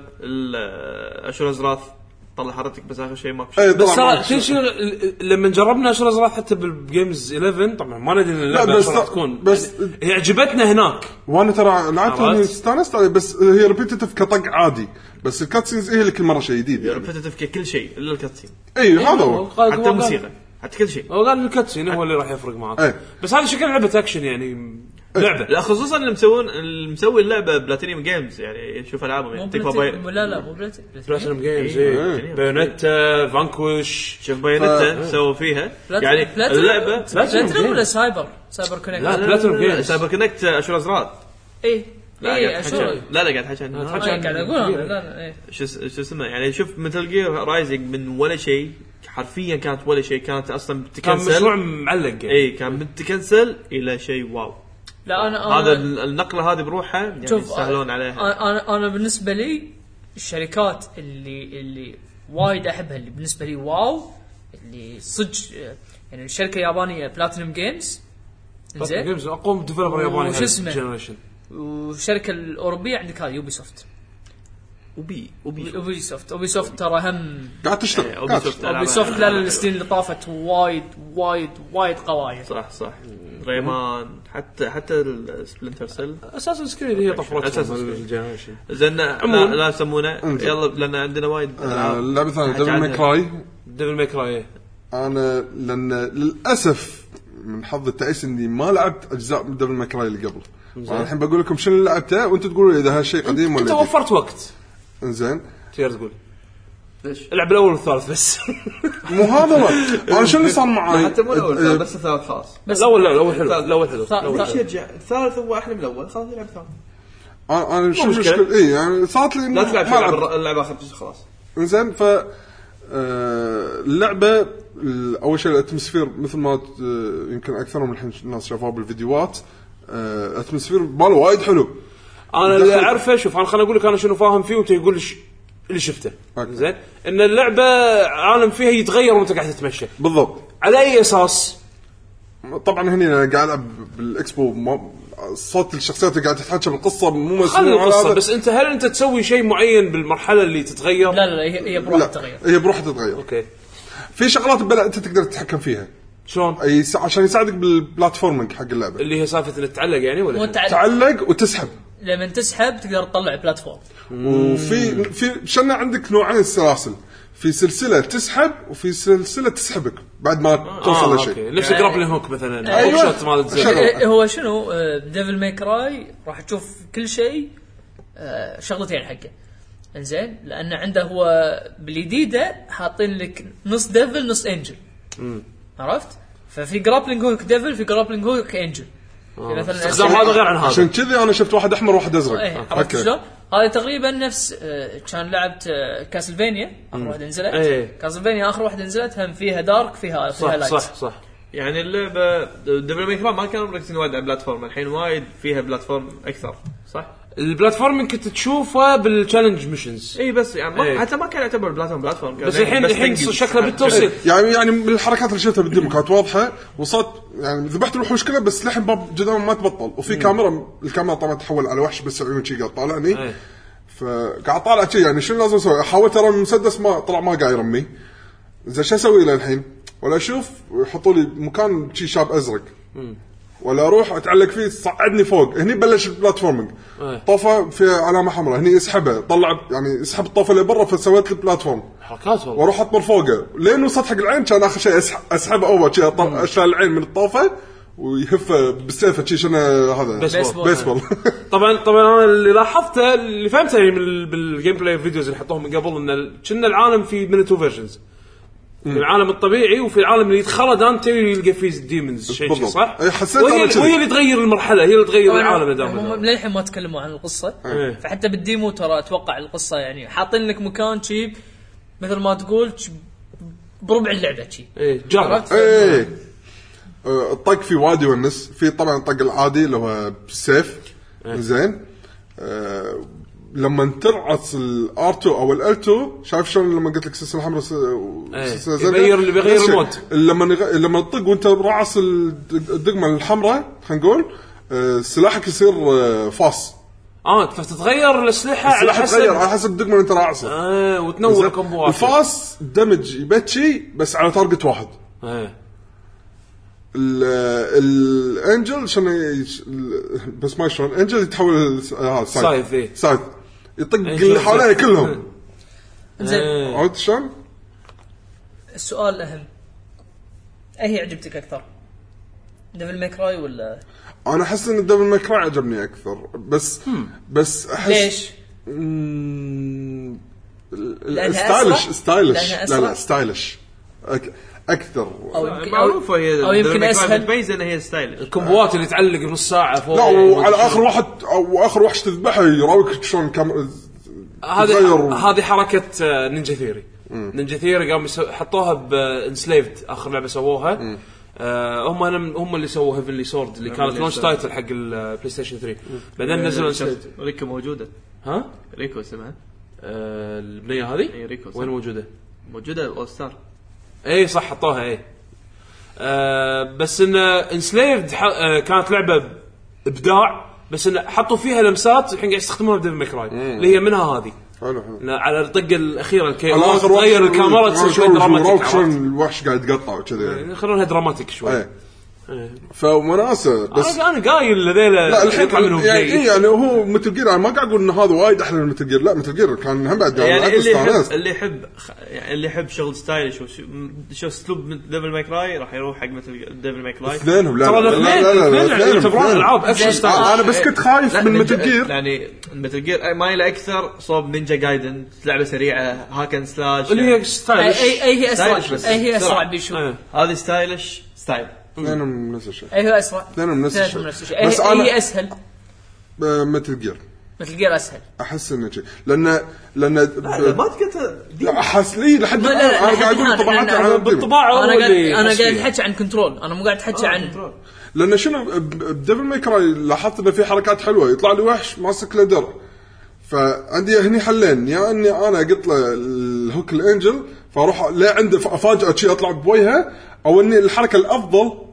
الاشهر ازراث طلع حرتك بس اخر شيء ماكو شيء. بس شنو لما جربنا اشهر ازراث حتى بالجيمز إحدى عشر طبعا ما ندري اللعبه راح تكون بس هي عجبتنا هناك وانا ترى لعبتها استانست عليه بس هي ريبيتيتيف كطق عادي بس الكاتسينز هي اللي كل مره شيء جديد يعني ريبيتيتيف كل شيء الا الكاتسين. اي هذا هو حتى الموسيقى حتى كل شيء هو قال الكاتسين هو اللي راح يفرق معك. أيه. بس هذا شكل لعبه اكشن يعني لعبه لا خصوصا اللي مسوون المسوي اللعبه بلاتينيوم جيمز يعني شوف العابهم يعني تكفى باي لا لا مو بلاتينيوم جيمز اي بايونيتا فانكوش شوف بايونيتا سووا فيها يعني اللعبه بلاتينيوم ولا سايبر سايبر كونكت لا بلاتينيوم جيمز سايبر كونكت اشهر ازراد ايه لا اشهر لا لا قاعد احكي عنها قاعد اقول لا لا شو شو اسمه يعني شوف مثل جير رايزنج من ولا شيء حرفيا كانت ولا شيء كانت اصلا بتكنسل كان مشروع معلق يعني. اي كان بتكنسل الى شيء واو. لا انا هذا النقله هذه بروحها يعني يسهلون عليها. انا انا بالنسبه لي الشركات اللي اللي وايد احبها اللي بالنسبه لي واو اللي صدق يعني الشركه اليابانيه بلاتينيوم جيمز زين جيمز اقوم ديفلوبر ياباني جنريشن والشركه الاوروبيه عندك هذه يوبي سوفت وبي وبي اوبي سوفت اوبي سوفت ترى هم قاعد تشتغل اوبي سوفت خلال السنين اللي طافت وايد وايد وايد قوايا صح صح ريمان حتى حتى سبلنتر سيل اساسا سكريد هي طفرتها الجنريشن زين لا لا يسمونه يلا لان عندنا وايد اللعبه ثانيه ديفل ماي كراي ديفل ماي كراي انا لان للاسف من حظ التعيس اني ما لعبت اجزاء من ديفل ماي كراي اللي قبل. انا الحين بقول لكم شنو لعبته وانتم تقولوا لي اذا هالشيء قديم ولا انت وفرت وقت. انزين تقدر تقول ليش العب الاول والثالث بس مو هذا وقت. انا شنو اللي صار معي حتى مو الاول بس الثالث خلاص بس الاول لا الاول حلو الاول حلو ليش يرجع الثالث هو احلى من الاول خلاص يلعب ثاني. انا انا شو مشكله اي يعني صارت لي لا تلعب اللعبه اخر جزء خلاص. انزين ف اللعبه اول شيء الاتموسفير مثل ما يمكن اكثرهم الحين الناس شافوها بالفيديوهات الاتموسفير ماله وايد حلو. انا اللي اعرفه شوف انا خليني اقول لك انا شنو فاهم فيه وانت يقول لي اللي شفته زين ان اللعبه عالم فيها يتغير وانت قاعد تتمشى بالضبط. على اي اساس طبعا هني انا قاعد العب بالاكسبو ما صوت الشخصيات اللي قاعده تتحكى بالقصه مو مسموع على هذا. بس انت هل انت تسوي شيء معين بالمرحله اللي تتغير؟ لا لا هي هي بروحها تتغير. هي بروحها تتغير. اوكي. في شغلات بلا انت تقدر تتحكم فيها. شلون؟ اي عشان يساعدك بالبلاتفورمينج حق اللعبه اللي هي سالفه انك تعلق يعني ولا تعلق وتسحب. لما تسحب تقدر تطلع بلاتفورم. وفي في شنو عندك نوعين سلاسل، في سلسله تسحب وفي سلسله تسحبك بعد ما آه توصل آه لشيء. نفس جرابلينج هوك مثلا. أيوة. هوك شوت مال زين. هو شنو ديفل ماي كراي راح تشوف كل شيء شغلتين حقه. انزين لان عنده هو بالجديده حاطين لك نص ديفل نص انجل. عرفت؟ ففي جرابلينج هوك ديفل في جرابلينج هوك انجل. مثلا استخدام هذا غير عن هذا. عشان كذي انا شفت واحد احمر وواحد ازرق. ايه عرفت شلون؟ هذا تقريبا نفس آه كان لعبت آه كاسلفينيا اخر واحده نزلت. ايه. كاسلفينيا اخر واحده نزلت هم فيها دارك فيها فيها صح لايت. صح صح. يعني اللعبه ديفل ماي كراي ما كانوا مركزين وايد على البلاتفورم، الحين وايد فيها بلاتفورم اكثر صح. البلاتفورم كنت تشوفه بالتشالنج ميشنز. اي بس يعني ما ايه. حتى ما كان يعتبر بلاتفورم بلاتفورم بس الحين الحين شكله بالتوصيل يعني يعني من الحركات اللي شفتها بالديمو كانت واضحه وصلت يعني ذبحت الوحوش كلها بس لحين باب قدام ما تبطل وفي م. كاميرا الكاميرا طبعا تحول على وحش بس عيون شي قاعد طالعني. ايه. فقاعد طالع شيء يعني شنو لازم اسوي؟ حاولت ارمي المسدس ما طلع ما قاعد يرمي. اذا شو اسوي له الحين؟ ولا اشوف يحطوا لي مكان شيء شاب ازرق م. ولا اروح اتعلق فيه صعدني فوق. هني بلش البلاتفورمينج. أيه. طوفه في علامه حمراء هني اسحبها طلع يعني اسحب الطوفه اللي برا فسويت البلاتفورم حركات والله واروح اطمر فوقه لين وصلت حق العين كان اخر شيء اسحب اسحب اول شيء اشيل العين من الطوفه ويهف بالسيف شيء شنو هذا بيسبول, بيسبول. طبعا طبعا انا اللي لاحظته اللي فهمته يعني من بالجيم بلاي فيديوز اللي حطوهم من قبل ان كنا العالم في منتو فيرجنز في العالم الطبيعي وفي العالم اللي يدخله دانتي يلقى فيه الديمونز شيء صح. وهي, وهي اللي تغير المرحله هي اللي تغير العالم دائما. هم للحين ما تكلموا عن القصه. أيه. فحتى بالديمو ترى اتوقع القصه يعني حاطين لك مكان شيء مثل ما تقول بربع اللعبه شيء. ايه جرب. ايه الطق في وادي ونس في طبعا الطق العادي اللي هو بالسيف. أيه. زين أه لما ترعص الار تو او ال تو شايف شلون لما قلت لك سلسله حمراء وسلسله زرقاء يغير اللي بيغير المود لما نغ... لما تطق وانت رعص الدقمه الحمراء خلينا نقول أه سلاحك يصير أه فاس. اه فتتغير الاسلحه على حسب على حسب الدقمه اللي انت رعصها. اه وتنور كومبوات. الفاس دمج يبتشي بس على تارجت واحد. اه الانجل شنو بس ما شلون انجل يتحول ها سايف ايه سايف يطق اللي حواليه كلهم. زين عود شلون السؤال الاهم اي عجبتك اكثر ديفل ماي كراي ولا؟ انا احس ان ديفل ماي كراي عجبني اكثر بس هم. بس احس ليش ستايلش ستايلش لا لا ستايلش اكثر او يمكن معروفه هي او يمكن اسهل تميز انها هي ستايلش. الكومبوات اللي تعلق نص ساعه فوق لا وعلى اخر واحد او اخر وحش تذبحه يراويك شلون كم هذه هذه حركه نينجا ثيوري. نينجا ثيوري قاموا حطوها بانسليفد اخر لعبه سووها. آه هم هم اللي سووا هيفنلي سورد اللي كانت لونش تايتل حق البلاي ستيشن ثري بعدين نزلوا انسليفد. ريكو موجوده ها ريكو اسمها آه البنيه هذه وين موجوده موجوده اول ستار. اي صح حطوها اي آه بس ان انسليفد آه كانت لعبه ابداع بس ان حطوا فيها لمسات الحين قاعد يستخدموها بديفل ماي كراي اللي هي منها هذه حلو على الطقه الاخيره الكي تغير الكاميرا تصير شوي دراماتيك شلون الوحش قاعد يقطع وكذا يعني خلونها دراماتيك شوي. ايه. فمناسبه بس انا قايل لذيله لا الحين يعني إيه يعني هو متل جير انا ما قاعد اقول ان هذا وايد احلى من متل جير لا متل جير كان هم بعد يعني اللي يحب اللي يحب يعني اللي يحب شغل ستايلش وشو اسلوب ديفل ماي كراي راح يروح حق مثل ديفل ماي كراي اثنينهم. لا لا لا يعتبرون العاب اكشن ستايل. انا بس كنت خايف من متل جير يعني متل جير مايله اكثر صوب نينجا جايدن لعبه سريعه هاكن سلاش اللي هي ستايلش اي هي اسرع اي هي اسرع بيشوف هذه ستايلش ستايل اثنينهم نفس الشيء. اي هو اسرع اثنينهم نفس الشيء بس انا هي اسهل متل جير مثل جير اسهل احس انه شيء لان لان ما تقدر احس لي لحد الان انا قاعد اقول طباعات على بالطباعه انا قاعد انا قاعد احكي عن كنترول انا مو قاعد احكي عن لان شنو بديفل ماي كراي لاحظت انه في حركات حلوه يطلع لي وحش ماسك له درع فعندي هني حلين يا اني انا قلت له الهوك الانجل فاروح لا عنده افاجئ شيء اطلع بوجهه او اني الحركه الافضل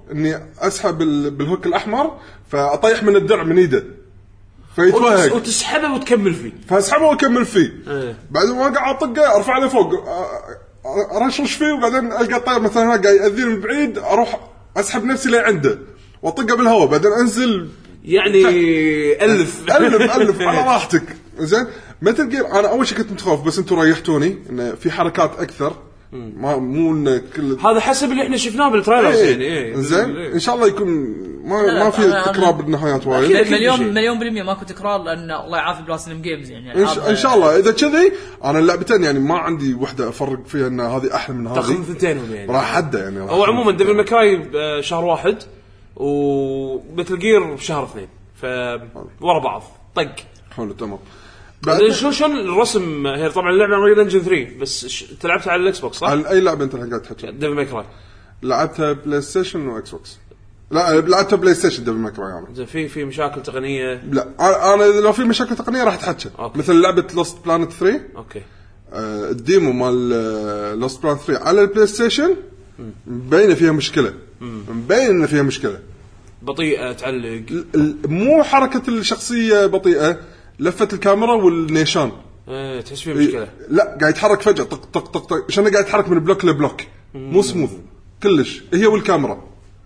اني اسحب بالهوك الاحمر فاطيح من الدرع من ايده فيتوهق وتسحبه وتكمل فيه فاسحبه واكمل فيه ايه. بعد ما قاعد اطقه ارفع له فوق ارشرش فيه وبعدين القى طاير مثلا قاعد ياذيني من بعيد اروح اسحب نفسي لي عنده واطقه بالهواء بعدين انزل يعني الف الف الف على راحتك. زين متل جير انا اول شيء كنت متخوف بس انتم ريحتوني انه في حركات اكثر ما مو ان كل هذا حسب اللي احنا شفناه بالتريلرز ايه. يعني ايه زين ايه. ان شاء الله يكون ما لا ما في تكرار بالنهايات وايد مليون مليون بالمية ماكو تكرار لان الله يعافي بلاتينم جيمز يعني إن, ان شاء الله اذا كذي انا اللعبتين يعني ما عندي وحده افرق فيها ان هذه احلى من هذه تاخذ ثنتينهم يعني راح حده يعني راح هو عموما ديفل ماكراي شهر واحد ومتل جير بشهر اثنين ف ورا بعض طق حلو تمام. بعدين شو شلون الرسم هي طبعا اللعبه ريل انجن ثري بس ش... تلعبتها على الاكس بوكس صح؟ على اي لعبه انت قاعد تحكي؟ ديفل ماكراي لعبتها بلاي ستيشن واكس بوكس. لا لعبتها بلاي ستيشن ديفل ماكراي يعني. اذا في في مشاكل تقنيه لا انا لو في مشاكل تقنيه راح اتحكى مثل لعبه لوست بلانت ثري اوكي آه الديمو مال لوست بلانت ثري على البلاي ستيشن مبينه فيها مشكله مبين ان فيها مشكله بطيئه تعلق مو حركه الشخصيه بطيئه لفه الكاميرا والنيشان ايه تحس فيه مشكله لا قاعد يتحرك فجاه طق طق طق طق عشان قاعد يتحرك من بلوك لبلوك مو سموث كلش هي والكاميرا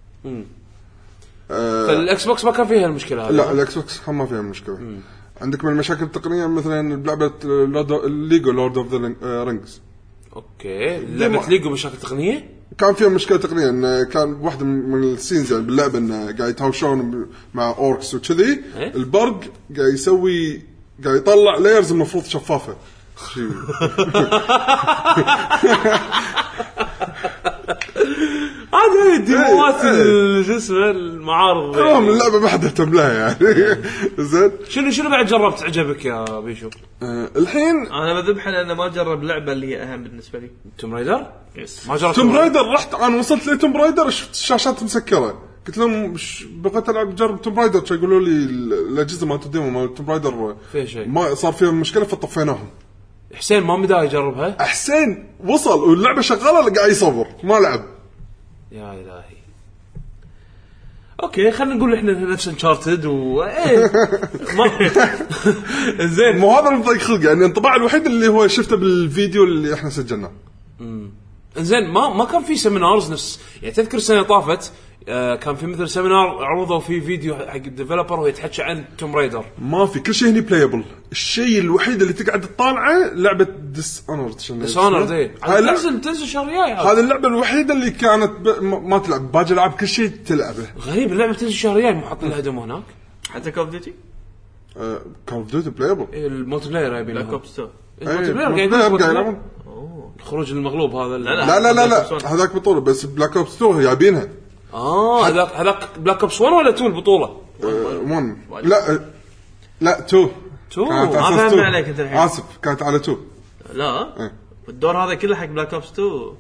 آه فالاكس بوكس ما كان فيها المشكله هذه لا الاكس بوكس ما فيها مشكله مم. عندك من المشاكل التقنيه مثلا بلعبه ليجو لورد اوف ذا رينجز اوكي لعبه ليجو مشاكل تقنيه كان فيها مشكله تقنيه ان كان واحده من السينز يعني باللعبه انه قاعد يتهاوشون مع اوركس وكذي إيه؟ البرق قاعد يسوي قاعد يطلع لايرز المفروض شفافه هذه الديموات الجسمه المعارض يعني اللعبه ما حد اهتم لها يعني زين شنو شنو بعد جربت عجبك يا بيشو؟ آه الحين انا بذبح لان ما جرب لعبه اللي هي اهم بالنسبه لي توم رايدر يس. ما جربت توم رايدر رحت انا وصلت لتوم رايدر شفت الشاشات مسكره قلت لهم بغيت العب جرب توم رايدر يقولوا لي الاجهزه ما تديمو مال توم رايدر فيها شيء ما صار فيها مشكله فطفيناهم. حسين ما مدى يجربها حسين وصل واللعبه شغاله قاعد يصور ما لعب يا الهي. اوكي خلينا نقول احنا نفس انشارتد و ايه ما زين مو هذا اللي خلق يعني الانطباع الوحيد اللي هو شفته بالفيديو اللي احنا سجلناه. امم زين ما ما كان في سيمينارز نفس يعني تذكر السنه طافت آه كان في مثل سيمينار عرضوا فيه فيديو حق الديفلوبر ويتحكى عن توم رايدر ما في كل شيء هني بلايبل. الشيء الوحيد اللي تقعد تطالعه لعبه ديس اونرد شنو ديس اونرد اي تنزل تنزل شهر جاي هذه اللعبه الوحيده اللي كانت ب... ما تلعب باقي العاب كل شيء تلعبه غريب اللعبه تنزل شهر جاي مو حاطين لها ديمو هناك حتى كول اوف ديوتي كول اوف ديوتي بلايبل المولتي بلاير يبي بلاك اوبس تو المولتي بلاير قاعد الخروج المغلوب هذا لا لا لا, لا, لا. هذاك بطوله بس بلاك اوبس تو جايبينها اه هذاك هذاك بلاك اوبس واحد ولا تو البطوله واحد لا لا تو تو ما فهمت عليك انت الحين اسف كانت على تو لا الدور هذا كله حق بلاك اوبس تو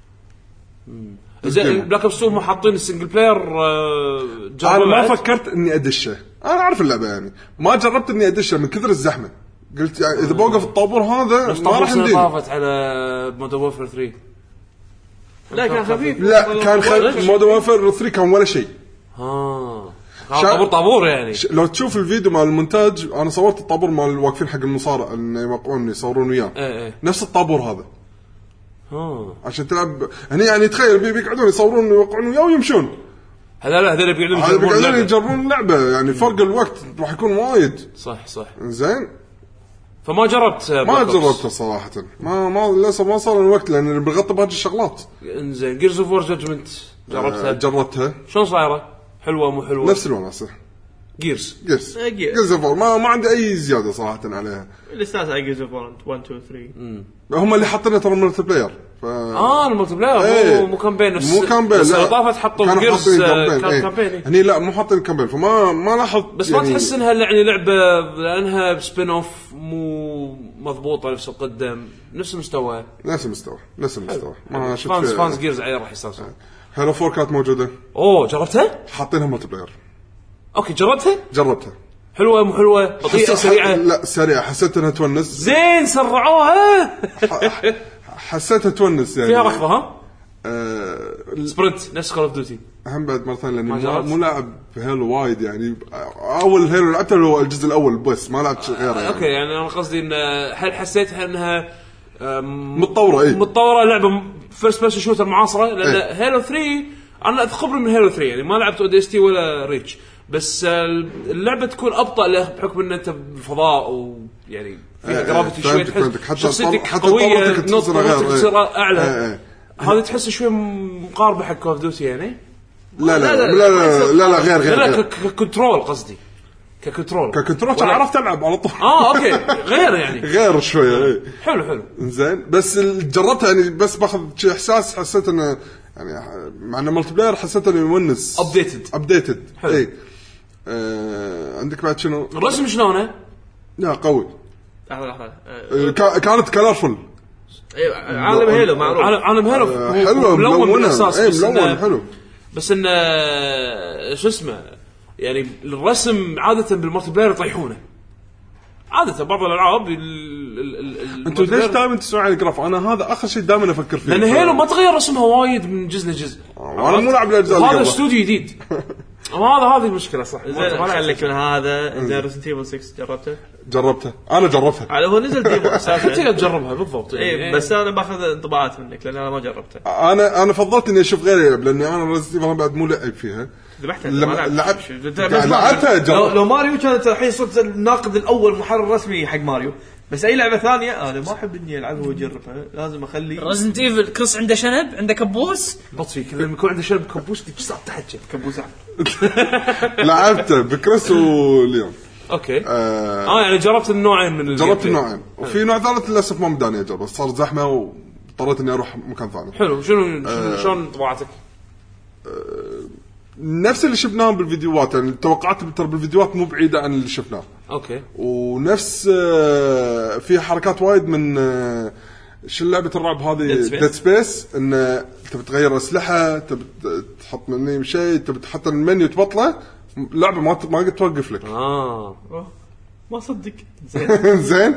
زين بلاك اوبس تو مو حاطين السنجل بلاير انا ما فكرت اني ادشه انا اعرف اللعبه يعني ما جربت اني ادشه من كثر الزحمه قلت يعني اذا بوقف الطابور هذا ما راح ندير طافت على مودرن وورفير ثري لا كان خفيف لا كان خفيف مودرن وورفير ثري كان ولا شيء ها طابور طابور يعني لو تشوف الفيديو مال المونتاج انا صورت الطابور مال واقفين حق المصارع انه يوقعون يصورون وياه ايه ايه. نفس الطابور هذا ها عشان تلعب هني يعني تخيل بيقعدون يصورون يوقعون وياه ويمشون هذول هذول بيقعدون يجربون يجربون اللعبه يعني فرق الوقت راح يكون وايد صح صح زين فما جربت ما جربته صراحه ما ما لسه ما صار الوقت لان بغطي باقي الشغلات انزين جيرز اوف وور جادجمنت جربتها أه جربتها شلون صايره حلوه مو حلوه نفس الوناسه جيرز جيرز جيرز اوف ما ما عندي اي زياده صراحه عليها الاستاذ على جيرز اوف وور واحد اثنين ثلاثة هم اللي حاطينها ترى ملتي بلاير ف... اه الملتي بلاير ايه. مو كامبين نفس مو كامبين لا طافت حطوا جيرز كان كامبين هني لا مو حاطين كامبين فما ما لاحظ بس يعني ما تحس انها يعني لعبه لانها بسبين اوف مو مضبوطه نفس القدم نفس المستوى نفس المستوى نفس المستوى ما شفت فانز فانز جيرز عير راح يستانسون هالو فور كانت موجوده اوه جربتها حاطينها ملتي بلاير اوكي جربتها جربتها حلوه مو حلوه بطيئه سريعه لا سريعه حسيت انها تونس زين سرعوها حسيتها تونس يعني فيها ركضه ها أه... سبرنت نفس كول اوف ديوتي هم بعد مرة ثانية لأني مو, مو لاعب هيلو وايد يعني. أول هيلو لعبته هو الجزء الأول بس ما لعبت شيء غيره يعني. أوكي يعني أنا قصدي إن هل حسيتها إنها متطورة إيه؟ متطورة لعبة فيرست بيرسون شوتر معاصرة لأن إيه؟ هيلو ثري أنا خبري من هيلو ثري يعني ما لعبت أوديستي ولا ريتش بس اللعبة تكون أبطأ له بحكم إن أنت بالفضاء ويعني فيها جرافيتي شوي تحس شخصيتك قوية نقطة أعلى هذا تحس شوي مقاربة حق كوف دوتي يعني. لا لا لا لا لا, لا, لا غير غير لا ككنترول قصدي ككنترول ككنترول عرفت ألعب على طول. آه أوكي غير يعني غير شوية حلو حلو زين بس جربتها يعني بس باخذ شيء إحساس حسيت إنه يعني مع إنه ملتي بلاير حسيت إنه يونس أبديتد أبديتد إيه. آه عندك بعد شنو الرسم شلونه؟ لا قوي لحظة لحظة آه كانت كلارفل. ايوه عالم هيلو معروف عالم هيلو آه حلو ملون بالاساس اي ملون حلو بس انه شو اسمه يعني الرسم عاده بالمالتي بلاير يطيحونه عاده بعض الالعاب انتوا ليش دائما تسمعون عن الجراف؟ انا هذا اخر شيء دائما افكر فيه لان هيلو ما تغير رسمها وايد من جزء لجزء وانا مو لاعب الاجزاء هذا استوديو جديد هذا هذه المشكله صح. ما خليك من هذا زين ريزنت ايفل ستة جربته جربته انا جربتها على هو نزل ديمو اساسا تقدر تجربها بالضبط اي بس انا باخذ انطباعات منك لان انا ما جربته. انا انا فضلت اني اشوف غيري يلعب لاني انا ريزنت ايفل بعد مو لعب فيها ذبحتها لعبت لعبتها لو, لو ماريو كانت الحين صرت الناقد الاول محرر رسمي حق ماريو بس اي لعبه ثانيه انا ما احب اني العبها واجربها لازم اخلي ريزنت ايفل كريس عنده شنب عنده كبوس بط فيك لما يكون عنده شنب كبوس ديك صار تحكي كبوس لعبته بكريس واليوم اوكي اه, آه يعني جربت النوعين من جربت النوعين وفي نوع ثالث للاسف ما مداني اجرب بس صار زحمه واضطريت اني اروح مكان ثاني. حلو شنو آه شلون طباعتك؟ آه نفس اللي شفناه بالفيديوهات يعني توقعت ترى بالفيديوهات مو بعيده عن اللي شفناه. اوكي ونفس آه في حركات وايد من آه شو لعبه الرعب هذه ديد سبيس ان تبي تغير اسلحه تبي تحط مني شيء تبي تحط المنيو تبطله لعبه ما ما قد توقف لك. اه ما صدق زين زين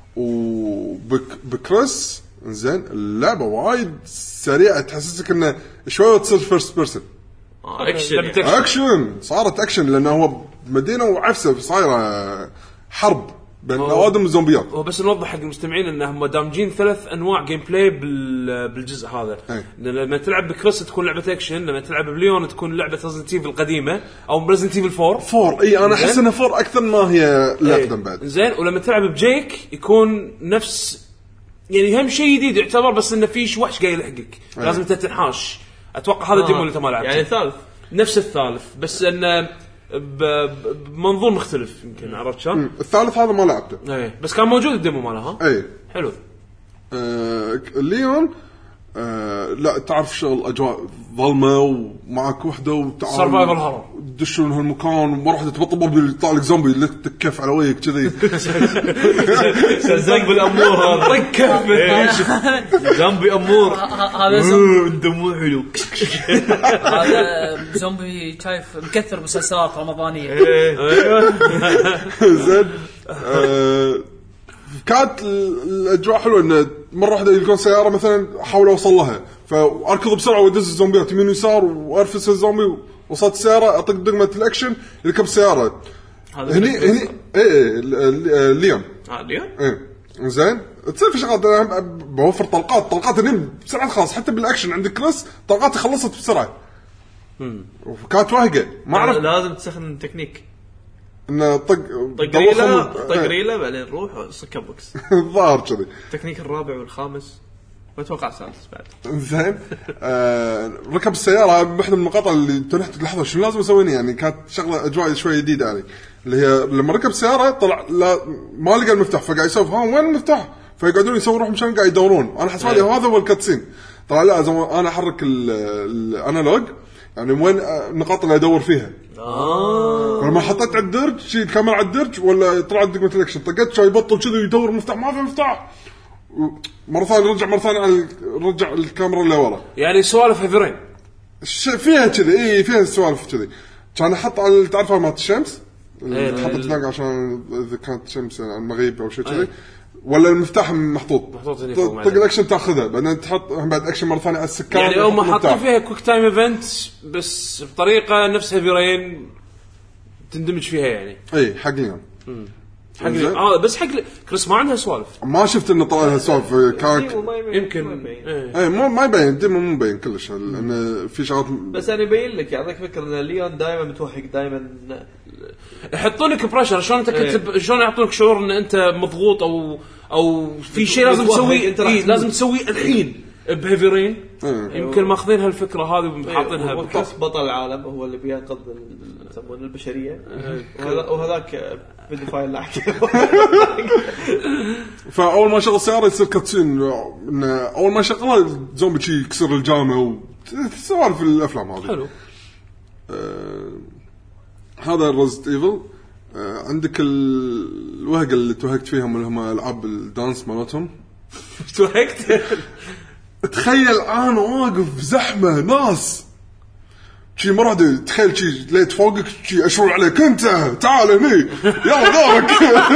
وبكريس زين اللعبه وايد سريعه تحسسك انه شويه تصير فيرست بيرسون اكشن اكشن صارت اكشن لانه هو مدينه وعفسه صايره حرب بين اوادم وزومبيات. هو بس نوضح حق المستمعين انهم دامجين ثلاث انواع جيم بلاي بالجزء هذا. لما تلعب بكريس تكون لعبه اكشن لما تلعب بليون تكون لعبه ريزنت ايفل القديمه او ريزنت ايفل فور فور اي انا احس انها فور اكثر ما هي الاقدم بعد زين. ولما تلعب بجيك يكون نفس يعني هم شيء جديد يعتبر بس انه في وحش جاي يلحقك لازم انت تنحاش. اتوقع هذا الديمو اللي انت ما لعبته يعني الثالث نفس الثالث بس انه بمنظور مختلف يمكن عرفت شلون. الثالث هذا ما لعبته اي بس كان موجود الديمو مالها. اي حلو. آه ليون آه لا تعرف شغل اجواء ظلمه ومعك وحده وتعال سرفايفل هرم تدشون هالمكان وما راح تبطل يطلع لك زومبي اللي تكف على وجهك كذي سزق بالامور هذا ركب زومبي امور هذا دمه حلو هذا زومبي شايف مكثر مسلسلات رمضانيه. زين كانت الاجواء حلوه انه مره واحده يلقون سياره مثلا احاول اوصل لها فاركض بسرعه وادز الزومبيات يمين ويسار وارفس الزومبي وصلت السياره اطق دقمه الاكشن يركب السياره هني هني ايه ليون اه ليون ايه زين تصير في شغلات بوفر طلقات طلقات هني بسرعه خلاص حتى بالاكشن عندك كريس طلقات خلصت بسرعه امم وكانت واهقه ما اعرف لازم تستخدم تكنيك انه طق طق ريله طق ريله بعدين نروح صك بوكس الظاهر كذي التكنيك الرابع والخامس واتوقع السادس بعد زين آه ركب السياره بواحده من المقاطع اللي تنحت لحظه شو لازم اسوي يعني كانت شغله اجواء شويه جديده يعني اللي هي لما ركب السياره طلع لا ما لقى المفتاح فقاعد يسولف ها وين المفتاح فيقعدون يسوون روحهم مشان قاعد يدورون انا حسب لي هذا هو الكاتسين طلع لا لازم انا احرك الانالوج يعني وين النقاط اللي ادور فيها اه لما حطيت على الدرج شيء الكاميرا على الدرج ولا طلعت دقمه الاكشن طقت شوي يبطل كذا يدور مفتاح ما في مفتاح مرة ثانية رجع مرة ثانية رجع الكاميرا اللي ورا يعني سوالف هيفرين فيها كذا إيه فيها سوالف كذا كان أحط على تعرفها مات الشمس تحط تلاقي عشان إذا كانت شمس المغيب أو شيء كذا ولا المفتاح محطوط محطوط هنا طق فوق طق الاكشن تاخذه بعدين تحط بعد اكشن مره ثانيه على السكان يعني هم حاطين فيها كويك تايم ايفنت بس بطريقه نفس هيفي رين تندمج فيها يعني اي حق اليوم حق اه بس حق كريس ما عندها سوالف ما شفت انه طلع لها سوالف كان يمكن اي مو ما يبين ديمو مو مبين كلش لان في شغلات بس انا يبين لك يعطيك فكره ان ليون دائما متوهق دائما يحطون لك بريشر شلون انت كنت شلون يعطونك شعور ان انت مضغوط او او في شيء لازم تسويه إيه لازم تسويه الحين بهيفيرين يمكن ماخذين هالفكره هذه وحاطينها بكاس بطل العالم هو اللي بينقذ يسمونه البشريه وهذاك بدي فايل لاحق فاول ما شغل السياره يصير كاتسين اول ما شغلها زومبي شي يكسر الجامعه وسوالف الافلام هذه حلو آه هذا ريزد ايفل آه عندك الوهقه اللي توهقت فيهم اللي هم العاب الدانس مالتهم توهقت تخيل انا واقف زحمه ناس شي مراد تخيل شي ليت فوقك شي اشور عليك انت تعال هني يلا دورك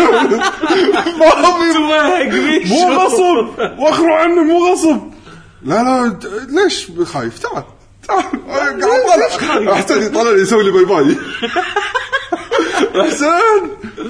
مو غصب واخروا عني مو غصب لا لا ليش خايف تعال تعال قاعد احسن يطلع لي يسوي لي باي باي احسن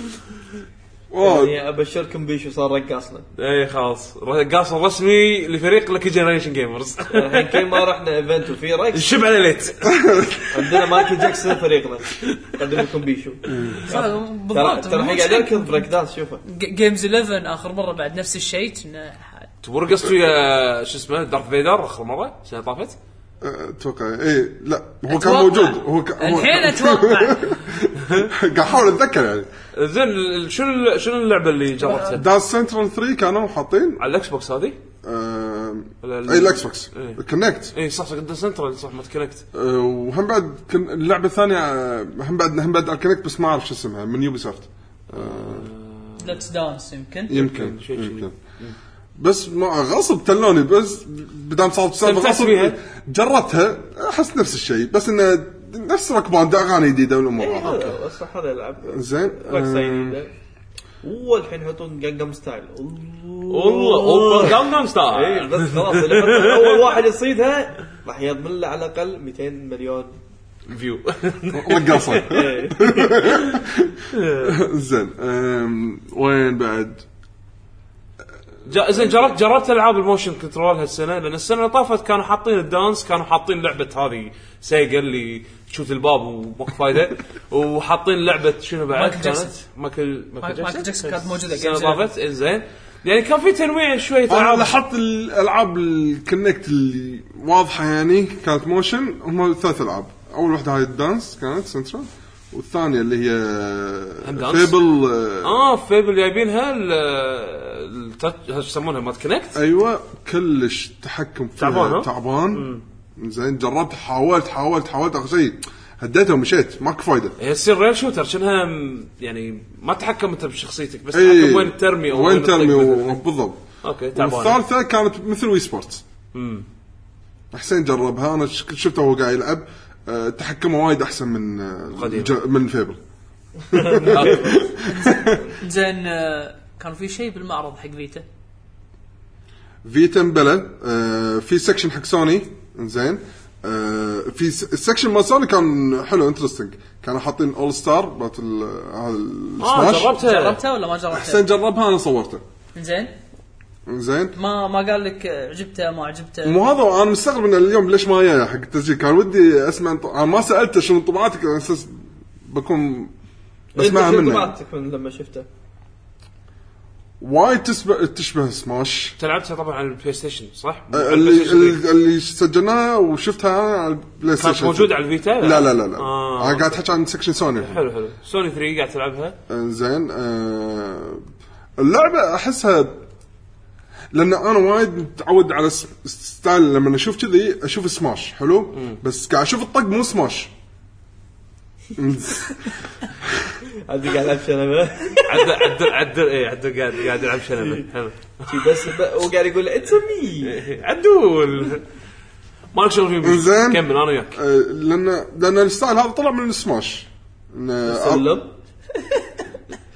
يعني ابشركم بيشو صار رقاصنا اي خلاص رقاص رسمي لفريق لك جنريشن جيمرز الحين كل ما رحنا ايفنت وفي رقص نشب على ليت عندنا مايكل جاكسون فريقنا قدم لكم بيشو بالضبط ترى الحين قاعد اركض بريك دانس شوفه جيمز إحدى اخر مره بعد نفس الشيء تبرقص ويا شو اسمه دارث فيدر اخر مره سنه طافت اتوقع ايه لا هو كان موجود هو ك... الحين اتوقع قاعد احاول اتذكر يعني زين شنو شنو اللعبه اللي جربتها داس سنترال ثلاثة كانوا حاطين على الاكس بوكس هذه آه... اي الاكس بوكس إيه. كونكت اي صح صح سنترال صح ما تكونكت آه وهم بعد كن... اللعبه الثانيه هم بعد هم بعد الكونكت بس ما اعرف شو اسمها من يوبي سوفت ليتس دانس يمكن يمكن يمكن بس ما غصب تلوني بس بدام صارت سالفه غصب جربتها احس نفس الشيء بس انه نفس ركبان اغاني جديده والامور اوكي صح هذا يلعب زين هو الحين يحطون جانجام ستايل والله اوبا جانجام ستايل اي بس خلاص اول واحد يصيدها راح يضمن له على الاقل مئتين مليون فيو رقاصه زين وين بعد زين جربت جربت العاب الموشن كنترول هالسنه لان السنه اللي طافت كانوا حاطين الدانس كانوا حاطين لعبه هذه سيجا اللي تشوت الباب وماك فايده وحاطين لعبه شنو بعد كانت مايكل مايكل جاكسون كانت موجوده السنه طافت زين يعني كان في تنويع شويه العاب لاحظت الالعاب الكونكت اللي واضحه يعني كانت موشن هم ثلاث العاب اول واحده هاي الدانس كانت سنترال والثانيه اللي هي فيبل اه فيبل جايبينها التاتش ايش يسمونها ما تكونكت ايوه كلش تحكم تعبان تعبان زين جربت حاولت حاولت حاولت اخر شيء هديتها ومشيت ماك فايده هي تصير ريل شوتر شنها يعني ما تحكم انت بشخصيتك بس ايه تحكم وين ترمي او وين ترمي بالضبط اوكي تعبان والثالثه كانت مثل وي سبورتس امم حسين جربها انا شفته وهو قاعد يلعب أه تحكمه وايد احسن من أه من فيبل زين كان في شيء بالمعرض حق فيتا فيتا مبلا أه في سكشن حق سوني زين أه في السكشن مال سوني كان حلو انترستنج كانوا حاطين اول ستار باتل هذا السماش جربتها جربتها ولا ما جربتها حسين جربها انا صورته زين زين ما ما قال لك عجبته ما عجبته مو هذا انا مستغرب من اليوم ليش ما جاي حق التسجيل كان ودي اسمع انا ما سالته شنو انطباعاتك على اساس بكون بسمعها منه انطباعاتك لما شفته وايد تشبه تشبه سماش تلعبتها طبعا على البلاي ستيشن صح اللي اللي سجلناها وشفتها على البلاي ستيشن كانت موجوده على الفيتا لا لا لا لا آه. انا قاعد احكي عن سكشن سوني حلو حلو سوني ثلاثة قاعد تلعبها زين آه اللعبه احسها لان انا وايد متعود على ستايل لما اشوف كذي اشوف سماش حلو مم. بس قاعد اشوف الطق مو سماش عدل قاعد يلعب شنبه عدل عدل عدل ايه عدل قاعد قاعد يلعب شنبه حلو بس وقاعد يقول اتس مي عدول ما شغل فيه زين كمل انا وياك لان لان الستايل هذا طلع من السماش سلم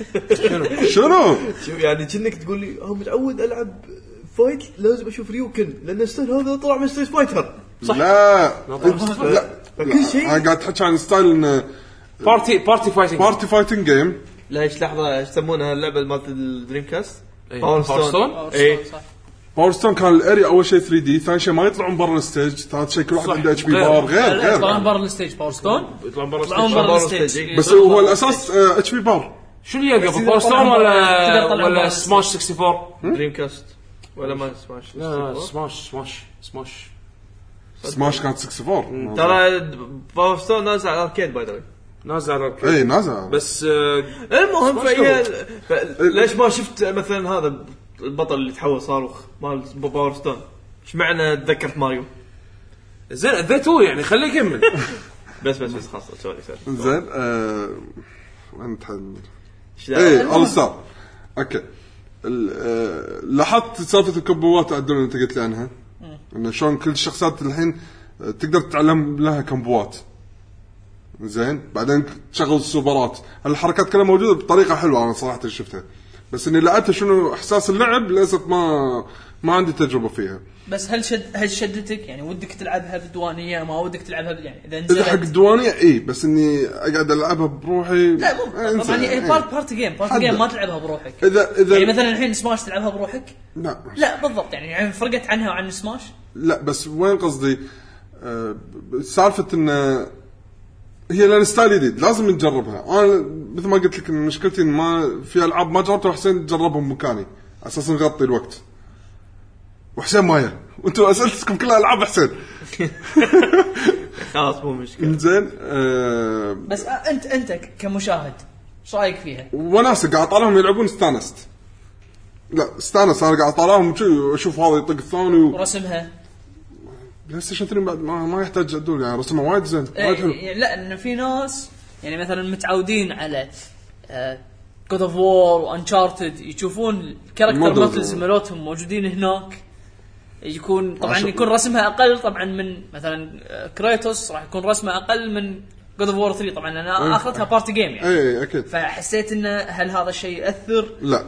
شنو شوف يعني كأنك تقول لي أنا متعود ألعب فايت لازم أشوف ريوكن لأن الستايل هذا طلع من ستريت فايتر. صح لا لا كل شيء انا قاعد احكي عن ستايل انه بارتي بارتي فايتنج بارتي فايتنج جيم. ليش لحظه ايش يسمونها اللعبه مالت الدريم كاست باور ستون. اي باور ستون كان الاريا اول شيء ثري دي، ثاني شيء ما يطلعون برا الستيج، ثالث شيء كل واحد عنده اتش بي بار غير غير يطلعون برا الستيج باور ستون يطلعون برا يطلعون برا الستيج بس هو الاساس اتش بي بار. شنو هي قبل باور ستون ولا ولا سماش أربعة وستين دريم كاست ولا ما سماش؟ لا سماش سماش سماش سماش كانت أربعة وستين ترى باور ستون نازل على الاركيد باي ذا واي نازل على الاركيد اي نازل بس آه المهم فهي ليش ما شفت مثلا هذا البطل اللي تحول صاروخ مال باور ستون ايش معنى تذكرت ماريو زين ذاتو يعني خليه يكمل بس بس بس خلاص سوري سوري زين آه انت اي اول ستار اوكي. لاحظت سالفه الكمبوات عدل انت قلت لي عنها انه شلون كل الشخصيات الحين تقدر تتعلم لها كمبوات زين بعدين تشغل السوبرات. الحركات كلها موجوده بطريقه حلوه انا صراحه شفتها، بس اني لعبتها شنو احساس اللعب للاسف ما ما عندي تجربه فيها. بس هل شد هل شدتك يعني ودك تلعبها بالديوانيه ما ودك تلعبها يعني اذا اذا حق الديوانيه اي بس اني اقعد العبها بروحي لا مو طبعا هي بارت بارت جيم بارت جيم ما تلعبها بروحك. اذا اذا يعني مثلا الحين سماش تلعبها بروحك لا لا بالضبط يعني, يعني فرقت عنها وعن سماش لا بس وين قصدي أه سالفه ان هي لان ستايل جديد لازم نجربها. انا مثل ما قلت لك ان مشكلتي ما في العاب ما جربتها وحسين تجربهم مكاني اساسا نغطي الوقت وحسين مايا وانتوا اسئلتكم كلها العاب حسين خلاص مو مشكله زين أه بس انت انت كمشاهد ايش رايك فيها؟ وناس قاعد طالعهم يلعبون استانست لا استانس انا قاعد طالعهم اشوف هذا يطق الثاني و... ورسمها بلاي ستيشن ثلاثة بعد ما ما يحتاج عدول يعني رسمه وايد زين وايد حلو. يعني لا انه في ناس يعني مثلا متعودين على جود اوف وور وانشارتد يشوفون الكاركتر مودلز مالتهم موجودين هناك يكون طبعا عشان. يكون رسمها اقل طبعا من مثلا كريتوس راح يكون رسمه اقل من جود اوف وور ثري طبعا انا ايه. اخذتها بارتي جيم يعني اي اكيد فحسيت انه هل هذا الشيء ياثر؟ لا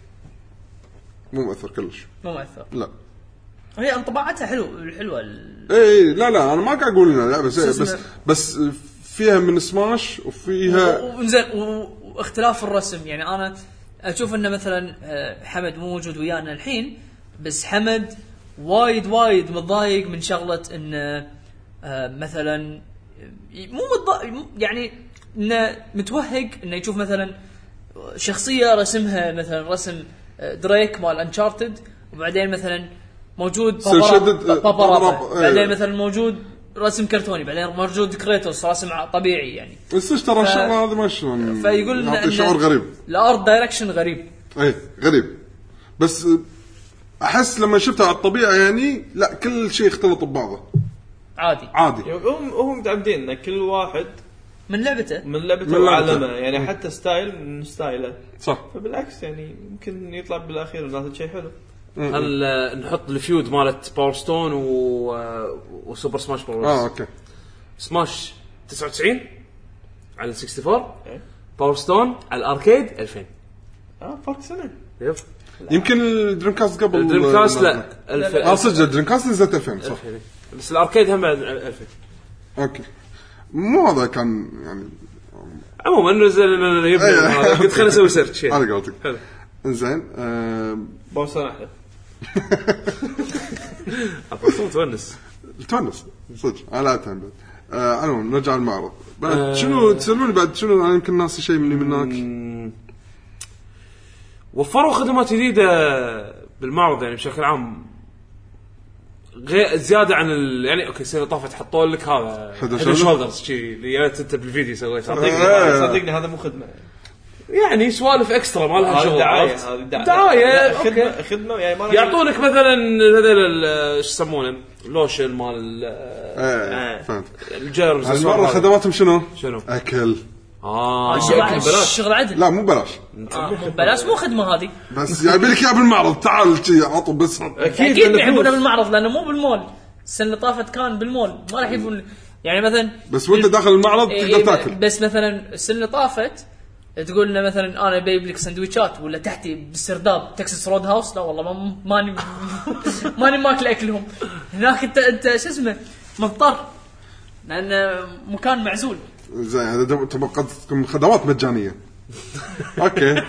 مو مؤثر كلش مو مؤثر لا هي انطباعاتها حلو حلوه ال... اي لا لا انا ما قاعد اقول لا بس بس بس فيها من سماش وفيها وزين واختلاف الرسم يعني انا اشوف انه مثلا حمد مو موجود ويانا الحين بس حمد وايد وايد متضايق من شغله انه مثلا مو متضايق يعني انه متوهق انه يشوف مثلا شخصيه رسمها مثلا رسم دريك مال انشارتد وبعدين مثلا موجود بابا بعدين مثلا موجود رسم كرتوني بعدين موجود كريتوس رسم طبيعي يعني بس ترى الشغله هذا ما شلون فيقول ان شعور غريب الارت دايركشن غريب اي غريب بس احس لما شفتها على الطبيعه يعني لا كل شيء يختلط ببعضه عادي عادي هم هم متعمدين ان كل واحد من لعبته من لعبته وعالمه يعني م. حتى ستايل من ستايله صح فبالعكس يعني يمكن يطلع بالاخير ناخذ شيء حلو. هل نحط الفيود مالت باور ستون و... وسوبر سماش برو اه اوكي سماش تسعة وتسعين على أربعة وستين باور ستون على الاركيد ألفين اه فرق سنه يب. يمكن الدريم كاست قبل الدريم كاست لا ألفين اه صدق الدريم كاست نزلت ألفين صح بس الاركيد هم بعد ألفين اوكي مو هذا كان يعني عموما نزل يبدا قلت خلينا نسوي سيرش انا قلت انزين بوصل احلى اصلا تونس تونس صدق على تنبت انا نرجع المعرض بعد شنو تسالوني بعد شنو انا يمكن ناسي شيء مني منك. وفروا خدمات جديده بالمعرض يعني بشكل عام غير زياده عن ال... يعني اوكي سنه طافت حطوا لك هذا هذا شولدرز شيء اللي انت بالفيديو سويته صدقني صدقني هذا مو خدمه يعني سوالف اكسترا ما لها شغل دعايه دعايه خدمه خدمه يعني ما يعطونك مثلا هذول ايش يسمونه لوشن مال ايه فهمت الجيرز المره خدماتهم شنو شنو اكل اه بلاش شغل عدل لا مو بلاش مو بلاش مو خدمه هذه بس جايب لك اياها بالمعرض تعال عطوا بس اكيد يحبونه بالمعرض لانه مو بالمول السنه اللي طافت كان بالمول ما راح يبون يعني مثلا بس وانت داخل المعرض تقدر تاكل بس مثلا السنه اللي طافت تقول لنا مثلا انا بجيب لك سندويشات ولا تحتي بالسرداب تكساس رود هاوس، لا والله ما ماني ماني ماكل اكلهم هناك. انت انت شو اسمه مضطر لان مكان معزول. زين هذا تبقى قدم خدمات مجانيه. اوكي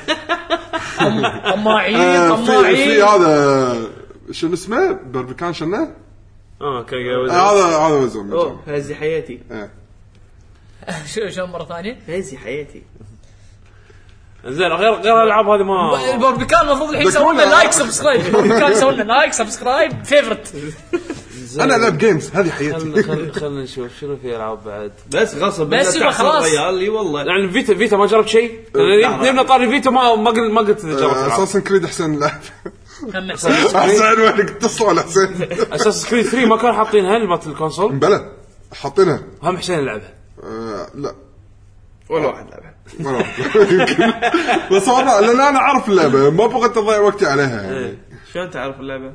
طماعين طماعين. في هذا شنو اسمه بربكان شنو اه اوكي هذا هذا وزن اوه هذه حياتي. شو شو مره ثانيه هذه حياتي. زين غير غير الالعاب هذه ما البربكان المفروض الحين يسوون لنا لايك سبسكرايب. البربكان يسوون لنا لايك سبسكرايب فيفورت. انا العب جيمز هذه حياتي. خلينا خلينا نشوف شنو في العاب بعد. بس غصب بس خلاص ريال لي والله. يعني فيتا فيتا ما جربت شيء. نبنا طاري فيتا ما ما قلت ما قلت اذا جربت. اساسن كريد احسن لعب. كم احسن وينك اتصل حسين. اساس كريد ثري ما كانوا حاطينها لبات الكونسول. بلى حاطينها هم حسين يلعبها. لا ولا واحد لعبها ولا واحد. بس والله لان انا اعرف اللعبه ما بغيت اضيع وقتي عليها يعني. شلون تعرف اللعبه؟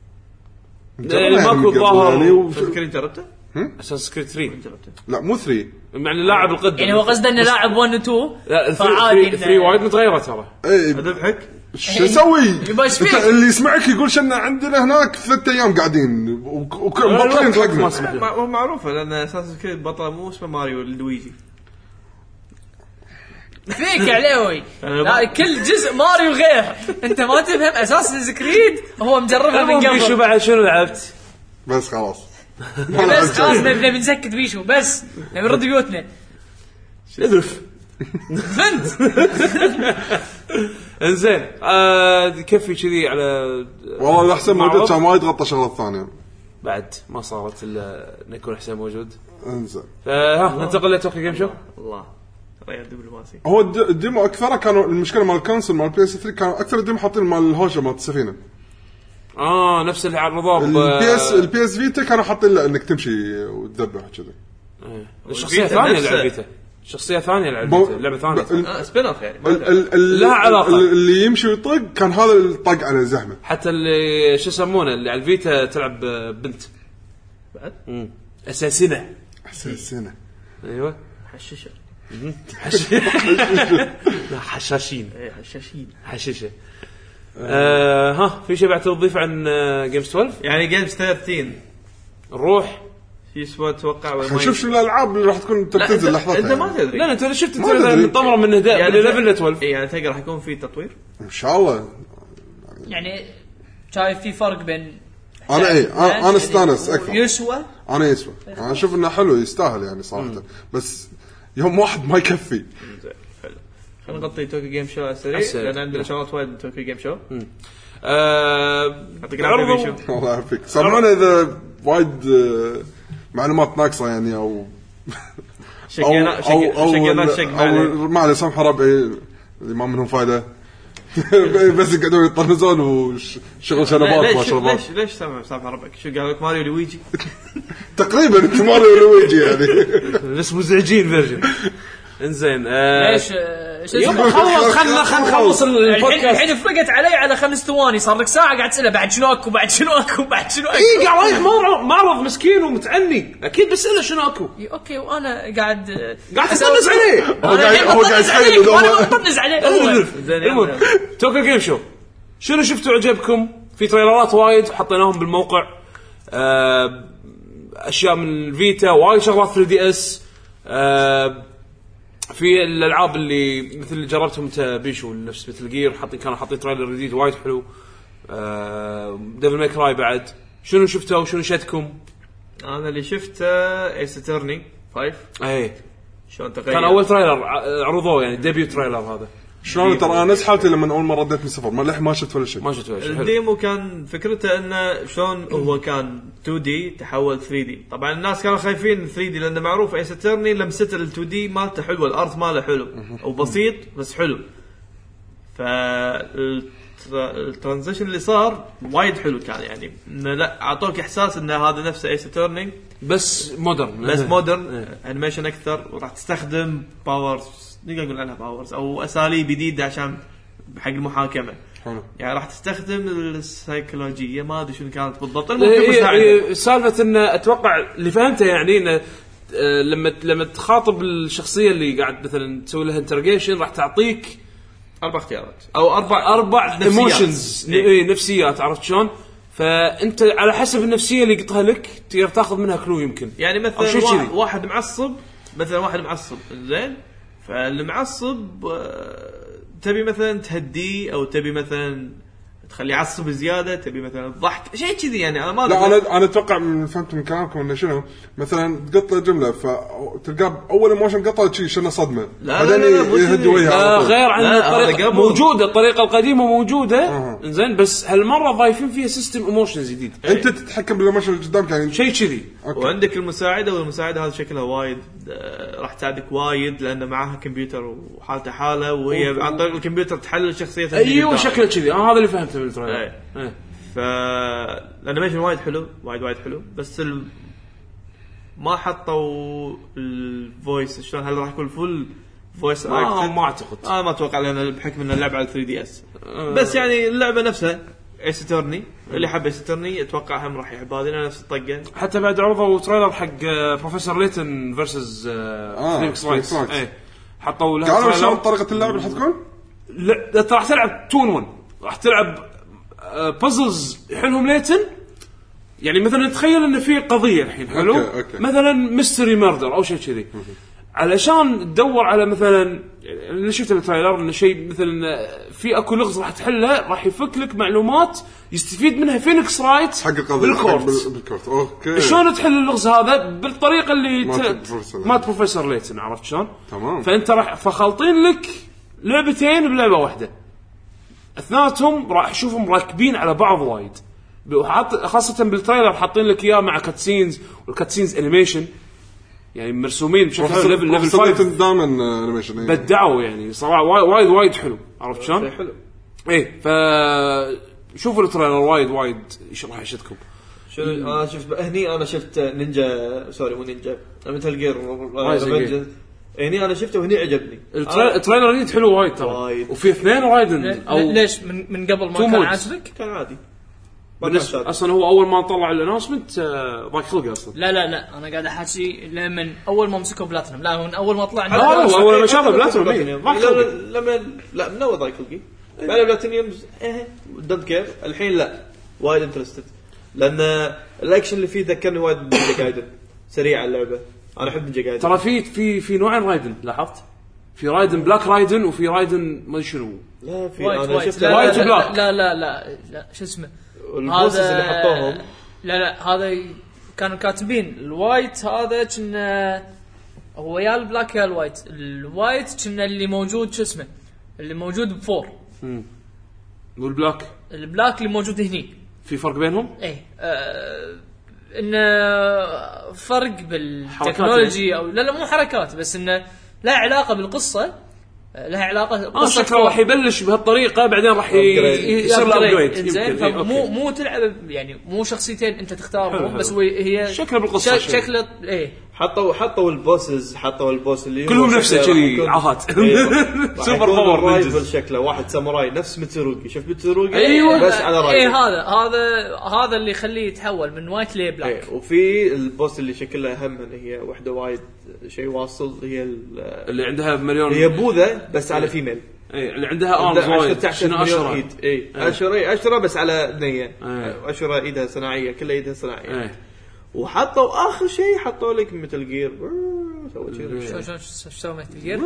ماكو ظاهر. فكرين جربته؟ اساس كريد ثري جربته؟ لا مو ثري يعني لاعب القدم. يعني هو قصده انه لاعب واحد و اثنين. لا ثري ثري وايد متغيره ترى. اذبحك شو اسوي؟ يباش فيك اللي يسمعك يقول شنا عندنا هناك ثلاث ايام قاعدين وبطلين حقنا. مو معروفه لان اساس كريد بطل مو اسمه ماريو لويجي. فيك عليوي. لا كل جزء ماريو غير. انت ما تفهم اساس كريد هو مجربها من قبل. شو بعد شنو لعبت؟ بس خلاص بس خلاص نبي نسكت بيشو بس نبي نرد بيوتنا. اذف بنت. انزين آه كيفي كذي على والله احسن موجود كان وايد غطى شغله ثانيه بعد ما صارت الا نكون حسين موجود. انزين ها ننتقل لتوكي جيم شو. الله ريال دبلوماسي. هو الديمو اكثر كانوا المشكله مال الكونسل مال بي اس ثري كانوا اكثر الديمو حاطين مال الهوشه مال السفينه. اه نفس اللي عرضوه البي اس البي اس فيتا كانوا حاطين له انك تمشي وتذبح كذا. الشخصيه ثانيه اللي فيتا شخصيه ثانيه اللي لعبه ثانيه اه سبين اوف يعني لا علاقه. اللي يمشي ويطق كان هذا الطق على زحمه. حتى اللي شو يسمونه اللي على الفيتا تلعب بنت بعد امم اساسنه اساسنه ايوه حششه حشاشين اي حشاشين حششه. آه ها في شيء بعد تضيف عن جيمز اثنا عشر يعني جيمز ثلاثة عشر نروح يسوى اتوقع ولا شوف شو الالعاب اللي راح تكون تنزل لحظتها. انت ما تدري. لا انت شفت من طمره من هداء يعني ليفل اثنا عشر يعني تلقى راح يكون في تطوير ان شاء الله. يعني شايف في فرق بين انا اي انا, أنا استانس اكثر يسوى. انا يسوى انا اشوف انه حلو يستاهل يعني صراحه. بس يوم واحد ما يكفي. خلينا نغطي توكي جيم شو سريع لان عندنا شغلات وايد من توكي جيم شو. ااا اعطيك العافيه شو الله يعافيك. سامحونا اذا وايد معلومات ناقصه يعني او شقينا شقينا شق ما عليه سامح ربعي اللي ما منهم فايده. بس قاعدين يطنزون وشغل شنبات ما شاء الله. ليش ليش سامح سامح ربعك شو قال لك ماريو لويجي تقريبا انت ماريو لويجي يعني بس مزعجين فيرجن. انزين ليش يلا خلص خلنا خلنا نخلص البودكاست الحين فرقت علي على خمس ثواني صار لك ساعه قاعد تساله بعد شنو اكو بعد شنو اكو بعد شنو اكو. اي قاعد رايح معرض معرض مسكين ومتعني اكيد بساله شنو اكو. اوكي وانا قاعد قاعد تطنز عليه. هو قاعد هو قاعد يتخيل وانا بطنز عليه. المهم توكي جيم شو شنو شفتوا عجبكم؟ في تريلرات وايد حطيناهم بالموقع. اشياء من الفيتا وايد شغلات ثري دي اس. في الالعاب اللي مثل اللي جربتهم انت بيشو نفس مثل جير حاطين كانوا حاطين تريلر جديد وايد حلو. آه ديفل ماي كراي بعد شنو شفتوا وشنو شدكم؟ انا اللي شفته ايس اترني خمسة اي شلون تغير كان اول تريلر عرضوه يعني ديبيو تريلر هذا. شلون ترى انا حالتي لما اول مره رديت من السفر ما لح ما شفت ولا شيء ما شفت ولا شيء. الديمو كان فكرته انه شلون هو كان تو دي تحول ثري دي. طبعا الناس كانوا خايفين ثري دي لانه معروف ايس اترني لمسته ال تو دي مالته حلوه الارض ماله حلو او بسيط بس حلو. فالترانزيشن اللي صار وايد حلو كان يعني انه لا اعطوك احساس ان هذا نفسه ايس اترني بس مودرن بس مودرن انيميشن اكثر وراح تستخدم باورز نقدر نقول عنها باورز او اساليب جديده عشان حق المحاكمه. حلو. يعني راح تستخدم السايكولوجيه ما ادري شنو كانت بالضبط. المهم سالفه ان اتوقع اللي فهمته يعني ان لما لما تخاطب الشخصيه اللي قاعد مثلا تسوي لها انترجيشن راح تعطيك اربع اختيارات او اربع اربع ايموشنز إيه. نفسيات عرفت شلون فانت على حسب النفسيه اللي قطها لك تقدر تاخذ منها كلو يمكن يعني مثلا واحد, واحد معصب مثلا واحد معصب زين فالمعصب تبي مثلا تهديه او تبي مثلا تخليه يعصب زياده تبي مثلا ضحك شيء كذي يعني انا ما لا انا انا اتوقع من فهمت من كلامكم انه شنو مثلا تقط له جمله فتلقى اول ايموشن قطه شيء شنو صدمه بعدين يهدي وجهه غير عن الطريقه موجوده الطريقه القديمه موجوده أه. زين بس هالمره ضايفين فيها سيستم ايموشنز جديد انت تتحكم بالايموشن اللي قدامك يعني شيء كذي وعندك المساعده والمساعده هذا شكلها وايد راح تساعدك وايد لان معاها كمبيوتر وحالته حاله وهي أوه. عن طريق الكمبيوتر تحلل شخصيتها ايوه شكله كذي انا هذا اللي فهمته من التريلر ايه. ايه. فالانيميشن وايد حلو وايد وايد حلو بس ال... ما حطوا الفويس شلون هل راح يكون فول فويس ما, ما اعتقد اه ما اتوقع لان بحكم ان اللعبه على ثري دي اس أه. بس يعني اللعبه نفسها ايس تورني اللي حب ايس تورني اتوقع هم راح يحب هذه نفس الطقه حتى بعد عرضوا تريلر حق بروفيسور ليتن فيرسز فينيكس رايت اي حطوا له قالوا شلون طريقه اللعب راح تكون لا راح تلعب تو ون راح تلعب بازلز يحلهم ليتن يعني مثلا تخيل ان في قضيه الحين حلو أوكي. أوكي. مثلا ميستري ميردر او شيء كذي علشان تدور على مثلا اللي شفت التريلر ان شيء مثلا في اكو لغز راح تحله راح يفك لك معلومات يستفيد منها فينيكس رايت حق القضيه بالكورت بالكورت اوكي شلون تحل اللغز هذا بالطريقه اللي ما ت... بروفيسور ليتن عرفت شلون تمام فانت راح فخلطين لك لعبتين بلعبه واحده اثنيناتهم راح اشوفهم راكبين على بعض وايد وحاط خاصه بالتريلر حاطين لك اياه مع كاتسينز والكاتسينز انيميشن يعني مرسومين بشكل ليفل ليفل خمسة دائما انيميشن بدعوا يعني صراحه وايد وايد حلو عرفت شلون حلو ايه ف شوفوا التريلر وايد وايد ايش راح يشدكم شو انا شفت هني انا شفت نينجا سوري مو نينجا مثل جير هني انا شفته وهني عجبني التريلر جديد حلو وايد ترى وفي اثنين رايدن او ليش من من قبل ما كان عاجبك كان عادي اصلا هو اول ما طلع الانونسمنت ضاق خلقه اصلا لا لا لا انا قاعد احكي لمن اول ما مسكوا بلاتينوم لا من اول ما طلع لا اول ما شافه بلاتينوم لما لا من اول ضاق خلقي بعد بلاتينيوم ايه دونت كير الحين لا وايد انترستد لان الاكشن اللي فيه ذكرني وايد بنجا جايدن سريع اللعبه انا احب بنجا جايدن ترى في في في نوعين رايدن لاحظت في رايدن بلاك رايدن وفي رايدن ما شنو لا في انا شفت وايد بلاك لا لا لا لا شو اسمه هذا اللي حطوهم لا لا هذا كانوا كاتبين الوايت هذا كنا هو يا البلاك يا الوايت الوايت كنا اللي موجود شو اسمه اللي موجود بفور امم والبلاك البلاك اللي موجود هني في فرق بينهم ايه آه انه فرق بالتكنولوجي او لا لا مو حركات بس انه لا علاقه بالقصه لها علاقه بقصه راح يبلش بهالطريقه بعدين راح يصير الابجريد يمكن مو مو تلعب يعني مو شخصيتين انت تختارهم بس هي شكله بالقصه شكله ايه حطوا حطوا البوسز حطوا البوس اللي كلهم نفسه كذي عهات سوبر باور رايفل شكله واحد ساموراي نفس ميتسوروغي شوف ميتسوروغي أيوة. بس على رايفل ايه هذا هذا هذا اللي يخليه يتحول من وايت لي بلاك ايه وفي البوس اللي شكلها هم هي وحده وايد شيء واصل هي اللي عندها مليون هي بوذا بس على فيميل اي اللي عندها ارمز وايد شنو اشهر ايد اي اشهر اشهر بس على بنيه اشهر ايدها صناعيه كلها ايدها صناعيه ايه. وحطوا اخر شيء حطوا لك مثل جير سووا شيء شو شو شو سووا مثل جير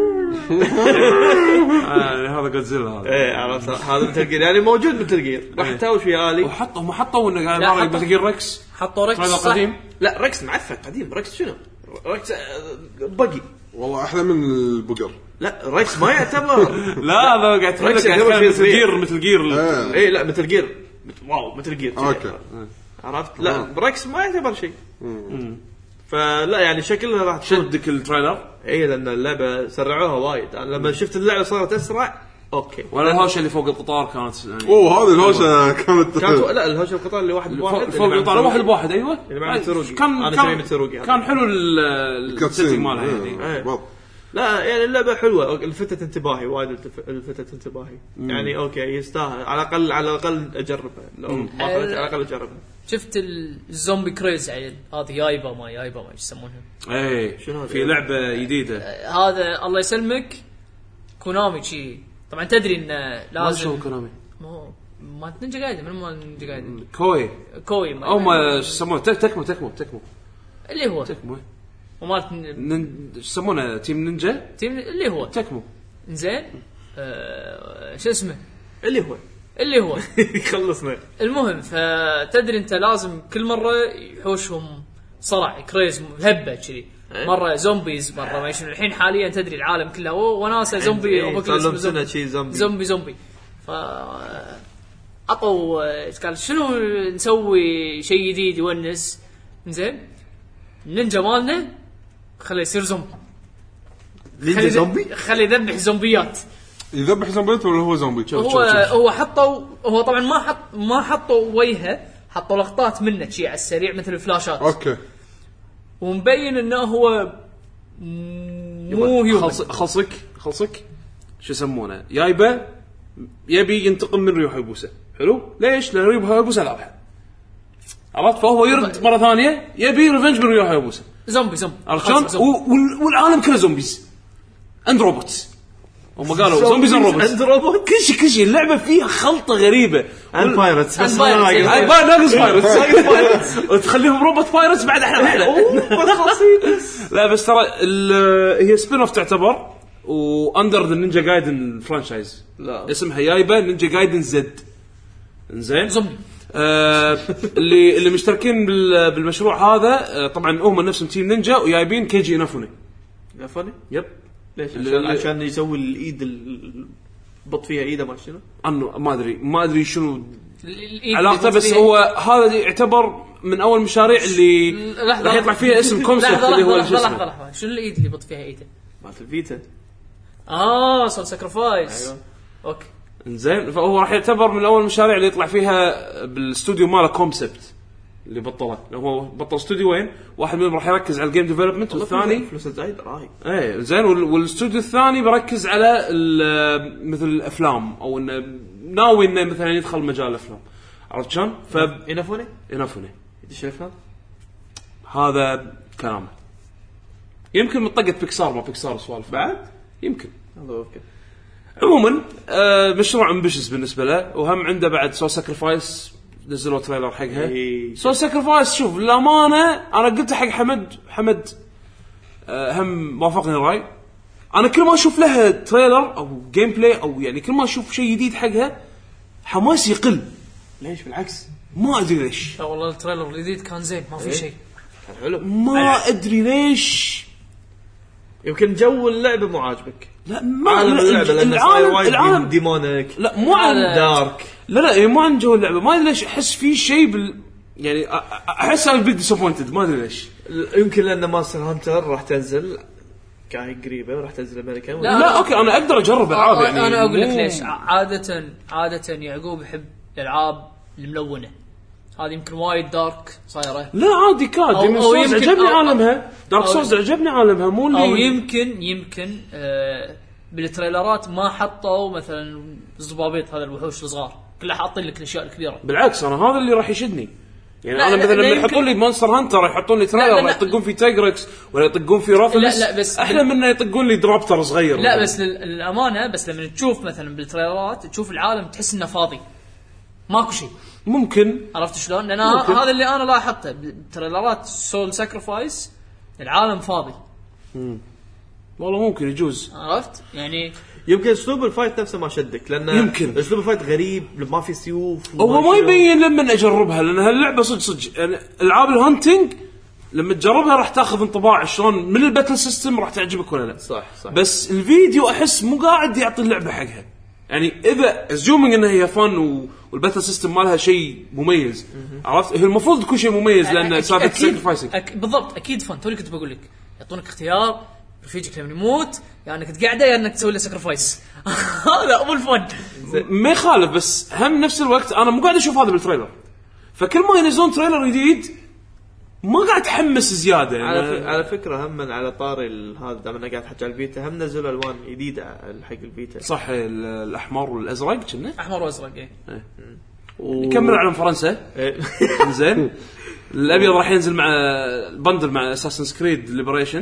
هذا جودزيلا هذا ايه عرفت هذا مثل جير يعني موجود مثل جير راح تاوش ويا الي وحطوا ما حطوا انه قال مثل جير ركس حطوا ركس قديم لا ركس معفن قديم ركس شنو ركس بقي والله احلى من البقر لا ركس ما يعتبر لا هذا قاعد تقول لك مثل جير مثل جير اي لا مثل جير واو مثل جير اوكي عرفت لا بركس ما يعتبر شيء فلا يعني شكلها راح تشدك التريلر اي لان اللعبه سرعوها وايد انا لما شفت اللعبه صارت اسرع اوكي ولا الهوشه اللي فوق القطار كانت يعني اوه هذه الهوشه كانت كانت لا الهوشه القطار اللي واحد بواحد فوق القطار واحد بواحد ايوه اللي مع متروقي كان كان, كان حلو السيتنج مالها يعني لا يعني اللعبه حلوه، لفتت انتباهي وايد، لفتت انتباهي يعني اوكي يستاهل على الاقل على الاقل اجربها، لو ما خليت على الاقل اجربها. شفت الزومبي كريز عيل هذه يايبا ما يايبا ما يسمونها اي في لعبه جديده هذا الله يسلمك كونامي شي طبعا تدري ان لازم شو كونامي مو ما نينجا قاعد من ما نينجا قاعد كوي كوي ما او ما يسمونه تكمو تكمو تكمو اللي هو تكمو ومالت نن... يسمونه تيم نينجا تيم اللي هو تكمو زين أه... شو اسمه اللي هو اللي هو خلصنا. المهم فتدري انت لازم كل مره يحوشهم صرع كريز هبه كذي مره زومبيز مره ما شنو. الحين حاليا تدري العالم كله هو وناسه زومبي زومبي زومبي زومبي ف عطوا قال شنو نسوي شيء جديد يونس. زين النينجا مالنا خليه يصير زومبي نينجا زومبي خليه يذبح زومبيات يذبح زومبيات ولا هو زومبي؟ هو هو حطوا هو طبعا ما حط ما حطوا وجهه حطوا لقطات منه شيء على السريع مثل الفلاشات اوكي ومبين انه هو مو هيومن. خلصك خلصك شو يسمونه يايبه يبي ينتقم من ريو هايبوسا. حلو ليش؟ لأن ريو هايبوسا ذبحه عرفت فهو يرد مرة ثانية يبي ريفنج من ريو هايبوسا. زومبي زومبي عرفت والعالم كله زومبيز اند روبوتس هم قالوا زومبيز اند روبوتس اند روبوت كل شيء كل شيء. اللعبة فيها خلطة غريبة اند بايرتس بس ناقص بايرتس وتخليهم روبوت بايرتس بعد احنا لا بس ترى هي سبين اوف تعتبر واندر ذا نينجا جايدن فرانشايز. لا اسمها يايبا نينجا جايدن زد. انزين زومبي آه اللي اللي مشتركين بالمشروع هذا آه طبعا هم نفسهم تيم نينجا ويايبين كيجي انافوني. انافوني يب ليش؟ عشان, عشان يسوي الايد البط فيها ايده ما شنو انه ما ادري ما ادري شنو علاقته بس هو هذا يعتبر من اول مشاريع اللي راح يطلع فيها اسم كونسبت اللي هو لحظه لحظه لحظه شنو الايد اللي بط فيها ايده مالت الفيتا. اه سول ساكرفايس. ايوه اوكي انزين فهو راح يعتبر من اول المشاريع اللي يطلع فيها بالاستوديو ماله كونسبت اللي بطله. هو بطل استوديوين واحد منهم راح يركز على الجيم ديفلوبمنت والثاني فلوس زايد راي ايه زين والاستوديو الثاني بركز على مثل الافلام او انه ناوي انه مثلا يدخل مجال الافلام. عرفت شلون؟ ف ينافوني ينافوني ايش الافلام هذا كلامه يمكن من طقه بيكسار ما بيكسار سوالف بعد يمكن هذا اوكي. عموما آه مشروع امبيشس بالنسبه له وهم عنده بعد سو ساكرفايس نزلوا تريلر حقها. سو ساكرفايس شوف للامانه انا قلت حق حمد حمد آه هم وافقني الراي. انا كل ما اشوف لها تريلر او جيم بلاي او يعني كل ما اشوف شيء جديد حقها حماسي يقل. ليش؟ بالعكس ما ادري ليش. لا والله التريلر الجديد كان زين ما في شيء كان حلو ما ادري ليش. يمكن جو اللعبه مو عاجبك. لا ما عالم اللعبه لان العالم العالم ديمونيك لا مو عن دارك لا لا مو عن جو اللعبه. ما ادري ليش احس في شيء بال يعني احس انا بيج ديسابوينتد ما ادري ليش. يمكن لان ماستر هانتر راح تنزل كاي قريبه وراح تنزل امريكا. لا, لا اوكي انا اقدر اجرب العاب يعني انا اقول لك ليش. عاده عاده يعقوب يحب الالعاب الملونه هذه يمكن وايد دارك صايره. لا عادي كاد ديمون سولز عجبني عالمها دارك سولز عجبني عالمها مو اللي او يمكن يمكن آه بالتريلرات ما حطوا مثلا الضبابيط هذا الوحوش الصغار كلها حاطين لك الاشياء الكبيره. بالعكس انا هذا اللي راح يشدني يعني انا مثلا لما يحطون لي مونستر هانتر يحطون لي تريلر يطقون في تايجركس ولا يطقون في رافلس. لا لا بس احلى بال... منه يطقون لي درابتر صغير. لا بس للامانه بس لما تشوف مثلا بالتريلرات تشوف العالم تحس انه فاضي ماكو شيء. ممكن عرفت شلون لان هذا اللي انا لاحظته بالتريلرات سول ساكرفايس العالم فاضي. امم والله ممكن يجوز عرفت يعني يمكن اسلوب الفايت نفسه ما شدك لان يمكن اسلوب الفايت غريب ما في سيوف هو ما يبين لما اجربها لان هاللعبه صدق صدق يعني العاب الهانتنج لما تجربها راح تاخذ انطباع شلون من الباتل سيستم راح تعجبك ولا لا. صح صح بس الفيديو احس مو قاعد يعطي اللعبه حقها يعني اذا ازومينج انها هي فن والباتل سيستم مالها شيء مميز. عرفت هي المفروض تكون شيء مميز لان سالفه ساكرفايسنج أك... بالضبط اكيد فن. توني كنت بقول لك يعطونك اختيار رفيجك لما يموت يعني انك تقعده يا انك تسوي له ساكرفايس. هذا ابو الفن ما يخالف بس هم نفس الوقت انا مو قاعد اشوف هذا بالتريلر. فكل ما ينزلون تريلر جديد ما قاعد اتحمس زياده على, يعني. ف... على فكره هم على طاري هذا دام انا قاعد احكي على الفيتا هم نزلوا الوان جديده حق الفيتا صح الاحمر والازرق كنا احمر وازرق ايه و... نكمل على فرنسا زين الابيض راح ينزل مع بندل مع اساسن سكريد ليبريشن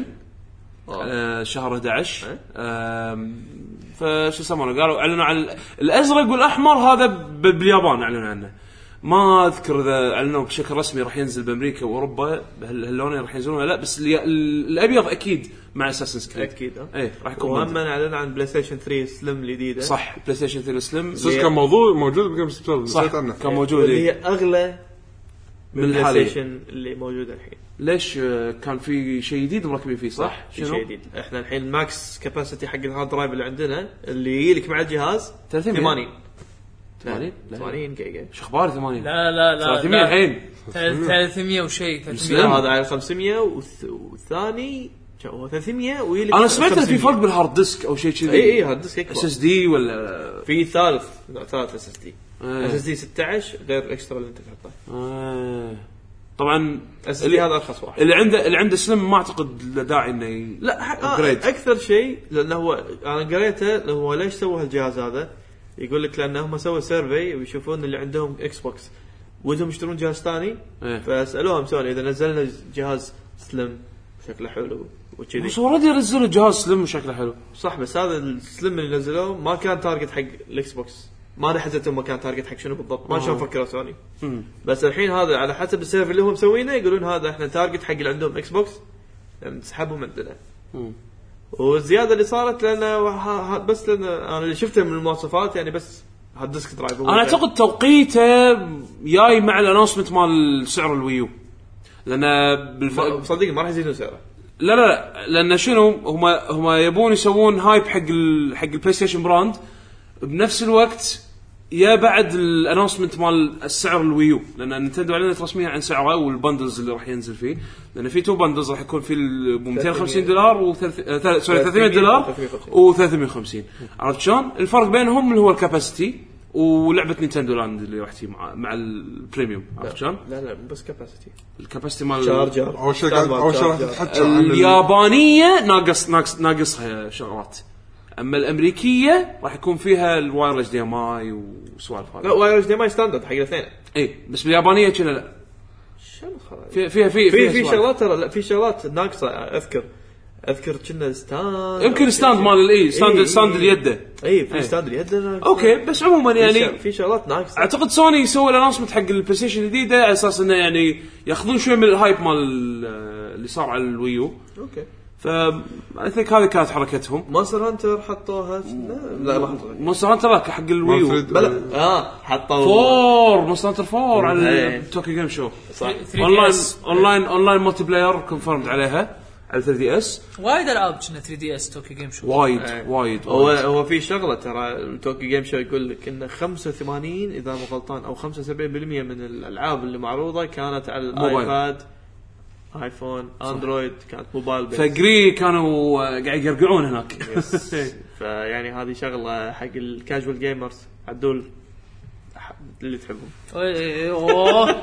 آه شهر احد عشر آه فشو يسمونه قالوا اعلنوا عن الازرق والاحمر هذا باليابان اعلنوا عنه ما اذكر اذا اعلنوا بشكل رسمي راح ينزل بامريكا واوروبا بهاللونين راح ينزلون لا بس الابيض اكيد مع اساسن سكريد اكيد اي راح يكون وهم اعلنوا عن بلاي ستيشن ثري سليم الجديده صح بلاي ستيشن ثري سليم صح كان موضوع موجود بجيم ستور صح كان موجود هي اغلى من البلاي ستيشن اللي موجود الحين ليش كان في شيء جديد مركبين فيه صح شنو شيء جديد احنا الحين الماكس كاباسيتي حق الهارد درايف اللي عندنا اللي يجيلك مع الجهاز ثمانين ثمانين ثمانين جيجا شو اخبار ثمانين لا لا لا ثلاثمية الحين ثلاثمية وشيء ثلاثمية هذا على خمسمية والثاني هو ثلاثمية ويلك انا سمعت ان في فرق بالهارد ديسك او شيء كذي اي اي هارد ديسك اس اس دي ولا في ثالث ثالث اس اس دي اس اس دي ستة عشر غير الاكسترا اللي انت تحطه آه. طبعا اللي هذا ارخص واحد اللي عنده اللي عنده سلم ما اعتقد له داعي انه لا آه اكثر شيء لانه هو انا قريته هو ليش سووا هالجهاز هذا يقول لك لان هم سووا سيرفي ويشوفون اللي عندهم اكس بوكس ودهم يشترون جهاز ثاني إيه؟ فسالوهم سؤال اذا نزلنا جهاز سلم شكله حلو وكذي بس ورد ينزلوا جهاز سلم وشكله حلو صح بس هذا السلم اللي نزلوه ما كان تارجت حق الاكس بوكس ما انا حسيت ما كان تارجت حق شنو بالضبط ما شلون فكروا سوني بس الحين هذا على حسب السيرفي اللي هم مسوينه يقولون هذا احنا تارجت حق اللي عندهم اكس بوكس نسحبهم عندنا والزياده اللي صارت لنا بس لنا انا اللي شفته من المواصفات يعني بس هاد ديسك درايف انا اعتقد توقيته جاي مع الانونسمنت مال سعر الويو لان بالف... صدق ما راح يزيدون سعره لا لا لا لان شنو هم هم يبون يسوون هايب حق ال... حق البلاي ستيشن براند بنفس الوقت يا بعد الانونسمنت مال السعر الويو لان نينتندو اعلنت رسميا عن سعره والبندلز اللي راح ينزل فيه لان في تو بندلز راح يكون في مئتين وخمسين دولار و ثلاثمية دولار و ثلاثمية وخمسين عرفت شلون الفرق بينهم اللي هو الكاباسيتي ولعبه نينتندو لاند اللي راح تجي مع مع البريميوم عرفت شلون لا لا بس كاباسيتي الكاباسيتي مال شارجر اول شيء اول شيء راح تتحكى عن اليابانيه ناقص ناقص ناقصها شغلات اما الامريكيه راح يكون فيها الوايرلس دي ام اي وسوالف هذه لا وايرلس دي ام اي ستاندرد حق الاثنين اي بس باليابانيه كنا لا شنو خلاص في فيها في في في شغلات ترى لا في شغلات ناقصه اذكر اذكر كنا ستاند يمكن ستاند مال الاي ستاند ستاند اليد اي في ستاند اليد اوكي بس عموما يعني في شغلات ناقصه اعتقد سوني يسوي الانونسمنت حق البلاي ستيشن الجديده على اساس انه يعني ياخذون شوي من الهايب مال اللي صار على الويو اوكي ف اي ثينك هذه كانت حركتهم مونستر هانتر حطوها لا ما حطوها مونستر هانتر حق الويو بلا اه حطوا فور مونستر هانتر فور على توكي جيم شو اونلاين اونلاين اونلاين مالتي بلاير كونفيرمد عليها على ثري دي اس وايد العاب كنا ثري دي اس توكي جيم شو وايد وايد هو هو في شغله ترى توكي جيم شو يقول لك ان خمسة وثمانين اذا مو غلطان او خمسة وسبعين بالمية من الالعاب اللي معروضه كانت على الايباد ايفون اندرويد كانت موبايل بس فقري كانوا قاعد يرجعون هناك فيعني هذه شغله حق الكاجوال جيمرز عدول اللي تحبهم اوه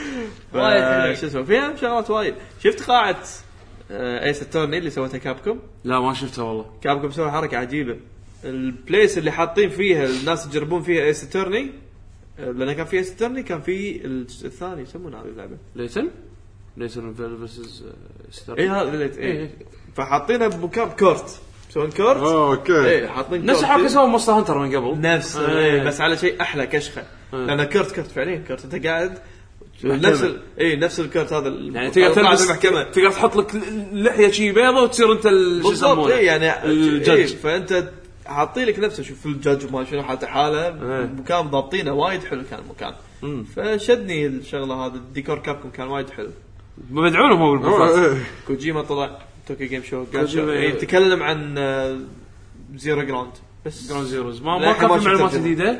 وايد شو اسمه فيها شغلات وايد شفت قاعه ايس اتورني اللي سوتها كابكوم لا ما شفتها والله كابكوم سووا حركه عجيبه البليس اللي حاطين فيها الناس يجربون فيها ايس اتورني لان كان في ايس اتورني كان في الثاني يسمونه هذه اللعبه ليتن ليتن فيرسز ستار اي هذا ليت اي فحاطينها بمكان كورت سوون كورت اه اوكي اي حاطين نفس حركه سووا مونستر هانتر من قبل نفس آه. بس على شيء احلى كشخه لان كورت كورت فعليا كورت انت قاعد نفس ال... اي نفس الكورت هذا يعني تقدر تلبس تقدر تحط لك لحيه شي بيضه وتصير انت شو يسمونه اي يعني الجج إيه فانت حاطي لك نفسه شوف الجج وما شنو حاطه حاله مكان ضابطينه وايد حلو كان المكان مم. فشدني الشغله هذا الديكور كابكم كان وايد حلو بدعونهم هو بالبروفايل كوجيما طلع توكي جيم شو قال يتكلم عن زيرو جراوند بس جراوند زيروز ما ما كان في معلومات جديده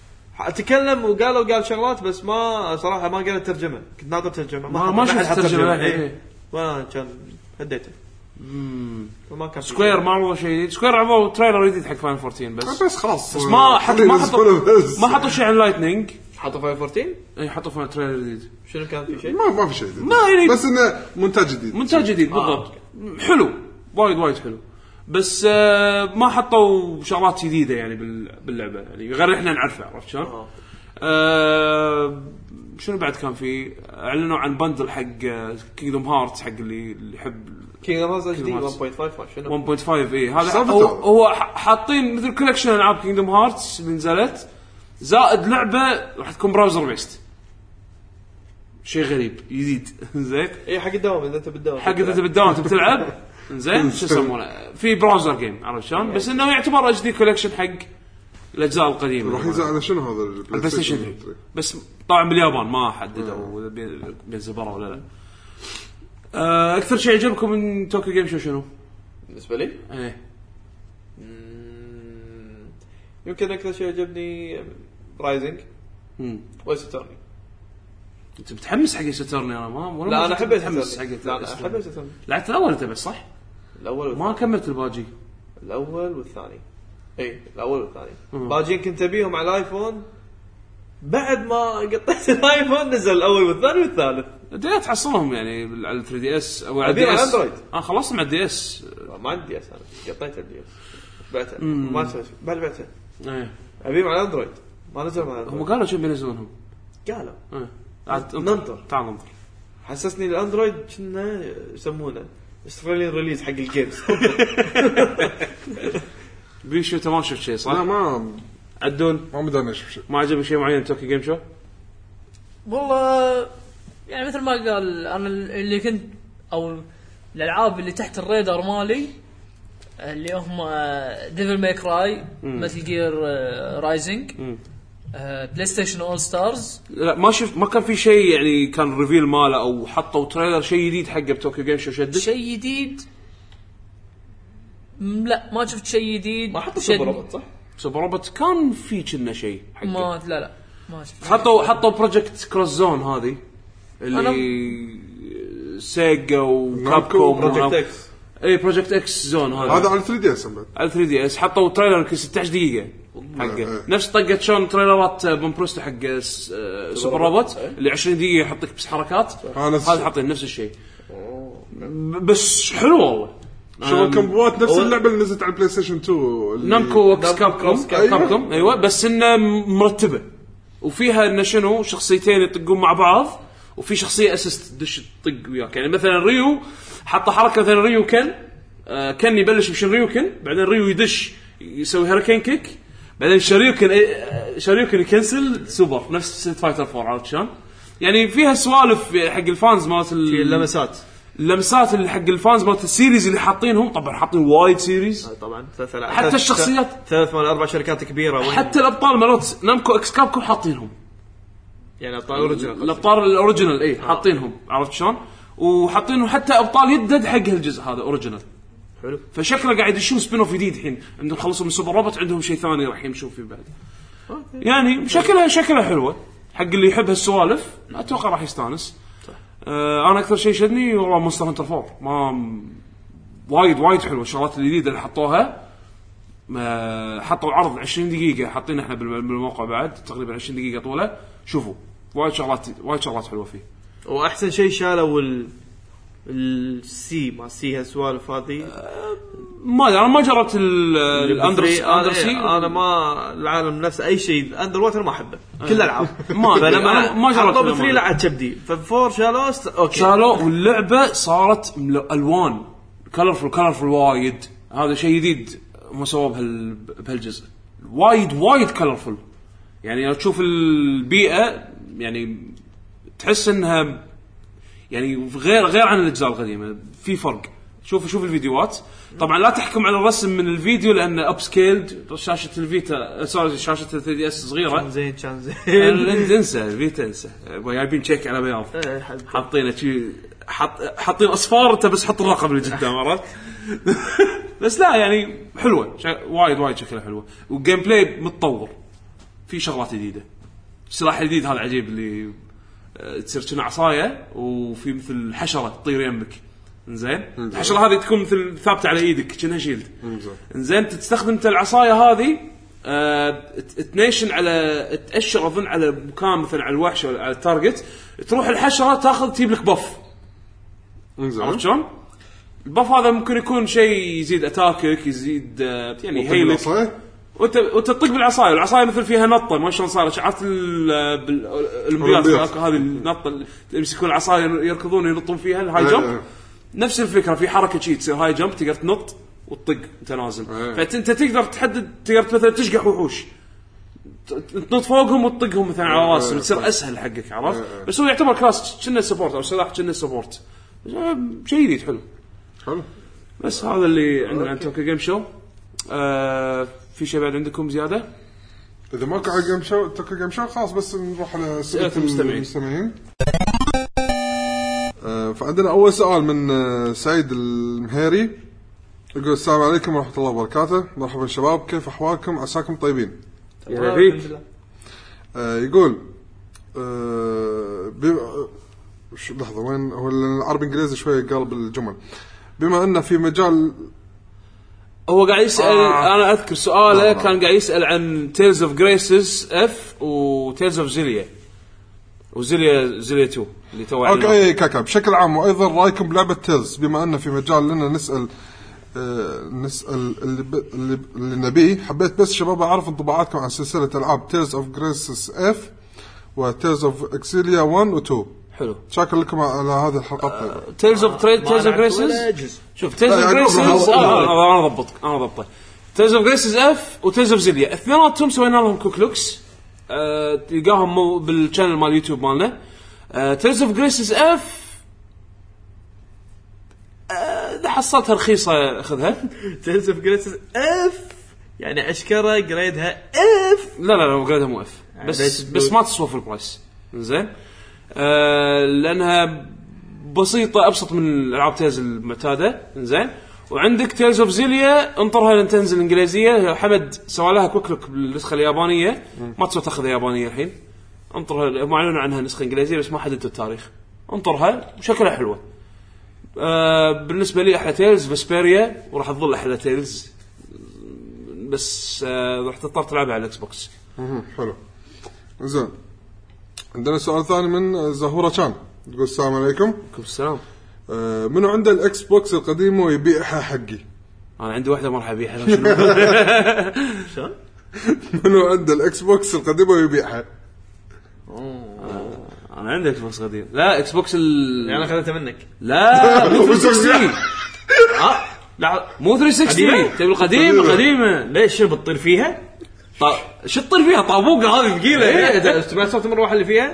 تكلم وقالوا قال شغلات بس ما صراحه ما قال الترجمه كنت ناظر ترجمه ما ما شفت ترجمه ايه ما كان هديته امم ما كان سكوير ما عرضوا شيء جديد سكوير عرضوا تريلر جديد حق فاين فورتين بس بس خلاص بس ما حط ما حطوا ما حطوا شيء عن لايتنينج حطوا فاينل فورتين اي حطوا فيها تريلر جديد. شنو كان في شيء؟ ما ما في شيء جديد. ما يعني بس انه منتج جديد منتج جديد بالضبط. آه. حلو وايد وايد حلو بس آه ما حطوا شغلات جديده يعني باللعبه يعني غير احنا نعرفه عرفت شلون. آه. آه شنو بعد كان في اعلنوا عن بندل حق كينغدوم هارتس حق اللي اللي يحب كينغدوم هارتس دي واحد فاصلة خمسة شنو واحد فاصلة خمسة. اي هذا هو, هو حاطين مثل كولكشن العاب كينغدوم هارتس اللي نزلت زائد لعبه راح تكون براوزر بيست. شيء غريب جديد. زين اي حق الدوام اذا انت بالدوام حق اذا انت بالدوام تبي تلعب زين شو يسمونه في براوزر جيم عرفت شلون بس انه يعتبر اتش دي كولكشن حق الاجزاء القديمه. راح ينزل على شنو هذا البلاي ستيشن ثلاثة بس طبعا باليابان ما حددوا بينزل برا ولا لا. أه اكثر شيء عجبكم من توكيو جيم شو شنو بالنسبه لي؟ ايه يمكن اكثر شيء عجبني رايزنج وستورني. انت متحمس حق ستورني؟ انا ما لا انا احب اتحمس حق ستورني. لعبت الاول انت بس صح؟ الاول والثاني. ما كملت الباجي. الاول والثاني اي الاول والثاني باجين كنت ابيهم على الايفون بعد ما قطعت الايفون نزل الاول والثاني والثالث. انت لا تحصلهم يعني على ثري دي اس او على دي اس اندرويد. اه خلصت مع الدي اس. ما عندي اس انا قطعت الدي اس بعته ما سويت بعد بعته ايه ابيهم على اندرويد ما نزل مع هم قالوا شو بينزلونهم قالوا ايه ننطر تعال ننطر. حسسني الاندرويد كنا يسمونه استراليان ريليز حق الجيمز. بيشو تمام شفت شيء صح؟ لا ما عدون ما بدنا نشوف شيء. ما عجبك شيء معين توكي جيم شو؟ والله يعني مثل ما قال انا اللي كنت او الالعاب اللي تحت الرادار مالي اللي هم ديفل ماي كراي مثل جير رايزنج بلاي ستيشن اول ستارز. لا ما شفت ما كان في شيء يعني كان ريفيل ماله او حطوا تريلر شيء جديد حقه بتوكيو جيم شو شد شيء جديد. لا ما شفت شيء جديد. ما حطوا سوبر روبوت صح؟ سوبر روبوت كان في كنا شيء حقه ما لا لا ما شفت. حطوا حطوا بروجكت كروس زون هذه اللي سيجا وكابكوم بروجكت اكس. اي بروجكت اكس زون هذا هذا على ثري دي اس بعد على ثري دي اس حطوا تريلر يمكن ستة عشر دقيقه حقه نفس طقه شلون تريلرات بومبروست حق سوبر روبوت اللي عشرين دقيقه يحطك بس حركات. هذا حاطين نفس الشيء بس حلو والله. شو كمبوات نفس اللعبه اللي نزلت على البلاي ستيشن اثنين نامكو اكس كابكوم كابكوم ايوه بس انه مرتبه وفيها انه شنو شخصيتين يطقون مع بعض وفي شخصيه اسست تدش تطق وياك يعني مثلا ريو حط حركه مثلا ريو كان آه كان يبلش بشن ريو كان بعدين ريو يدش يسوي هيريكين كيك بعدين شريوكن شريوكن يكنسل سوبر نفس ستريت فايتر فور عرفت شلون يعني فيها سوالف حق الفانز مالت اللمسات اللمسات اللي حق الفانز مالت السيريز اللي حاطينهم طبعا حاطين وايد سيريز طبعا حتى الشخصيات ثلاث من اربع شركات كبيره حتى الابطال مالت نامكو اكس كابكوم حاطينهم يعني ابطال اوريجينال الابطال الاوريجينال اي حاطينهم عرفت شلون وحاطينهم حتى ابطال يدد حق هالجزء هذا اوريجينال حلو فشكله قاعد يشوف سبين اوف جديد الحين عندهم خلصوا من سوبر روبوت عندهم شيء ثاني راح يمشوا فيه بعد يعني شكلها شكلها حلوه حق اللي يحب هالسوالف اتوقع راح يستانس. آه انا اكثر شيء شدني والله مونستر هانتر فور ما وايد وايد حلوه الشغلات الجديده اللي حطوها حطوا عرض عشرين دقيقه حاطين احنا بالموقع بعد تقريبا عشرين دقيقه طوله شوفوا وايد شغلات وايد شغلات حلوه فيه واحسن شيء شالوا ال السي ما سي هالسوالف هذه ما انا ما جربت الاندر اندر سي انا ما العالم نفس اي شيء الاندر ووتر ما احبه كل الالعاب ما انا ما جربت طب ثري لا عاد كبدي ففور شالوا اوكي شالوا واللعبه صارت الوان كلرفل كلرفل وايد هذا شيء جديد هم سووا بهال بهالجزء وايد وايد كلرفل يعني لو تشوف البيئه يعني تحس انها يعني غير غير عن الاجزاء القديمه في فرق شوف شوف الفيديوهات طبعا لا تحكم على الرسم من الفيديو لانه اب سكيلد شاشه الفيتا سوري شاشه ثري دي اس صغيره زين كان زين انسى الفيتا انسى جايبين تشيك على بياض حاطينه شيء حط حاطين اصفار انت بس حط الرقم اللي قدام عرفت بس لا يعني حلوه وايد وايد شكلها حلوه والجيم بلاي متطور في شغلات جديده سلاح جديد هذا عجيب اللي تصير كنا عصايه وفي مثل حشره تطير يمك انزين الحشره هذه تكون مثل ثابته على ايدك كأنها شيلد انزين تستخدم انت العصايه هذه آه تنيشن على تأشر اظن على مكان مثلا على الوحش او على التارجت، تروح الحشره تاخذ تجيب لك بف. عرفت شلون؟ البف هذا ممكن يكون شيء يزيد اتاكك، يزيد يعني هيلك، وانت وتطق بالعصايه. العصايه مثل فيها نطه ما شلون صارت، عرفت الأولمبياد هذه النطه اللي يمسكون العصايه يركضون ينطون فيها الهاي جمب. نفس الفكره في حركه شيء تصير هاي جمب، تقدر تنط وتطق انت نازل. فانت تقدر تحدد، تقدر مثلا تشقح وحوش تنط فوقهم وتطقهم مثلا على راسهم، تصير اسهل حقك. عرفت؟ بس هو يعتبر كلاس كنا سبورت او سلاح كنا سبورت، شيء جديد حلو حلو. بس هذا اللي عندنا عن توكي جيم شو. آه في شيء بعد عندكم زياده؟ اذا ما كان جيم شو توكي جيم شو خلاص بس نروح على سئله المستمعين. آه فعندنا اول سؤال من آه سعيد المهيري، يقول السلام عليكم ورحمه الله وبركاته. مرحبا شباب، كيف احوالكم؟ عساكم طيبين. يا فيك. آه يقول آه شو لحظه وين هو العربي انجليزي شويه قلب الجمل. بما ان في مجال هو قاعد يسال آه. انا اذكر سؤاله آه. كان قاعد يسال عن تيلز اوف جريسز اف وتيلز اوف زيليا وزيليا زيليا تو اللي تو اوكي كاكا بشكل عام، وايضا رايكم بلعبه تيلز بما ان في مجال لنا نسال آه نسال اللي, ب... اللي اللي نبيه. حبيت بس شباب اعرف انطباعاتكم عن سلسله العاب تيلز اوف جريسز اف وتيلز اوف اكسيليا واحد و اثنين. حلو، شكرا لكم على هذه الحلقات. تيلز اوف تريد تيلز اوف جريسز، شوف تيلز اوف جريسز انا ضبطك انا ضبطك تيلز اوف جريسز اف وتيلز اوف زيليا اثنيناتهم سوينا لهم كوك لوكس، تلقاهم بالشانل مال يوتيوب مالنا. تيلز اوف جريسز اف اذا حصلتها رخيصه اخذها. تيلز اوف جريسز اف يعني اشكره جريدها اف. لا لا لا جريدها مو اف، بس بس ما تسوى في البرايس زين. آه لانها بسيطه ابسط من الالعاب تيلز المعتاده زين. وعندك تيلز اوف زيليا انطرها لين تنزل انجليزيه. حمد سوى لها كوك لوك بالنسخه اليابانيه، ما تسوى تاخذها يابانيه الحين. انطرها، معلن عنها نسخه انجليزيه بس ما حددوا التاريخ. انطرها وشكلها حلوه. آه بالنسبه لي احلى تيلز فيسبيريا، وراح تظل احلى تيلز، بس آه راح تضطر تلعبها على الاكس بوكس. حلو زين. عندنا سؤال ثاني من زهورة كان، تقول السلام عليكم. عليكم السلام. آه منو عنده الاكس بوكس القديم ويبيعها حقي؟ انا عندي واحده ما راح ابيعها. شلون؟ منو عنده الاكس بوكس القديم ويبيعها؟ آه انا عندي اكس بوكس قديم. لا اكس بوكس ال يعني انا اخذته منك. لا مو ثلاثمية وستين. اه لا مو ثلاثمية وستين، تبي القديم القديمه. ليش شو بتطير فيها؟ طيب شو تطير فيها؟ طابوقه هذه ثقيله. ايه سمعت صوت المروحه اللي فيها؟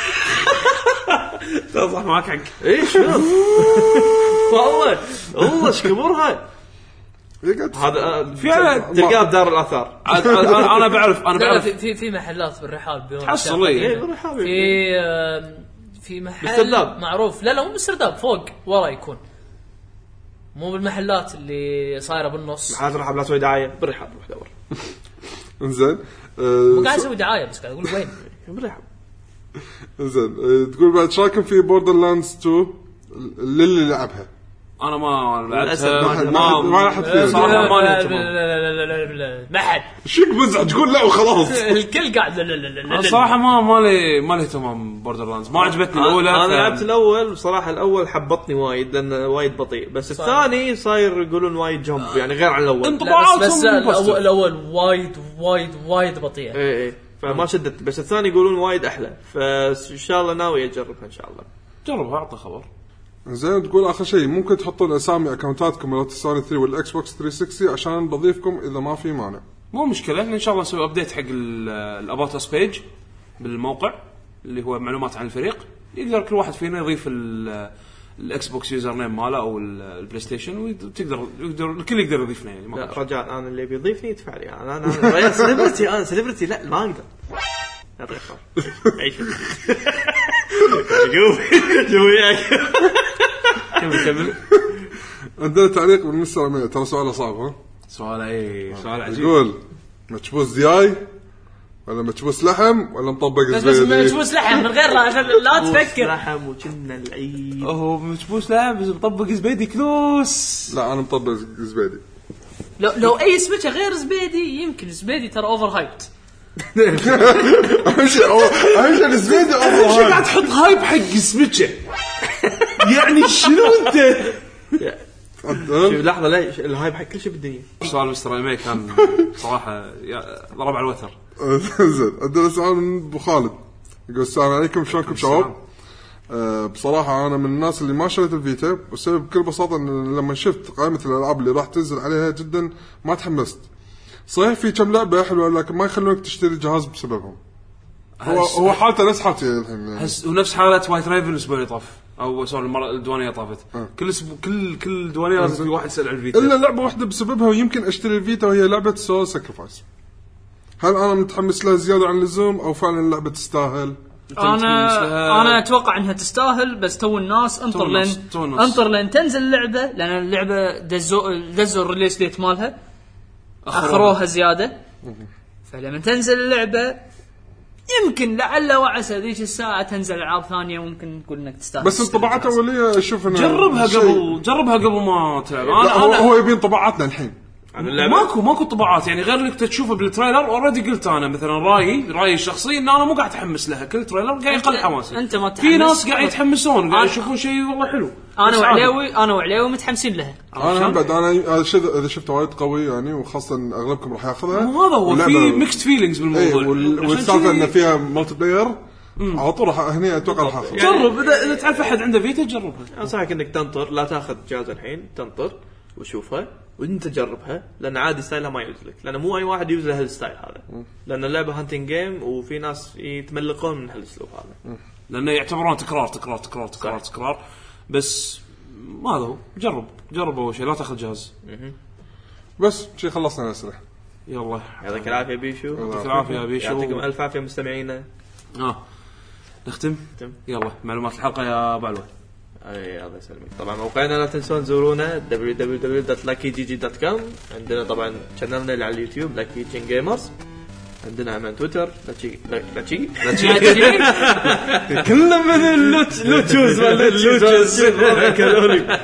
صح معك حق. ايش والله والله ايش كبرها هذا. فعلا تلقاه بدار الاثار. انا بعرف انا بعرف في في محلات بالرحاب تحصل ايه في في محل معروف. لا لا مو بالسرداب، فوق ورا يكون، مو بالمحلات اللي صايره بالنص. محلات الرحاب لا تسوي دعايه، بالرحاب روح دور. انزين مو قاعد اسوي دعايه بس قاعد اقول وين بالرحاب. انزين تقول بعد شاكم في بوردرلاندز اثنين اللي لعبها. انا ما لعبتها ما ما راح تصير صراحه. ما لا لا لا ما حد شيك بزعج تقول لا وخلاص. الكل قاعد لا لا لا صراحه ما ما لي ما لي اهتمام بوردرلاندز. ما عجبتني الاولى. انا لعبت الاول بصراحه. الاول حبطني وايد لانه وايد بطيء، بس الثاني صاير يقولون وايد جمب يعني غير عن الاول. بس الاول الاول وايد وايد وايد بطيء. اي اي فما شدت. بس الثاني يقولون وايد احلى، فان شاء الله ناوي اجربها ان شاء الله. جربها اعطى خبر. زين تقول اخر شيء ممكن تحطون اسامي اكونتاتكم مالت السوني ثري والاكس بوكس ثلاثمية وستين عشان بضيفكم اذا ما في مانع. مو مشكله، ان شاء الله نسوي ابديت حق الابوت اس بيج بالموقع اللي هو معلومات عن الفريق. يقدر كل واحد فينا يضيف الاكس بوكس يوزر نيم ماله او البلاي ستيشن، وتقدر يقدر الكل يقدر يضيفنا يعني. لا رجال انا اللي بيضيفني يدفع لي. انا انا سليبرتي انا سليبرتي لا ما اقدر. يعطيك العافيه. عيش شوف شوف وياك. كمل كمل. عندنا تعليق من مستر أمير، ترى سؤاله صعب. ها سؤال ايه سؤال عجيب. يقول متشبوس دياي ولا متشبوس لحم ولا مطبق زبادي؟ بس متشبوس لحم من غير لا لا تفكر. لحم وكنا العيد. اوه متشبوس لحم بس مطبق زبادي كلوس. لا انا مطبق زبادي. لو لو اي سويتش غير زبيدي يمكن زبيدي ترى اوفر هايبت. اهم شيء اهم شيء الزبيدي اوفر شو قاعد تحط هايب حق سويتش يعني شنو انت؟ شوف لحظه لا الهايب حق كل شيء بالدنيا. سؤال مستر ايمي كان صراحه ضرب على الوتر. زين عندنا سؤال من ابو خالد يقول السلام عليكم شلونكم شباب. أه بصراحه انا من الناس اللي ما شريت الفيتا والسبب بكل بساطه ان لما شفت قائمه الالعاب اللي راح تنزل عليها جدا ما تحمست. صحيح في كم لعبه حلوه لكن ما يخلونك تشتري جهاز بسببهم. هو هو حالته نفس حالتي الحين يعني. ونفس حاله وايت رايفن الاسبوع اللي طاف او سوري المره الديوانيه طافت أه. كل اسبوع كل كل ديوانيه لازم في واحد يسال عن الفيتا الا لعبه واحده بسببها ويمكن اشتري الفيتا وهي لعبه سول ساكريفايس. هل انا متحمس لها زياده عن اللزوم او فعلا اللعبه تستاهل؟ انا انا اتوقع انها تستاهل بس تو الناس انطر لين انطر لين تنزل اللعبه لان اللعبه دزوا دزوا الريليس ديت مالها اخروها زياده. فلما تنزل اللعبه يمكن لعل وعسى ذيك الساعه تنزل العاب ثانيه ممكن نقول انك تستاهل. بس الطباعات الاوليه اشوف انها جربها قبل جربها قبل ما تلعب. انا هو, هو يبي طباعاتنا الحين ماكو ماكو طباعات يعني غير اللي كنت تشوفه بالتريلر اوريدي. قلت انا مثلا رايي رايي الشخصي ان انا مو قاعد اتحمس لها. كل تريلر قاعد يقل حماسي. انت ما في ناس قاعد يتحمسون قاعد يشوفون شيء والله حلو. انا وعليوي انا وعليوي متحمسين لها. انا بعد انا هذا الشيء اذا شفته وايد قوي يعني وخاصه اغلبكم راح ياخذها. هذا هو في ميكست فيلينجز بالموضوع. ايه والسالفه ان فيها مالتي بلاير على طول راح هني اتوقع راح اخذ. جرب اذا اذا تعرف احد عنده فيتا جربها. انصحك انك تنطر لا تاخذ جهاز الحين تنطر وشوفها وانت تجربها لان عادي ستايلها ما يوزلك لان مو اي واحد يوزل هالستايل هذا لان اللعبه هانتنج جيم وفي ناس يتملقون من هالاسلوب هذا لانه يعتبرون تكرار تكرار تكرار تكرار تكرار. بس ما هذا هو. جرب جرب اول شيء لا تاخذ جهاز. بس شيء خلصنا الاسئله. يلا يعطيك العافيه بيشو. يعطيك العافيه بيشو. يعطيكم الف عافيه مستمعينا. اه نختم. يلا معلومات الحلقه يا ابو علوه. اي الله يسلمك. طبعا موقعنا لا تنسون زورونا دبليو دبليو دبليو دوت لاكي جي جي دوت كوم. عندنا طبعا شانلنا اللي على اليوتيوب لاكي جين جيمرز. عندنا عمان تويتر لاكي لاكي لاكي كلنا من اللوتش لوتشوز ولا اللوتشوز كالوري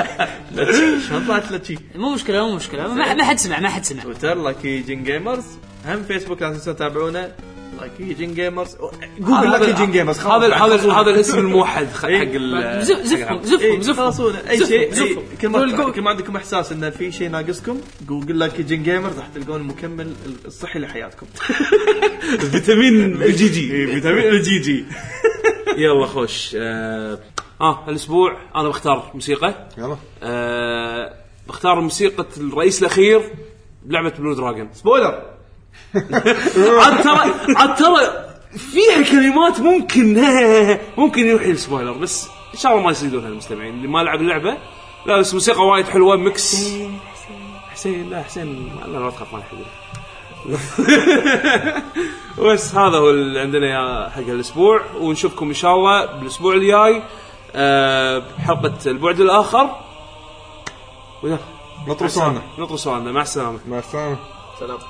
شنطات لاكي مو مشكله مو مشكله ما حد سمع ما حد سمع. تويتر لاكي جين جيمرز. هم فيسبوك لا تنسون تتابعونا لاكي جين جيمرز. جوجل لاكي جين جيمرز. هذا هذا هذا الاسم الموحد حق ال زفهم زفهم زفهم اي شيء. كل ما كل ما عندكم احساس ان في شيء ناقصكم جوجل لاكي جين جيمرز راح تلقون المكمل الصحي لحياتكم. فيتامين الجي جي. فيتامين الجي جي. يلا خوش. اه, آه الاسبوع انا بختار موسيقى. يلا آه بختار موسيقى الرئيس الاخير بلعبه بلو دراجون. سبويلر. عاد ترى عاد ترى فيها كلمات ممكن ممكن يوحي السبويلر بس ان شاء الله ما يصيدونها المستمعين اللي ما لعب اللعبه. لا بس موسيقى وايد حلوه ميكس. حسين لا حسين لا لا تخاف ما يحبه. بس هذا هو اللي عندنا يا حق الاسبوع ونشوفكم ان شاء الله بالاسبوع الجاي بحلقه البعد الاخر. ويا نطروا سؤالنا نطروا سؤالنا. مع السلامه. مع السلامه. سلام.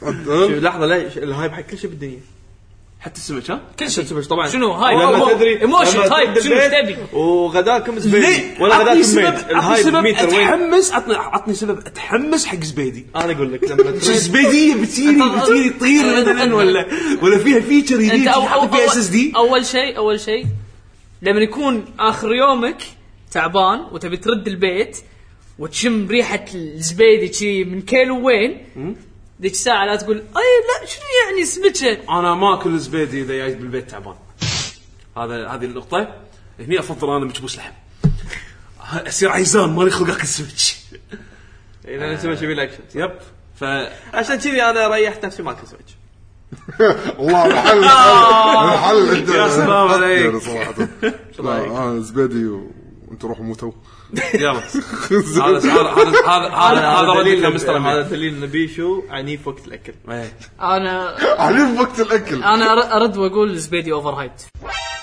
شوف لحظه لا الهايب حق كل شيء بالدنيا حتى السمك ها كل شيء طبعا شنو هاي لما تدري ايموشن هاي شنو تبي وغداكم زبيدي ولا غداكم ميت الهايب متر وين اتحمس عطني عطني سبب اتحمس حق زبيدي انا اقول لك لما زبيدي بتيري بتيري تطير مثلا ولا ولا فيها فيتشر جديد يحط فيها اس اس دي اول شيء اول شيء لما يكون اخر يومك تعبان وتبي ترد البيت وتشم ريحه الزبيدي شي من كيلو وين ذيك الساعه لا تقول اي لا شنو يعني سمكه انا ما اكل زبيدي اذا جاي بالبيت تعبان هذا هذه النقطه هني افضل انا مكبوس لحم اصير عايزان مالي خلق اكل سمك اذا انت ماشي بالاكشن يب فعشان كذي انا ريحت نفسي ما اكل سمك والله الحل الحل يا سلام عليك صراحه اه زبيدي وانت روحوا موتوا يلا هذا هذا هذا هذا دليل مستر هذا دليل نبيشو عنيف وقت الاكل انا عنيف وقت الاكل انا ارد واقول زبيدي اوفر هايبت